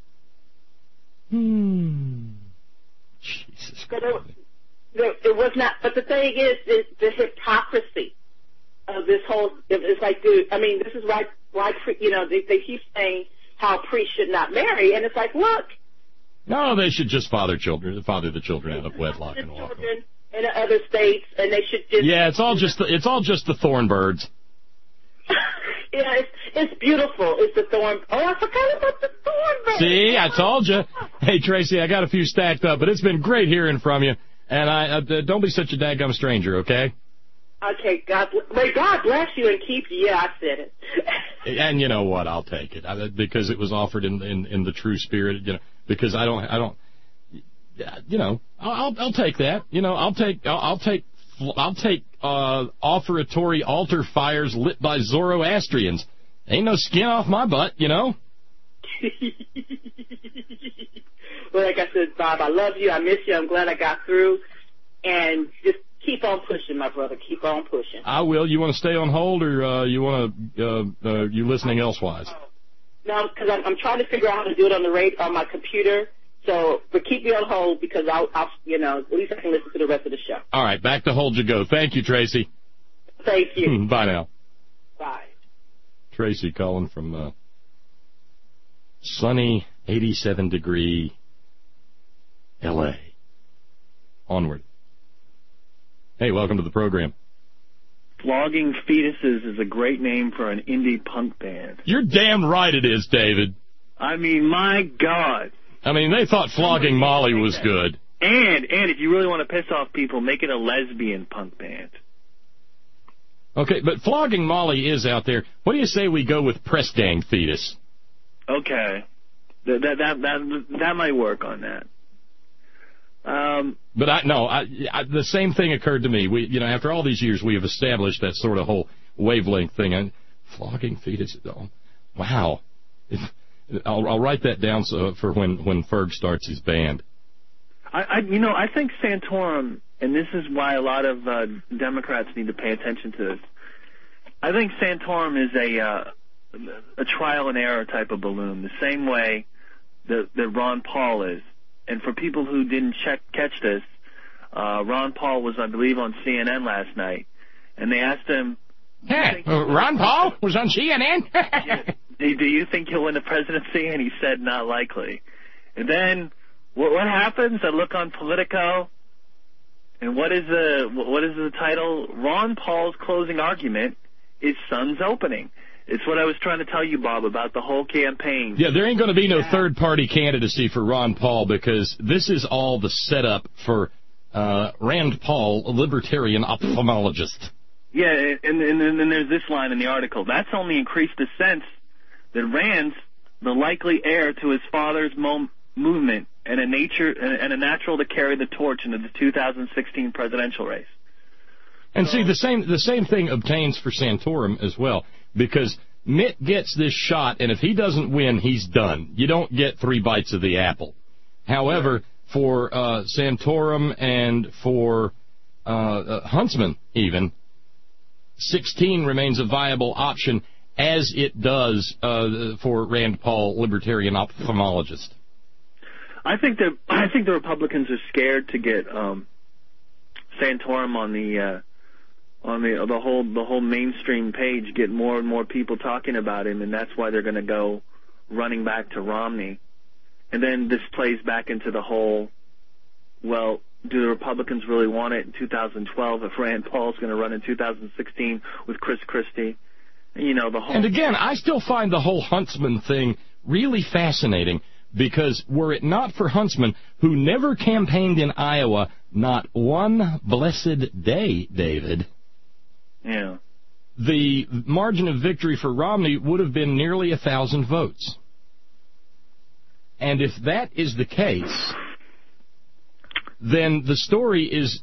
Jesus Christ. It was not. But the thing is the hypocrisy of this whole. It's like, dude. I mean, this is why they keep saying how priests should not marry, and it's like, look. No, they should just father the children out of wedlock and walk away. In other states, and they should just. Yeah, it's all just the Thornbirds. Yeah, it's beautiful. It's the thorn. Oh, I forgot about the Thornbirds. See, I told you. Hey, Tracy, I got a few stacked up, but it's been great hearing from you. And don't be such a dadgum stranger, okay? Okay, may God bless you and keep you. Yeah, I said it. And you know what? I'll take it because it was offered in the true spirit. You know, because I don't. You know, I'll take that. You know, I'll take offertory altar fires lit by Zoroastrians. Ain't no skin off my butt, you know. Well, like I said, Bob, I love you. I miss you. I'm glad I got through. And just keep on pushing, my brother. Keep on pushing. I will. You want to stay on hold, or you want to you listening elsewise? No, because I'm trying to figure out how to do it on my computer. So, but keep me on hold because I'll at least I can listen to the rest of the show. All right, back to hold you go. Thank you, Tracy. Thank you. Bye now. Bye. Tracy calling from sunny 87-degree L.A. Onward. Hey, welcome to the program. Flogging Fetuses is a great name for an indie punk band. You're damn right it is, David. I mean, my God. I mean, they thought Flogging Molly was good. And if you really want to piss off people, make it a lesbian punk band. Okay, but Flogging Molly is out there. What do you say we go with Press Gang Fetus? Okay. That might work on that. But the same thing occurred to me. We, after all these years, we have established that sort of whole wavelength thing. And Flogging Fetus. Oh, wow. I'll write that down for when Ferg starts his band. I think Santorum, and this is why a lot of Democrats need to pay attention to this. I think Santorum is a trial and error type of balloon, the same way that Ron Paul is. And for people who didn't catch this, Ron Paul was, I believe, on CNN last night, and they asked him, Ron Paul was on CNN? do you think he'll win the presidency? And he said, not likely. And then what happens? I look on Politico, and what is the title? Ron Paul's closing argument is Sun's opening. It's what I was trying to tell you, Bob, about the whole campaign. Yeah, there ain't going to be no third-party candidacy for Ron Paul because this is all the setup for Rand Paul, a libertarian ophthalmologist. Yeah, and then there's this line in the article. That's only increased the sense that Rand's the likely heir to his father's movement and a natural to carry the torch into the 2016 presidential race. And see, the same thing obtains for Santorum as well, because Mitt gets this shot, and if he doesn't win, he's done. You don't get 3 bites of the apple. However, for Santorum and for Huntsman even, 16 remains a viable option, as it does for Rand Paul, libertarian ophthalmologist. I think the Republicans are scared to get Santorum on the whole mainstream page, get more and more people talking about him, and that's why they're going to go running back to Romney. And then this plays back into the whole, well, do the Republicans really want it in 2012 if Rand Paul's going to run in 2016 with Chris Christie? The whole. And again, I still find the whole Huntsman thing really fascinating, because were it not for Huntsman, who never campaigned in Iowa, not one blessed day, David, yeah, the margin of victory for Romney would have been nearly 1,000 votes. And if that is the case, then the story is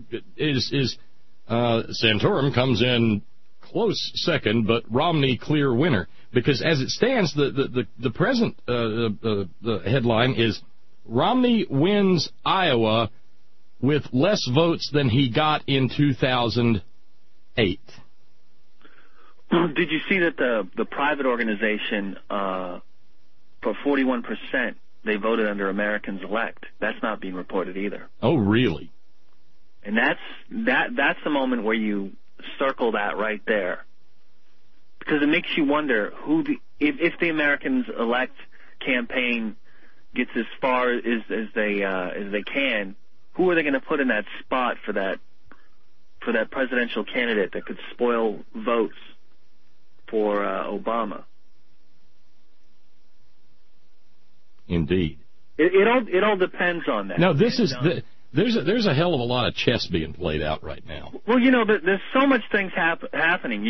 Santorum comes in close second, but Romney clear winner. Because as it stands, the present the headline is Romney wins Iowa with less votes than he got in 2008. Did you see that the private organization for 41% they voted under Americans Elect? That's not being reported either. Oh, really? And that's the moment where you circle that right there, because it makes you wonder if the Americans Elect campaign gets as far as they can, who are they going to put in that spot for that presidential candidate that could spoil votes for Obama? Indeed. It all depends on that. No, there's a hell of a lot of chess being played out right now. Well, there's so much things happening.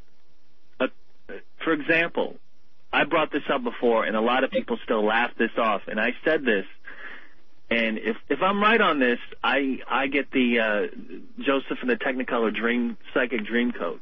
For example, I brought this up before, and a lot of people still laugh this off. And I said this, and if I'm right on this, I get the Joseph and the Technicolor psychic dream coat.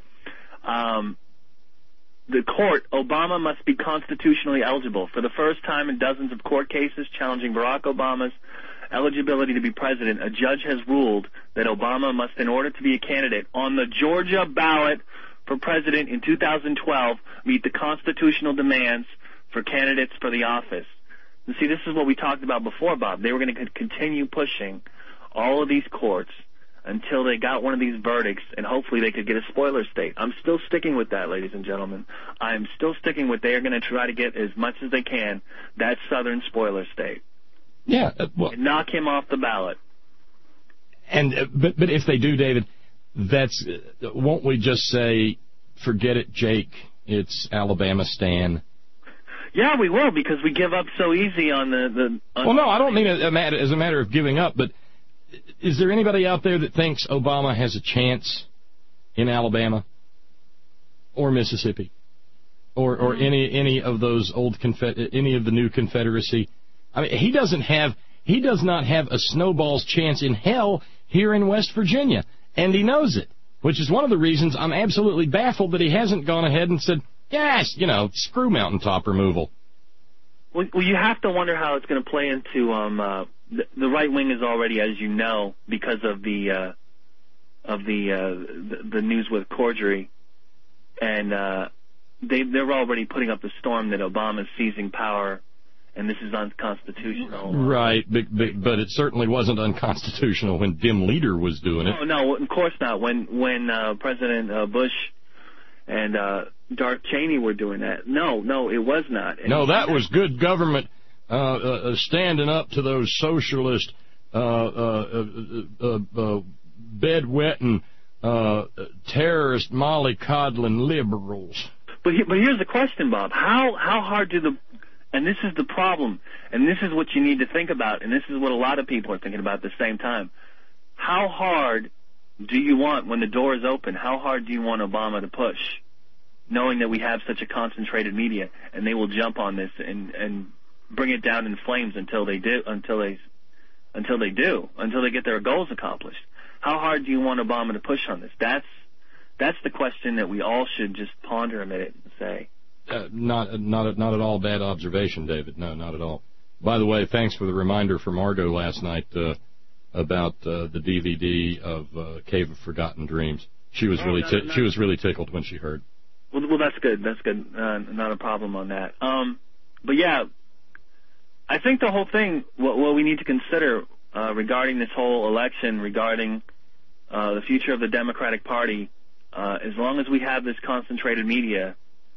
The court, Obama must be constitutionally eligible. For the first time in dozens of court cases challenging Barack Obama's eligibility to be president, a judge has ruled that Obama must, in order to be a candidate on the Georgia ballot for president in 2012, meet the constitutional demands for candidates for the office. And see, this is what we talked about before, Bob. They were going to continue pushing all of these courts until they got one of these verdicts, and hopefully they could get a spoiler state. I'm still sticking with that, ladies and gentlemen. I'm still sticking with they are going to try to get as much as they can that southern spoiler state. Yeah, and knock him off the ballot. And but if they do, David, that's won't we just say, forget it, Jake? It's Alabama Stan. Yeah, we will, because we give up so easy on the. Well, no, I don't mean it as a matter of giving up, but is there anybody out there that thinks Obama has a chance in Alabama or Mississippi or any of those old any of the new Confederacy? I mean, he does not have a snowball's chance in hell here in West Virginia, and he knows it, which is one of the reasons I'm absolutely baffled that he hasn't gone ahead and said, yes, screw mountaintop removal. Well, you have to wonder how it's going to play into the right wing is already, as you know, because of the news with Cordray, and they're already putting up the storm that Obama's seizing power, and this is unconstitutional. Right, but it certainly wasn't unconstitutional when Dim Leader was doing it. Oh, no, of course not. When President Bush and Dark Cheney were doing that. No, it was not. And no, that was good government standing up to those socialist, bedwetting, terrorist, mollycoddling liberals. But here's the question, Bob. How hard and this is the problem, and this is what you need to think about, and this is what a lot of people are thinking about at the same time. How hard do you want, when the door is open, how hard do you want Obama to push, knowing that we have such a concentrated media, and they will jump on this and bring it down in flames until they get their goals accomplished? How hard do you want Obama to push on this? That's the question that we all should just ponder a minute and say. Not at all bad observation, David. No, not at all. By the way, thanks for the reminder from Margot last night about the DVD of Cave of Forgotten Dreams. She was really tickled when she heard. Well, that's good. That's good. Not a problem on that. But yeah, I think the whole thing, what we need to consider regarding this whole election, regarding the future of the Democratic Party, as long as we have this concentrated media,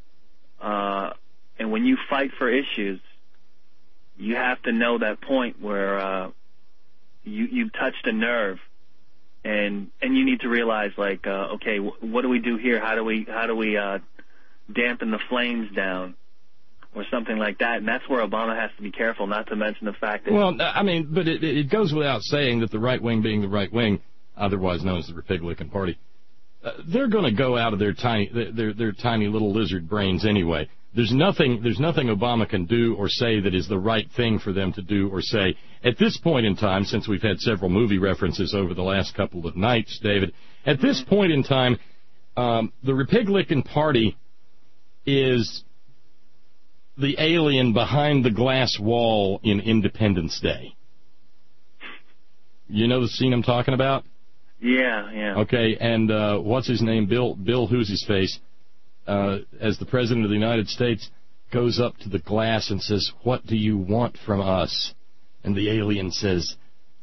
and when you fight for issues, you have to know that point where you've touched a nerve, and you need to realize, like, okay, what do we do here? How do we dampen the flames down, or something like that? And that's where Obama has to be careful, not to mention the fact that... Well, I mean, but it goes without saying that the right wing, being the right wing, otherwise known as the Republican Party, they're going to go out of their tiny little lizard brains anyway. There's nothing Obama can do or say that is the right thing for them to do or say. At this point in time, since we've had several movie references over the last couple of nights, David, at this point in time, the Republican Party is the alien behind the glass wall in Independence Day. You know the scene I'm talking about? Yeah. Okay, and what's his name? Bill who's his face, as the President of the United States, goes up to the glass and says, "What do you want from us?" And the alien says,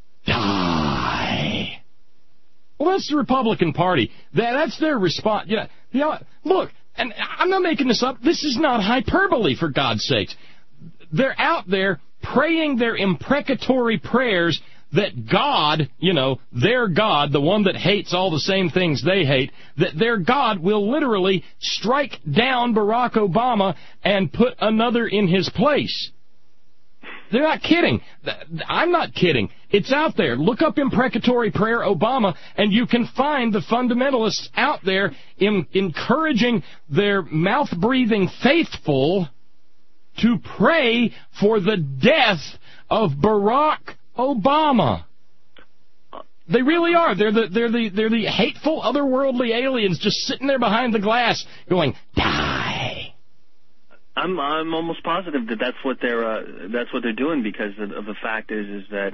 "Die." Well, that's the Republican Party. That's their response. Look, and I'm not making this up. This is not hyperbole, for God's sakes. They're out there praying their imprecatory prayers that God, their God, the one that hates all the same things they hate, that their God will literally strike down Barack Obama and put another in his place. They're not kidding. I'm not kidding. It's out there. Look up imprecatory prayer Obama, and you can find the fundamentalists out there encouraging their mouth-breathing faithful to pray for the death of Barack Obama. They really are. They're the hateful, otherworldly aliens just sitting there behind the glass going, "Die." I'm almost positive that that's what they're doing, because of the fact is that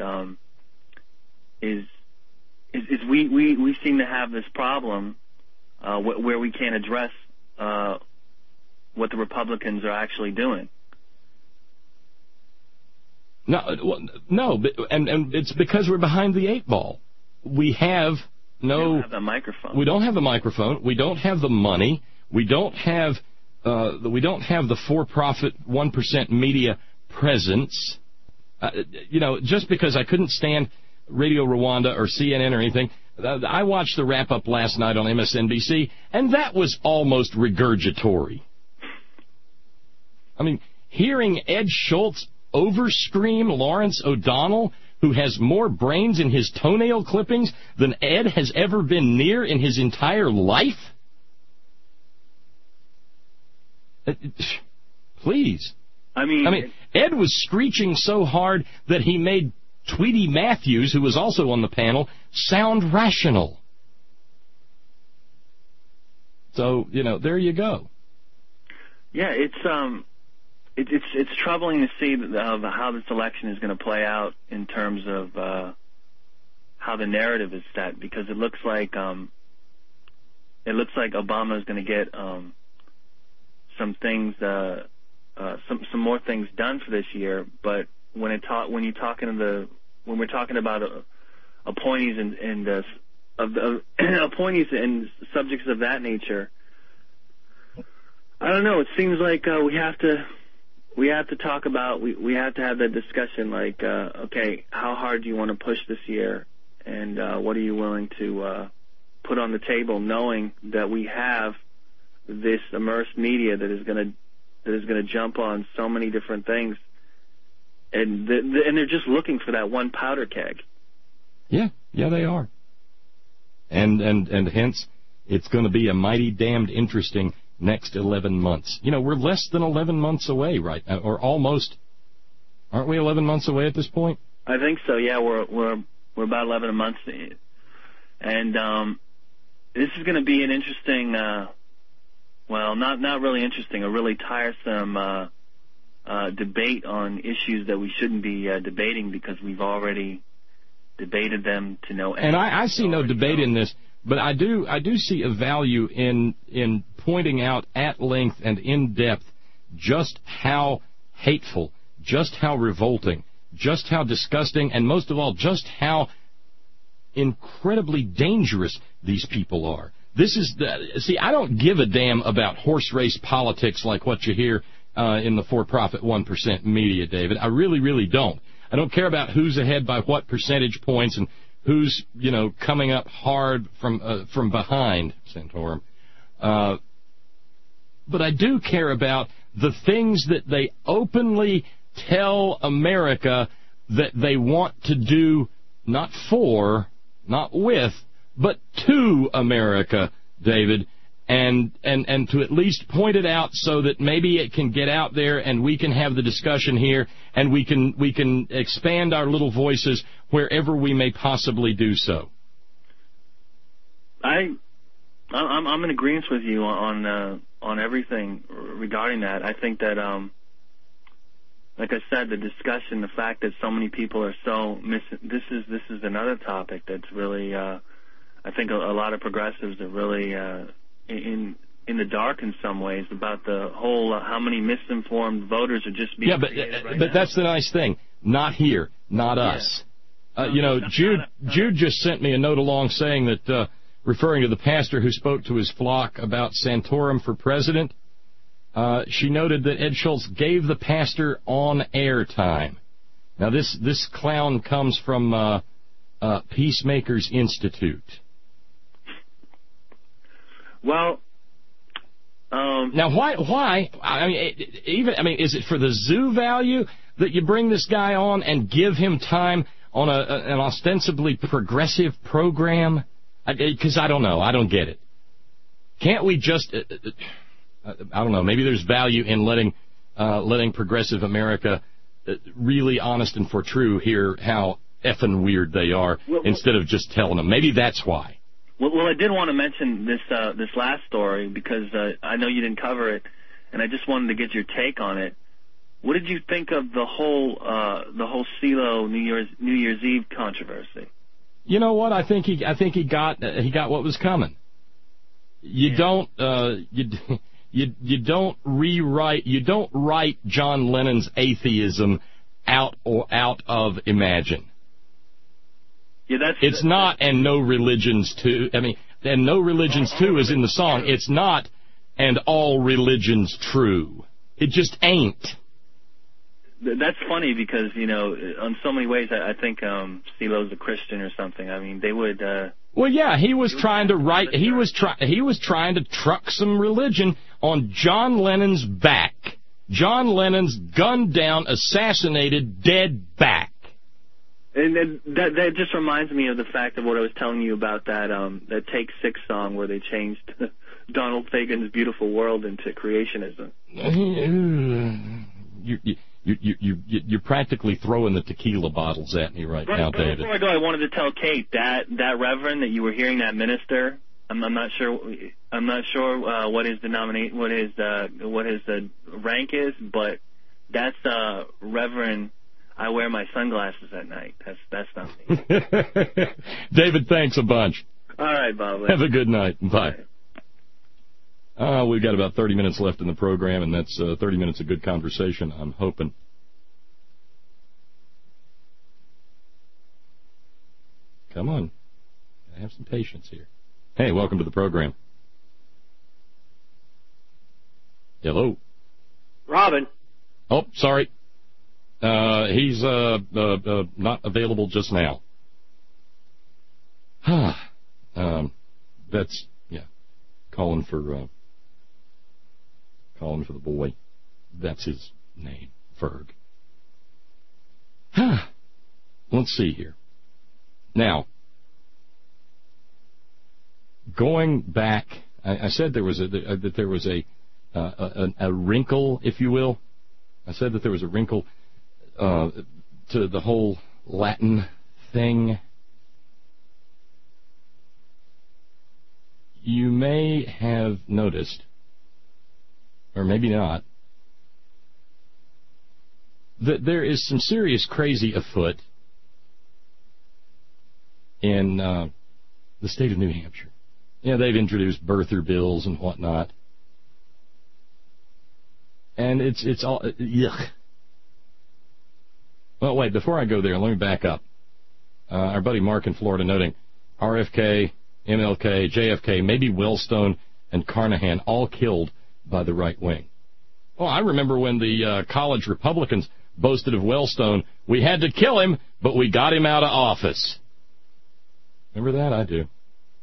we seem to have this problem where we can't address what the Republicans are actually doing. No, and it's because we're behind the eight ball. We have We don't have the microphone. We don't have the microphone. We don't have the money. We don't have the for-profit 1% media presence. Just because I couldn't stand Radio Rwanda or CNN or anything, I watched the wrap-up last night on MSNBC, and that was almost regurgitory. I mean, hearing Ed Schultz overscream Lawrence O'Donnell, who has more brains in his toenail clippings than Ed has ever been near in his entire life? Please. I mean, Ed was screeching so hard that he made Tweety Matthews, who was also on the panel, sound rational. So, there you go. Yeah, it's troubling to see how this election is going to play out in terms of how the narrative is set, because it looks like Obama is going to get some things, some more things done for this year. But when we're talking about appointees and appointees and subjects of that nature, I don't know. It seems like we have to talk about, we have to have that discussion, like, okay, how hard do you want to push this year, and what are you willing to put on the table, knowing that we have this immersed media that is going to jump on so many different things, and they're just looking for that one powder keg. Yeah, they are, and hence it's going to be a mighty damned interesting next 11 months. We're less than 11 months away right now, or almost. Aren't we 11 months away at this point? I think so, yeah. We're about 11 months. And this is going to be an interesting, not really interesting, a really tiresome debate on issues that we shouldn't be debating, because we've already debated them to no end. And I see no debate in this. But I do see a value in pointing out at length and in depth just how hateful, just how revolting, just how disgusting, and most of all, just how incredibly dangerous these people are. I don't give a damn about horse race politics like what you hear in the for-profit 1% media, David. I really, really don't. I don't care about who's ahead by what percentage points and who's, coming up hard from behind, Santorum. But I do care about the things that they openly tell America that they want to do, not for, not with, but to America, David, and to at least point it out so that maybe it can get out there and we can have the discussion here and we can expand our little voices wherever we may possibly do so. I'm in agreement with you on everything regarding that. I think that like I said, the discussion, the fact that so many people are so this is another topic that's really I think a lot of progressives are really in the dark in some ways about the whole how many misinformed voters are just being created right but now. That's the nice thing. Not here, not us. Jude just sent me a note along saying that, referring to the pastor who spoke to his flock about Santorum for president, she noted that Ed Schultz gave the pastor on-air time. Now, this clown comes from Peacemakers Institute. Well, now why? Is it for the zoo value that you bring this guy on and give him time on an ostensibly progressive program? Because I don't know. I don't get it. Can't we just, I don't know, maybe there's value in letting progressive America really honest and for true hear how effing weird they are instead of just telling them. Maybe that's why. Well, I did want to mention this last story because I know you didn't cover it, and I just wanted to get your take on it. What did you think of the whole CeeLo New Year's Eve controversy? You know what? I think he got what was coming. You don't write John Lennon's atheism out of Imagine. Yeah, it's not, and no religions too. And no religions too is in the song. It's not, and all religions true. It just ain't. That's funny because, on so many ways, I think CeeLo's a Christian or something. I mean, they would... Well, yeah, he was trying to write... He was trying to truck some religion on John Lennon's back. John Lennon's gunned down, assassinated, dead back. And that just reminds me of the fact of what I was telling you about that Take 6 song where they changed Donald Fagen's Beautiful World into creationism. You're practically throwing the tequila bottles at me right now, David. Before I go, I wanted to tell Kate that reverend that you were hearing, that minister. I'm not sure what his rank is, but that's Reverend. I wear my sunglasses at night. That's not me. David, thanks a bunch. All right, Bob. Have a good night. Bye. We've got about 30 minutes left in the program, and that's 30 minutes of good conversation, I'm hoping. Come on. I have some patience here. Hey, welcome to the program. Hello. Robin. Oh, sorry. He's not available just now. That's, calling for the boy. That's his name, Ferg. Let's see here. Now, going back, I said there was that there was a wrinkle, if you will. I said that there was a wrinkle to the whole Latin thing. You may have noticed, or maybe not, that there is some serious crazy afoot in the state of New Hampshire. They've introduced birther bills and whatnot. And it's all, yuck. Well, wait, before I go there, let me back up. Our buddy Mark in Florida noting RFK, MLK, JFK, maybe Wellstone and Carnahan all killed by the right wing. Well, I remember when the college Republicans boasted of Wellstone, we had to kill him, but we got him out of office. Remember that? I do.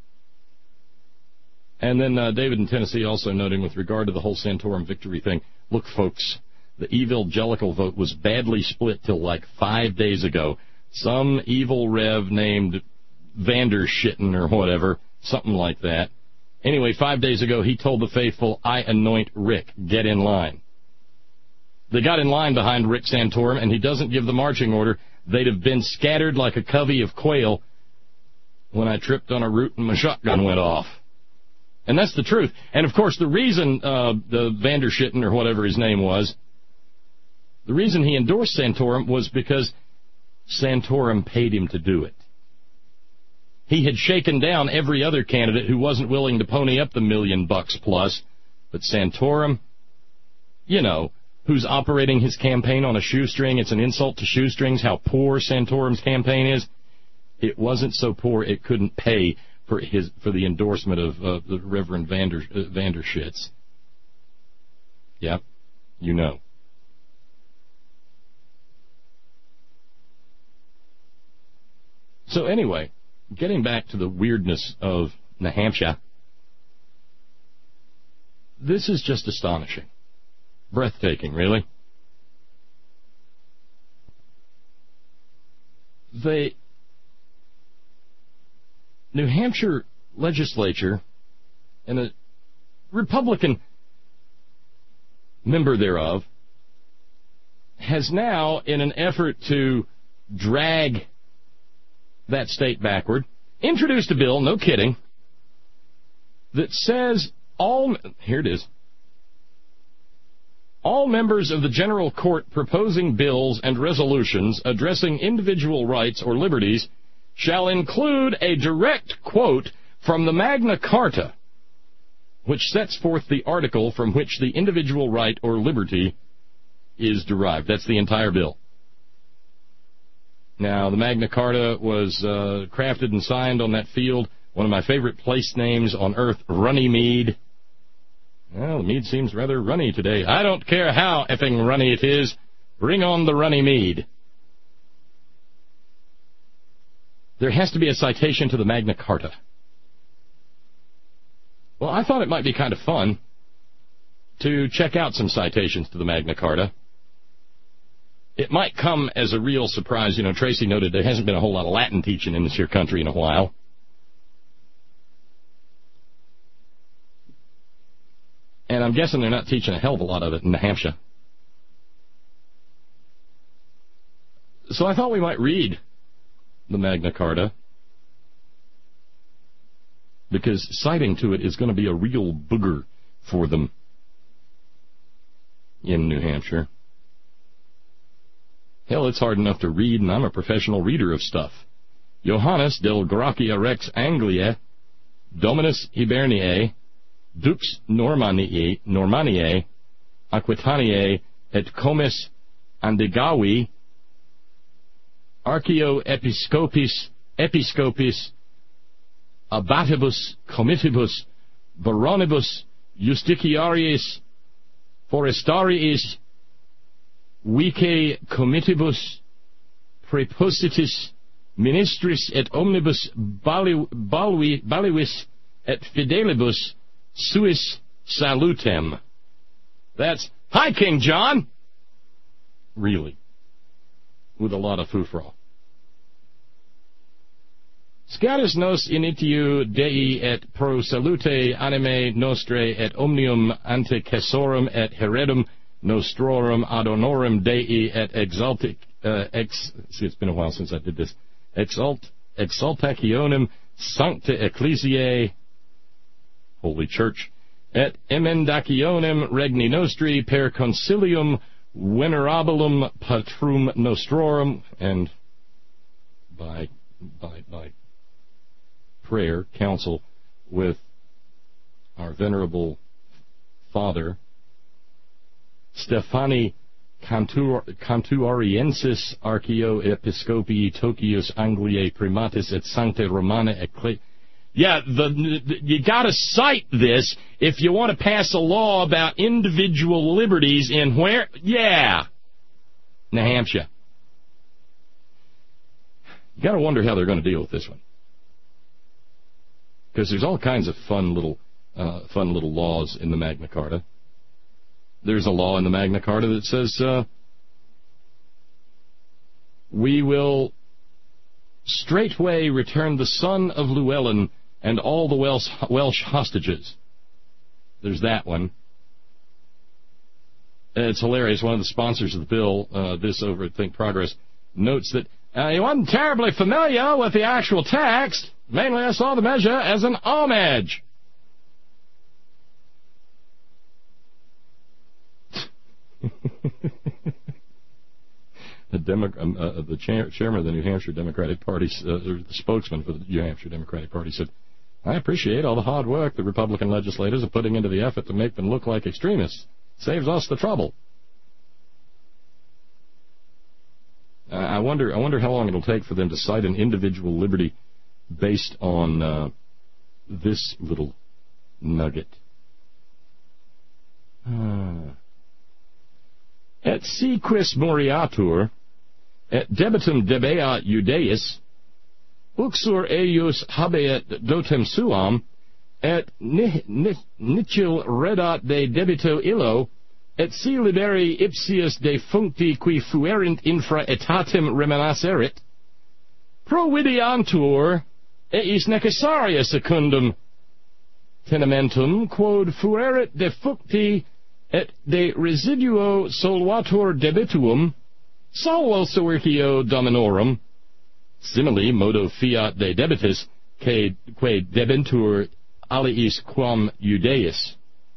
And then David in Tennessee also noting with regard to the whole Santorum victory thing, look, folks, the evangelical vote was badly split till like 5 days ago. Some evil rev named Vanderschitten or whatever, something like that. Anyway, 5 days ago, he told the faithful, I anoint Rick. Get in line. They got in line behind Rick Santorum, and he doesn't give the marching order. They'd have been scattered like a covey of quail when I tripped on a root and my shotgun went off. And that's the truth. And, of course, the reason the Vanderschitten or whatever his name was, the reason he endorsed Santorum was because Santorum paid him to do it. He had shaken down every other candidate who wasn't willing to pony up the $1 million plus, but Santorum, who's operating his campaign on a shoestring. It's an insult to shoestrings how poor Santorum's campaign is. It wasn't so poor it couldn't pay for the endorsement of the Reverend Vanderschitz. Yep, you know. So anyway, getting back to the weirdness of New Hampshire, this is just astonishing. Breathtaking, really. The New Hampshire legislature and a Republican member thereof has now, in an effort to drag that state backward, introduced a bill, no kidding, that says here it is, all members of the General Court proposing bills and resolutions addressing individual rights or liberties shall include a direct quote from the Magna Carta, which sets forth the article from which the individual right or liberty is derived. That's the entire bill. Now, the Magna Carta was crafted and signed on that field, one of my favorite place names on earth, Runnymede. Well, the mead seems rather runny today. I don't care how effing runny it is. Bring on the Runnymede. There has to be a citation to the Magna Carta. Well, I thought it might be kind of fun to check out some citations to the Magna Carta. It might come as a real surprise. You know, Tracy noted there hasn't been a whole lot of Latin teaching in this here country in a while. And I'm guessing they're not teaching a hell of a lot of it in New Hampshire. So I thought we might read the Magna Carta, because citing to it is going to be a real booger for them in New Hampshire. Hell, it's hard enough to read, and I'm a professional reader of stuff. Johannes del Grachia Rex Anglia, Dominus Hiberniae, Dux Normaniae, Aquitaniae, et Comis Andegawi, Archeo Episcopis, Abatibus, Comitibus, Baronibus, Justiciaries, Forestariis, Vice Comitibus, Prepositis, Ministris et Omnibus Balivis et Fidelibus, Suis Salutem. That's, hi, King John! Really. With a lot of foo-fro. Scatus nos initiu Dei et pro salute anime nostre et omnium antecessorum et heredum nostrorum ad honorem Dei et it's been a while since I did this. Exaltationem sancta ecclesiae, Holy Church, et emendationem regni nostri per concilium venerabilum patrum nostrorum, and by prayer, counsel with our venerable father, Stephani Cantuariensis Archeo Episcopii Tokius Angliae Primatis et Sancta Romana Ecclesia. Yeah, you got to cite this if you want to pass a law about individual liberties in where? Yeah, New Hampshire. You got to wonder how they're going to deal with this one, because there's all kinds of fun little laws in the Magna Carta. There's a law in the Magna Carta that says we will straightway return the son of Llewellyn and all the Welsh hostages. There's that one. It's hilarious. One of the sponsors of the bill, this over at Think Progress, notes that he wasn't terribly familiar with the actual text. Mainly I saw the measure as an homage. The chairman of the New Hampshire Democratic Party, the spokesman for the New Hampshire Democratic Party, said, I appreciate all the hard work the Republican legislators are putting into the effort to make them look like extremists. Saves us the trouble. I wonder how long it'll take for them to cite an individual liberty based on this little nugget. Et si quis moriatur, et debitum debea Judaeus, uxur eius habeat dotem suam, et nicil redat de debito illo, et si liberi ipsius defuncti qui fuerint infra etatem remanasserit, providiantur eis necessaria secundum tenementum quod fuerit defuncti et de residuo solvatur debituum salvo sertio dominorum, simile modo fiat de debitis que debentur aliis quam Judaeus.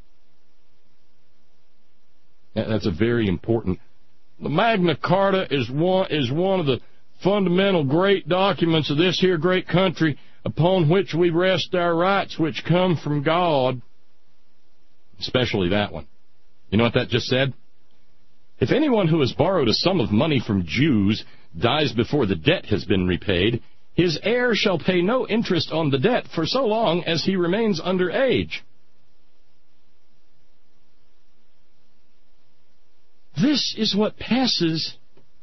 That's a very important. The Magna Carta is one of the fundamental great documents of this here great country upon which we rest our rights which come from God. Especially that one. You know what that just said? If anyone who has borrowed a sum of money from Jews dies before the debt has been repaid, his heir shall pay no interest on the debt for so long as he remains under age. This is what passes.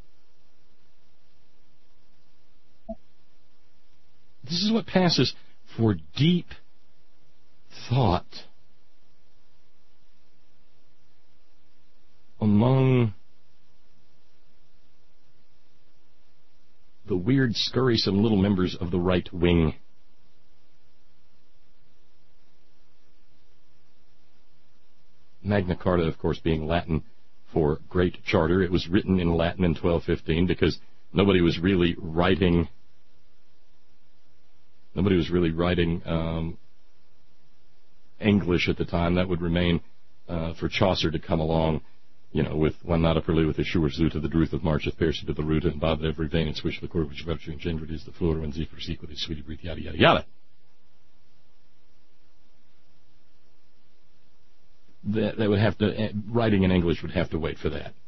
This is what passes for deep thought among the weird, scurrysome little members of the right wing. Magna Carta, of course, being Latin for Great Charter. It was written in Latin in 1215 because nobody was really writing English at the time. That would remain for Chaucer to come along, with one not upperly with the sure zoot of the druth of marcheth pierced to the root and bobbed every vein and swish the cord which virtue engendered is the floor and z proceed with his sweetie breath, yada yada yada. That would have to, writing in English would have to wait for that.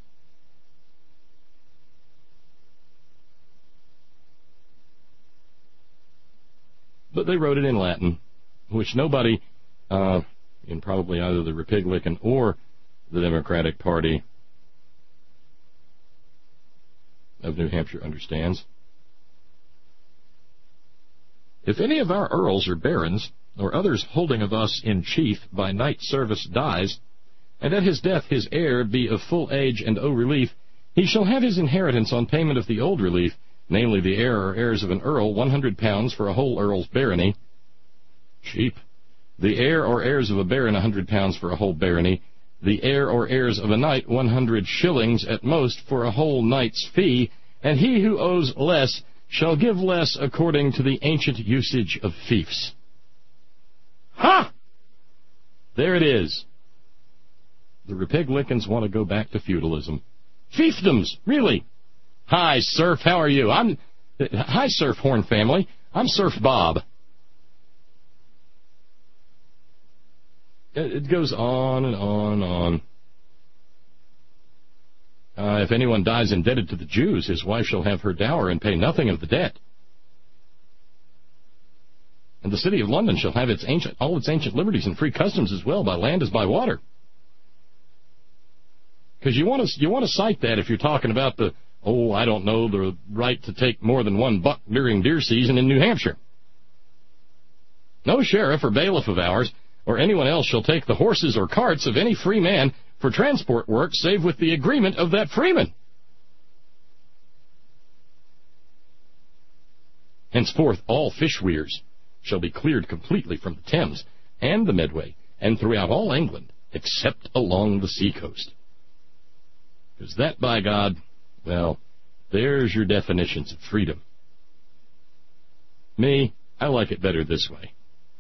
But they wrote it in Latin, which nobody in probably either the Republican or the Democratic Party of New Hampshire understands. If any of our earls or barons, or others holding of us in chief by knight service dies, and at his death his heir be of full age and owe relief, he shall have his inheritance on payment of the old relief, namely the heir or heirs of an earl, 100 pounds for a whole earl's barony. Cheap. The heir or heirs of a baron, 100 pounds for a whole barony. The heir or heirs of a knight, 100 shillings at most for a whole knight's fee, and he who owes less shall give less according to the ancient usage of fiefs. Ha! There it is. The Republicans want to go back to feudalism. Fiefdoms, really. Hi, Surf, how are you? Hi, Surf Horn family. I'm Surf Bob. It goes on and on and on. If anyone dies indebted to the Jews, his wife shall have her dower and pay nothing of the debt. And the city of London shall have all its ancient liberties and free customs as well, by land as by water. Because you want to cite that if you're talking about the right to take more than one buck during deer season in New Hampshire. No sheriff or bailiff of ours or anyone else shall take the horses or carts of any free man for transport work, save with the agreement of that freeman. Henceforth all fish weirs shall be cleared completely from the Thames and the Medway, and throughout all England, except along the sea coast. Because that, by God, well, there's your definitions of freedom. Me, I like it better this way.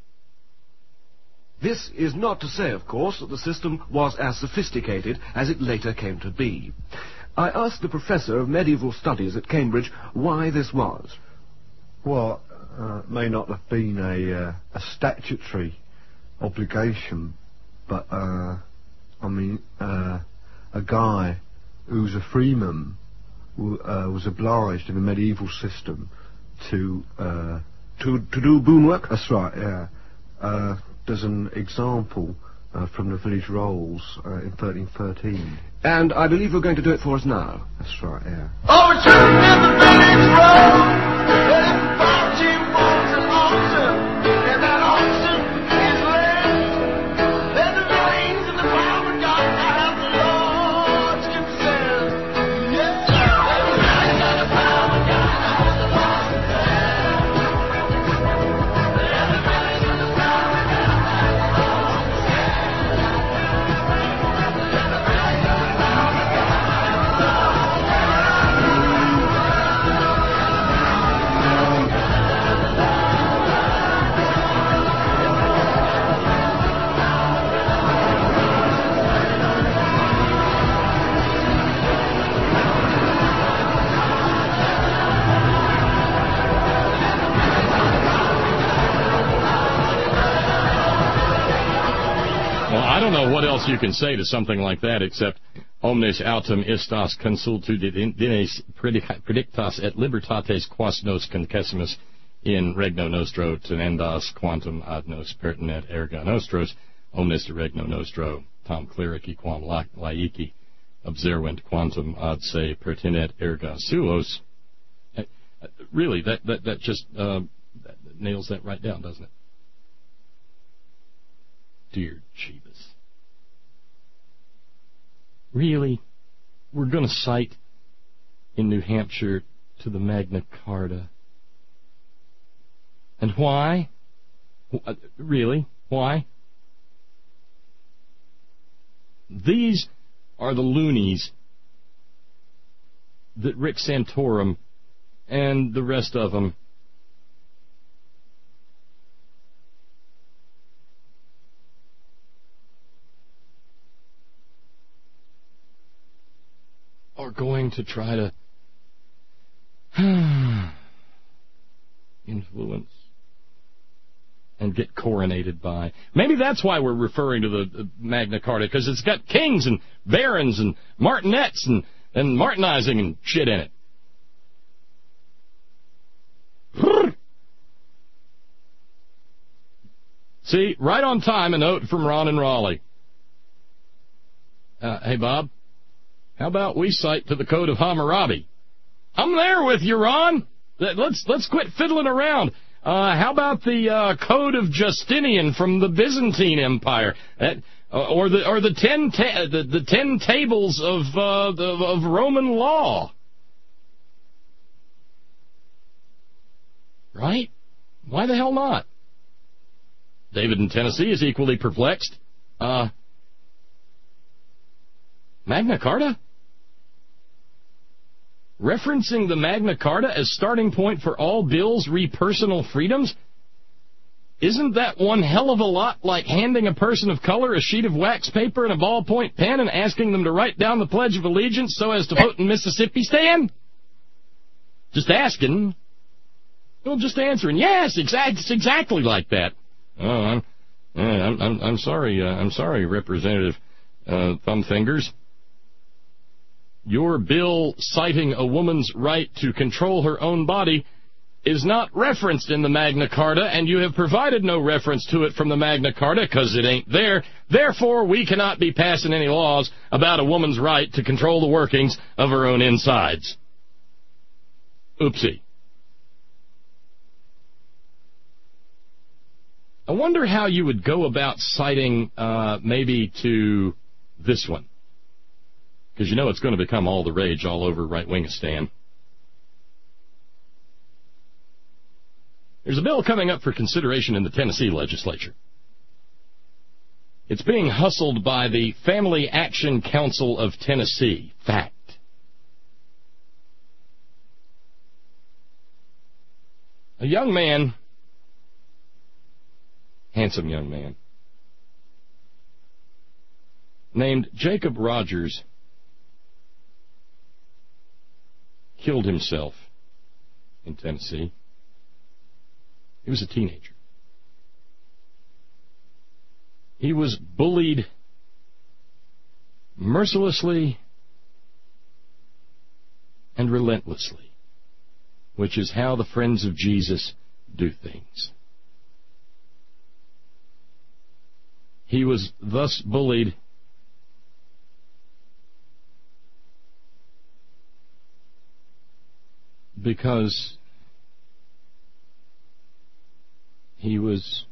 This is not to say, of course, that the system was as sophisticated as it later came to be. I asked the professor of medieval studies at Cambridge why this was. Well, it may not have been a statutory obligation, but, a guy who's a freeman was obliged in the medieval system to do boon work. That's right, yeah. There's an example from the village rolls in 1313. And I believe you're going to do it for us now. That's right, yeah. Oh, it's written in the village roll. Everybody wants an oxen, and that oxen is led. Let the reins and the power of God have the Lord's consent. Yes, sir. Let the reins and the power of God have the Lord's consent. Let the reins and the power of God have the Lord's consent. Let the reins and the power of God have the Lord's consent. Well, I don't know what else you can say to something like that except omnes autem estas consultudines predictas et libertates quas nos concessimus in regno nostro tenendas quantum ad nos pertinet erga nostros omnes de regno nostro tam clerici quam laici obserunt quantum ad se pertinet erga suos. Really, that just that nails that right down, doesn't it? Dear Jeebus. Really? We're going to cite in New Hampshire to the Magna Carta. And why? Really? Why? These are the loonies that Rick Santorum and the rest of them are going to try to influence and get coronated by. Maybe that's why we're referring to the Magna Carta, because it's got kings and barons and martinets and martinizing and shit in it. See, right on time, a note from Ron and Raleigh. Hey, Bob, how about we cite to the Code of Hammurabi? I'm there with you, Ron. Let's quit fiddling around. How about the Code of Justinian from the Byzantine Empire, or the 10 tables of Roman law? Right? Why the hell not? David in Tennessee is equally perplexed. Magna Carta? Referencing the Magna Carta as starting point for all bills re personal freedoms? Isn't that one hell of a lot like handing a person of color a sheet of wax paper and a ballpoint pen and asking them to write down the Pledge of Allegiance so as to vote in Mississippi, Stan? Just asking. Well, just answering, yes, it's exactly like that. Oh, I'm sorry, Representative Thumbfingers. Your bill citing a woman's right to control her own body is not referenced in the Magna Carta, and you have provided no reference to it from the Magna Carta because it ain't there. Therefore, we cannot be passing any laws about a woman's right to control the workings of her own insides. Oopsie. I wonder how you would go about citing maybe to this one. Because you know it's going to become all the rage all over right-wingistan. There's a bill coming up for consideration in the Tennessee legislature. It's being hustled by the Family Action Council of Tennessee. Fact. A young man, handsome young man, named Jacob Rogers killed himself in Tennessee. He was a teenager. He was bullied mercilessly and relentlessly, which is how the Friends of Jesus do things. He was thus bullied because he was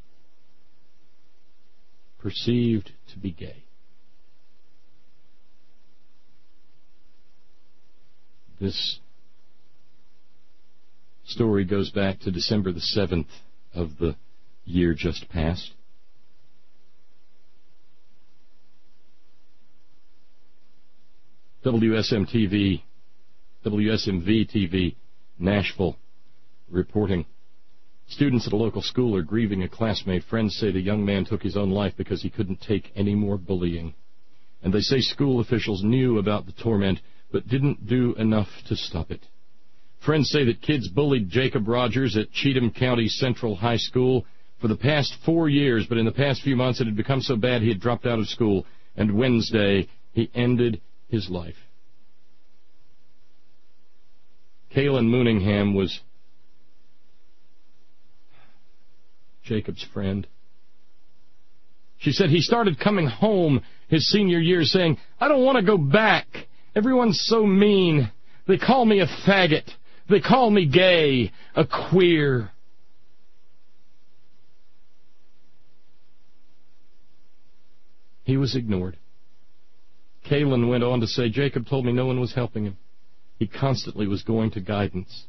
perceived to be gay. This story goes back to December the 7th of the year just past. WSMV TV, Nashville, reporting. Students at a local school are grieving a classmate. Friends say the young man took his own life because he couldn't take any more bullying. And they say school officials knew about the torment, but didn't do enough to stop it. Friends say that kids bullied Jacob Rogers at Cheatham County Central High School for the past 4 years, but in the past few months it had become so bad he had dropped out of school, and Wednesday he ended his life. Kaylin Mooningham was Jacob's friend. She said he started coming home his senior year saying, I don't want to go back. Everyone's so mean. They call me a faggot. They call me gay, a queer. He was ignored. Kaylin went on to say, Jacob told me no one was helping him. He constantly was going to guidance.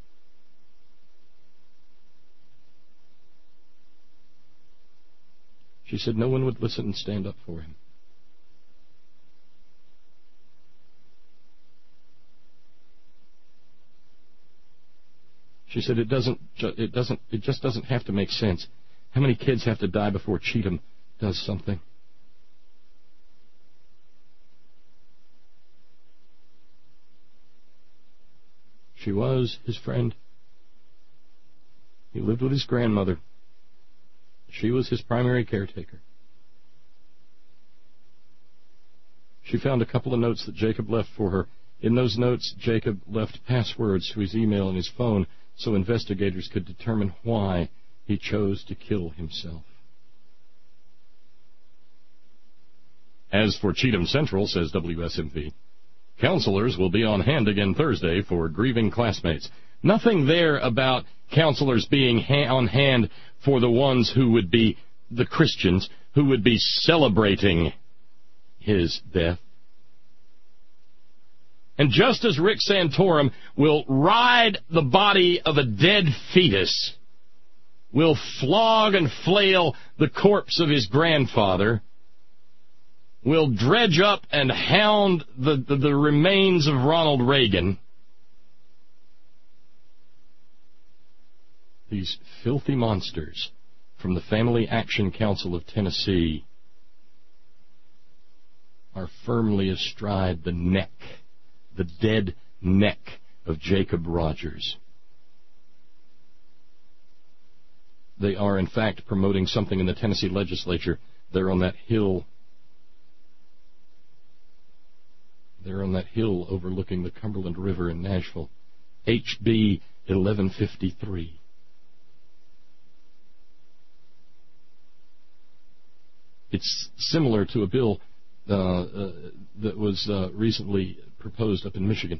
She said no one would listen and stand up for him. She said it just doesn't have to make sense. How many kids have to die before Cheatham does something? She was his friend. He lived with his grandmother. She was his primary caretaker. She found a couple of notes that Jacob left for her. In those notes, Jacob left passwords to his email and his phone so investigators could determine why he chose to kill himself. As for Cheatham Central, says WSMV, counselors will be on hand again Thursday for grieving classmates. Nothing there about counselors being on hand for the ones who would be the Christians, who would be celebrating his death. And just as Rick Santorum will ride the body of a dead fetus, will flog and flail the corpse of his grandfather, will dredge up and hound the remains of Ronald Reagan, these filthy monsters from the Family Action Council of Tennessee are firmly astride the neck, the dead neck of Jacob Rogers. They are, in fact, promoting something in the Tennessee legislature. They're on that hill. They're on that hill overlooking the Cumberland River in Nashville. HB 1153. It's similar to a bill that was recently proposed up in Michigan.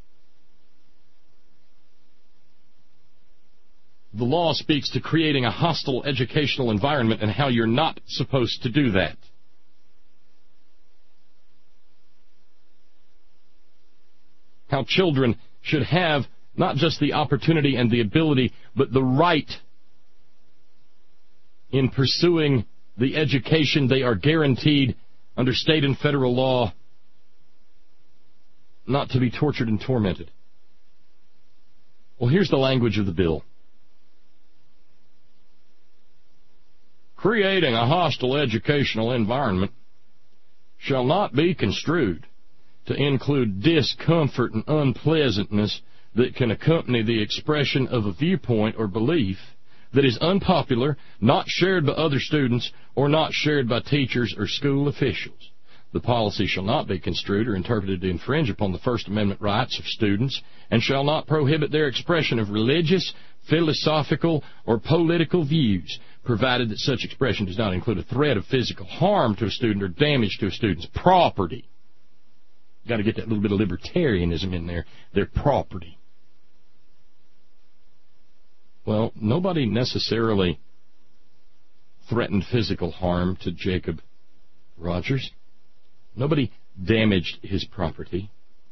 The law speaks to creating a hostile educational environment and how you're not supposed to do that. How children should have not just the opportunity and the ability, but the right in pursuing the education they are guaranteed under state and federal law, not to be tortured and tormented. Well, here's the language of the bill. Creating a hostile educational environment shall not be construed to include discomfort and unpleasantness that can accompany the expression of a viewpoint or belief that is unpopular, not shared by other students, or not shared by teachers or school officials. The policy shall not be construed or interpreted to infringe upon the First Amendment rights of students and shall not prohibit their expression of religious, philosophical, or political views, provided that such expression does not include a threat of physical harm to a student or damage to a student's property. Got to get that little bit of libertarianism in there. Their property. Well, nobody necessarily threatened physical harm to Jacob Rogers. Nobody damaged his property.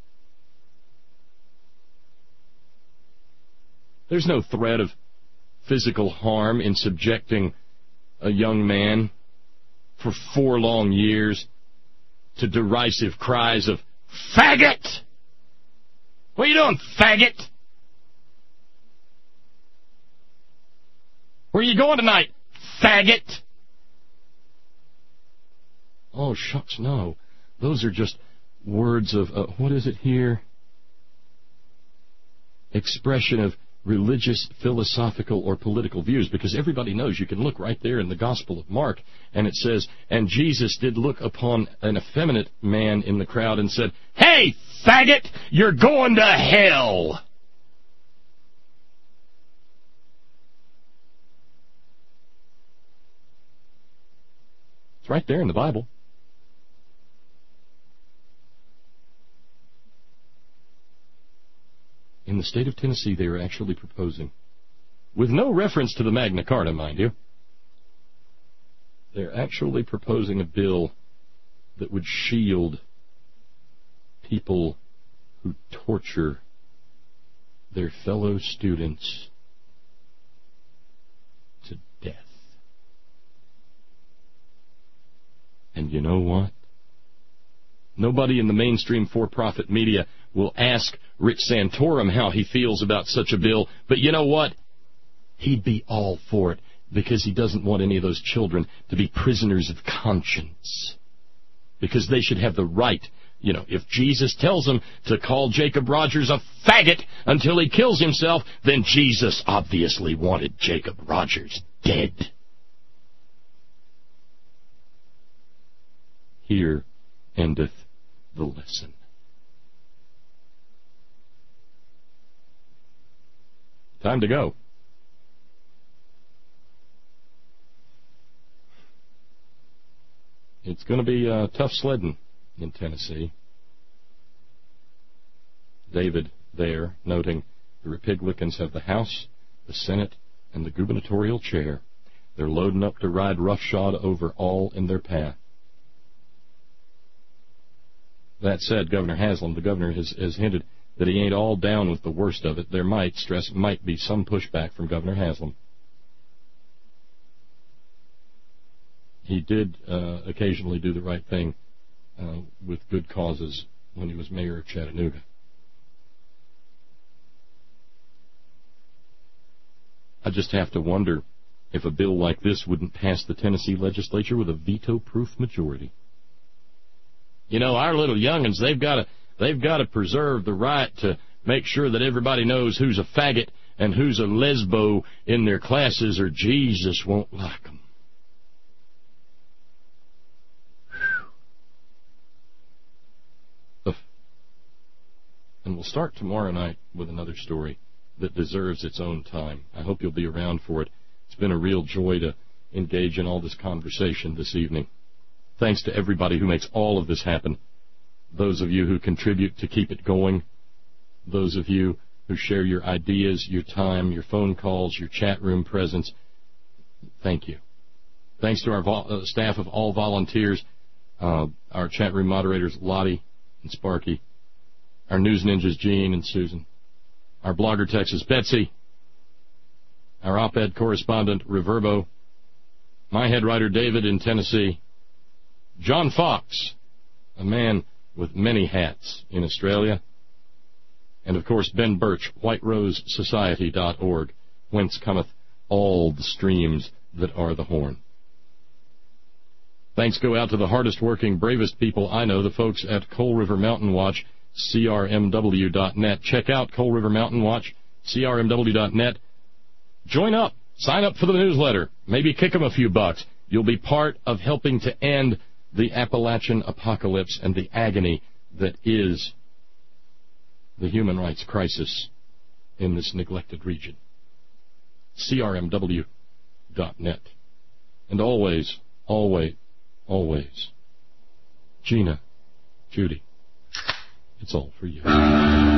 There's no threat of physical harm in subjecting a young man for 4 long years to derisive cries of, "Faggot! What are you doing, faggot? Where are you going tonight, faggot?" Oh, shucks, no. Those are just words of, what is it here? Expression of religious, philosophical, or political views, because everybody knows, you can look right there in the Gospel of Mark, and it says, and Jesus did look upon an effeminate man in the crowd and said, "Hey, faggot, you're going to hell." It's right there in the Bible. In the state of Tennessee, they are actually proposing, with no reference to the Magna Carta, mind you, they're actually proposing a bill that would shield people who torture their fellow students to death. And you know what? Nobody in the mainstream for-profit media will ask Rick Santorum how he feels about such a bill, but you know what? He'd be all for it because he doesn't want any of those children to be prisoners of conscience. Because they should have the right, if Jesus tells them to call Jacob Rogers a faggot until he kills himself, then Jesus obviously wanted Jacob Rogers dead. Here endeth the lesson. Time to go. It's going to be tough sledding in Tennessee. David there, noting the Republicans have the House, the Senate, and the gubernatorial chair. They're loading up to ride roughshod over all in their path. That said, Governor Haslam, the governor, has hinted that he ain't all down with the worst of it. There might be some pushback from Governor Haslam. He did occasionally do the right thing with good causes when he was mayor of Chattanooga. I just have to wonder if a bill like this wouldn't pass the Tennessee legislature with a veto-proof majority. Our little young'uns, they've got to preserve the right to make sure that everybody knows who's a faggot and who's a lesbo in their classes, or Jesus won't like them. And we'll start tomorrow night with another story that deserves its own time. I hope you'll be around for it. It's been a real joy to engage in all this conversation this evening. Thanks to everybody who makes all of this happen. Those of you who contribute to keep it going. Those of you who share your ideas, your time, your phone calls, your chat room presence. Thank you. Thanks to our staff of all volunteers, our chat room moderators, Lottie and Sparky, our news ninjas, Gene and Susan, our blogger Texas, Betsy, our op-ed correspondent, Reverbo, my head writer, David in Tennessee, John Fox, a man with many hats in Australia, and, of course, Ben Birch, whiterosesociety.org, whence cometh all the streams that are the horn. Thanks go out to the hardest-working, bravest people I know, the folks at Coal River Mountain Watch, CRMW.net. Check out Coal River Mountain Watch, CRMW.net. Join up. Sign up for the newsletter. Maybe kick them a few bucks. You'll be part of helping to end the Appalachian apocalypse and the agony that is the human rights crisis in this neglected region. CRMW.net. And always, always, always, Gina, Judy, it's all for you.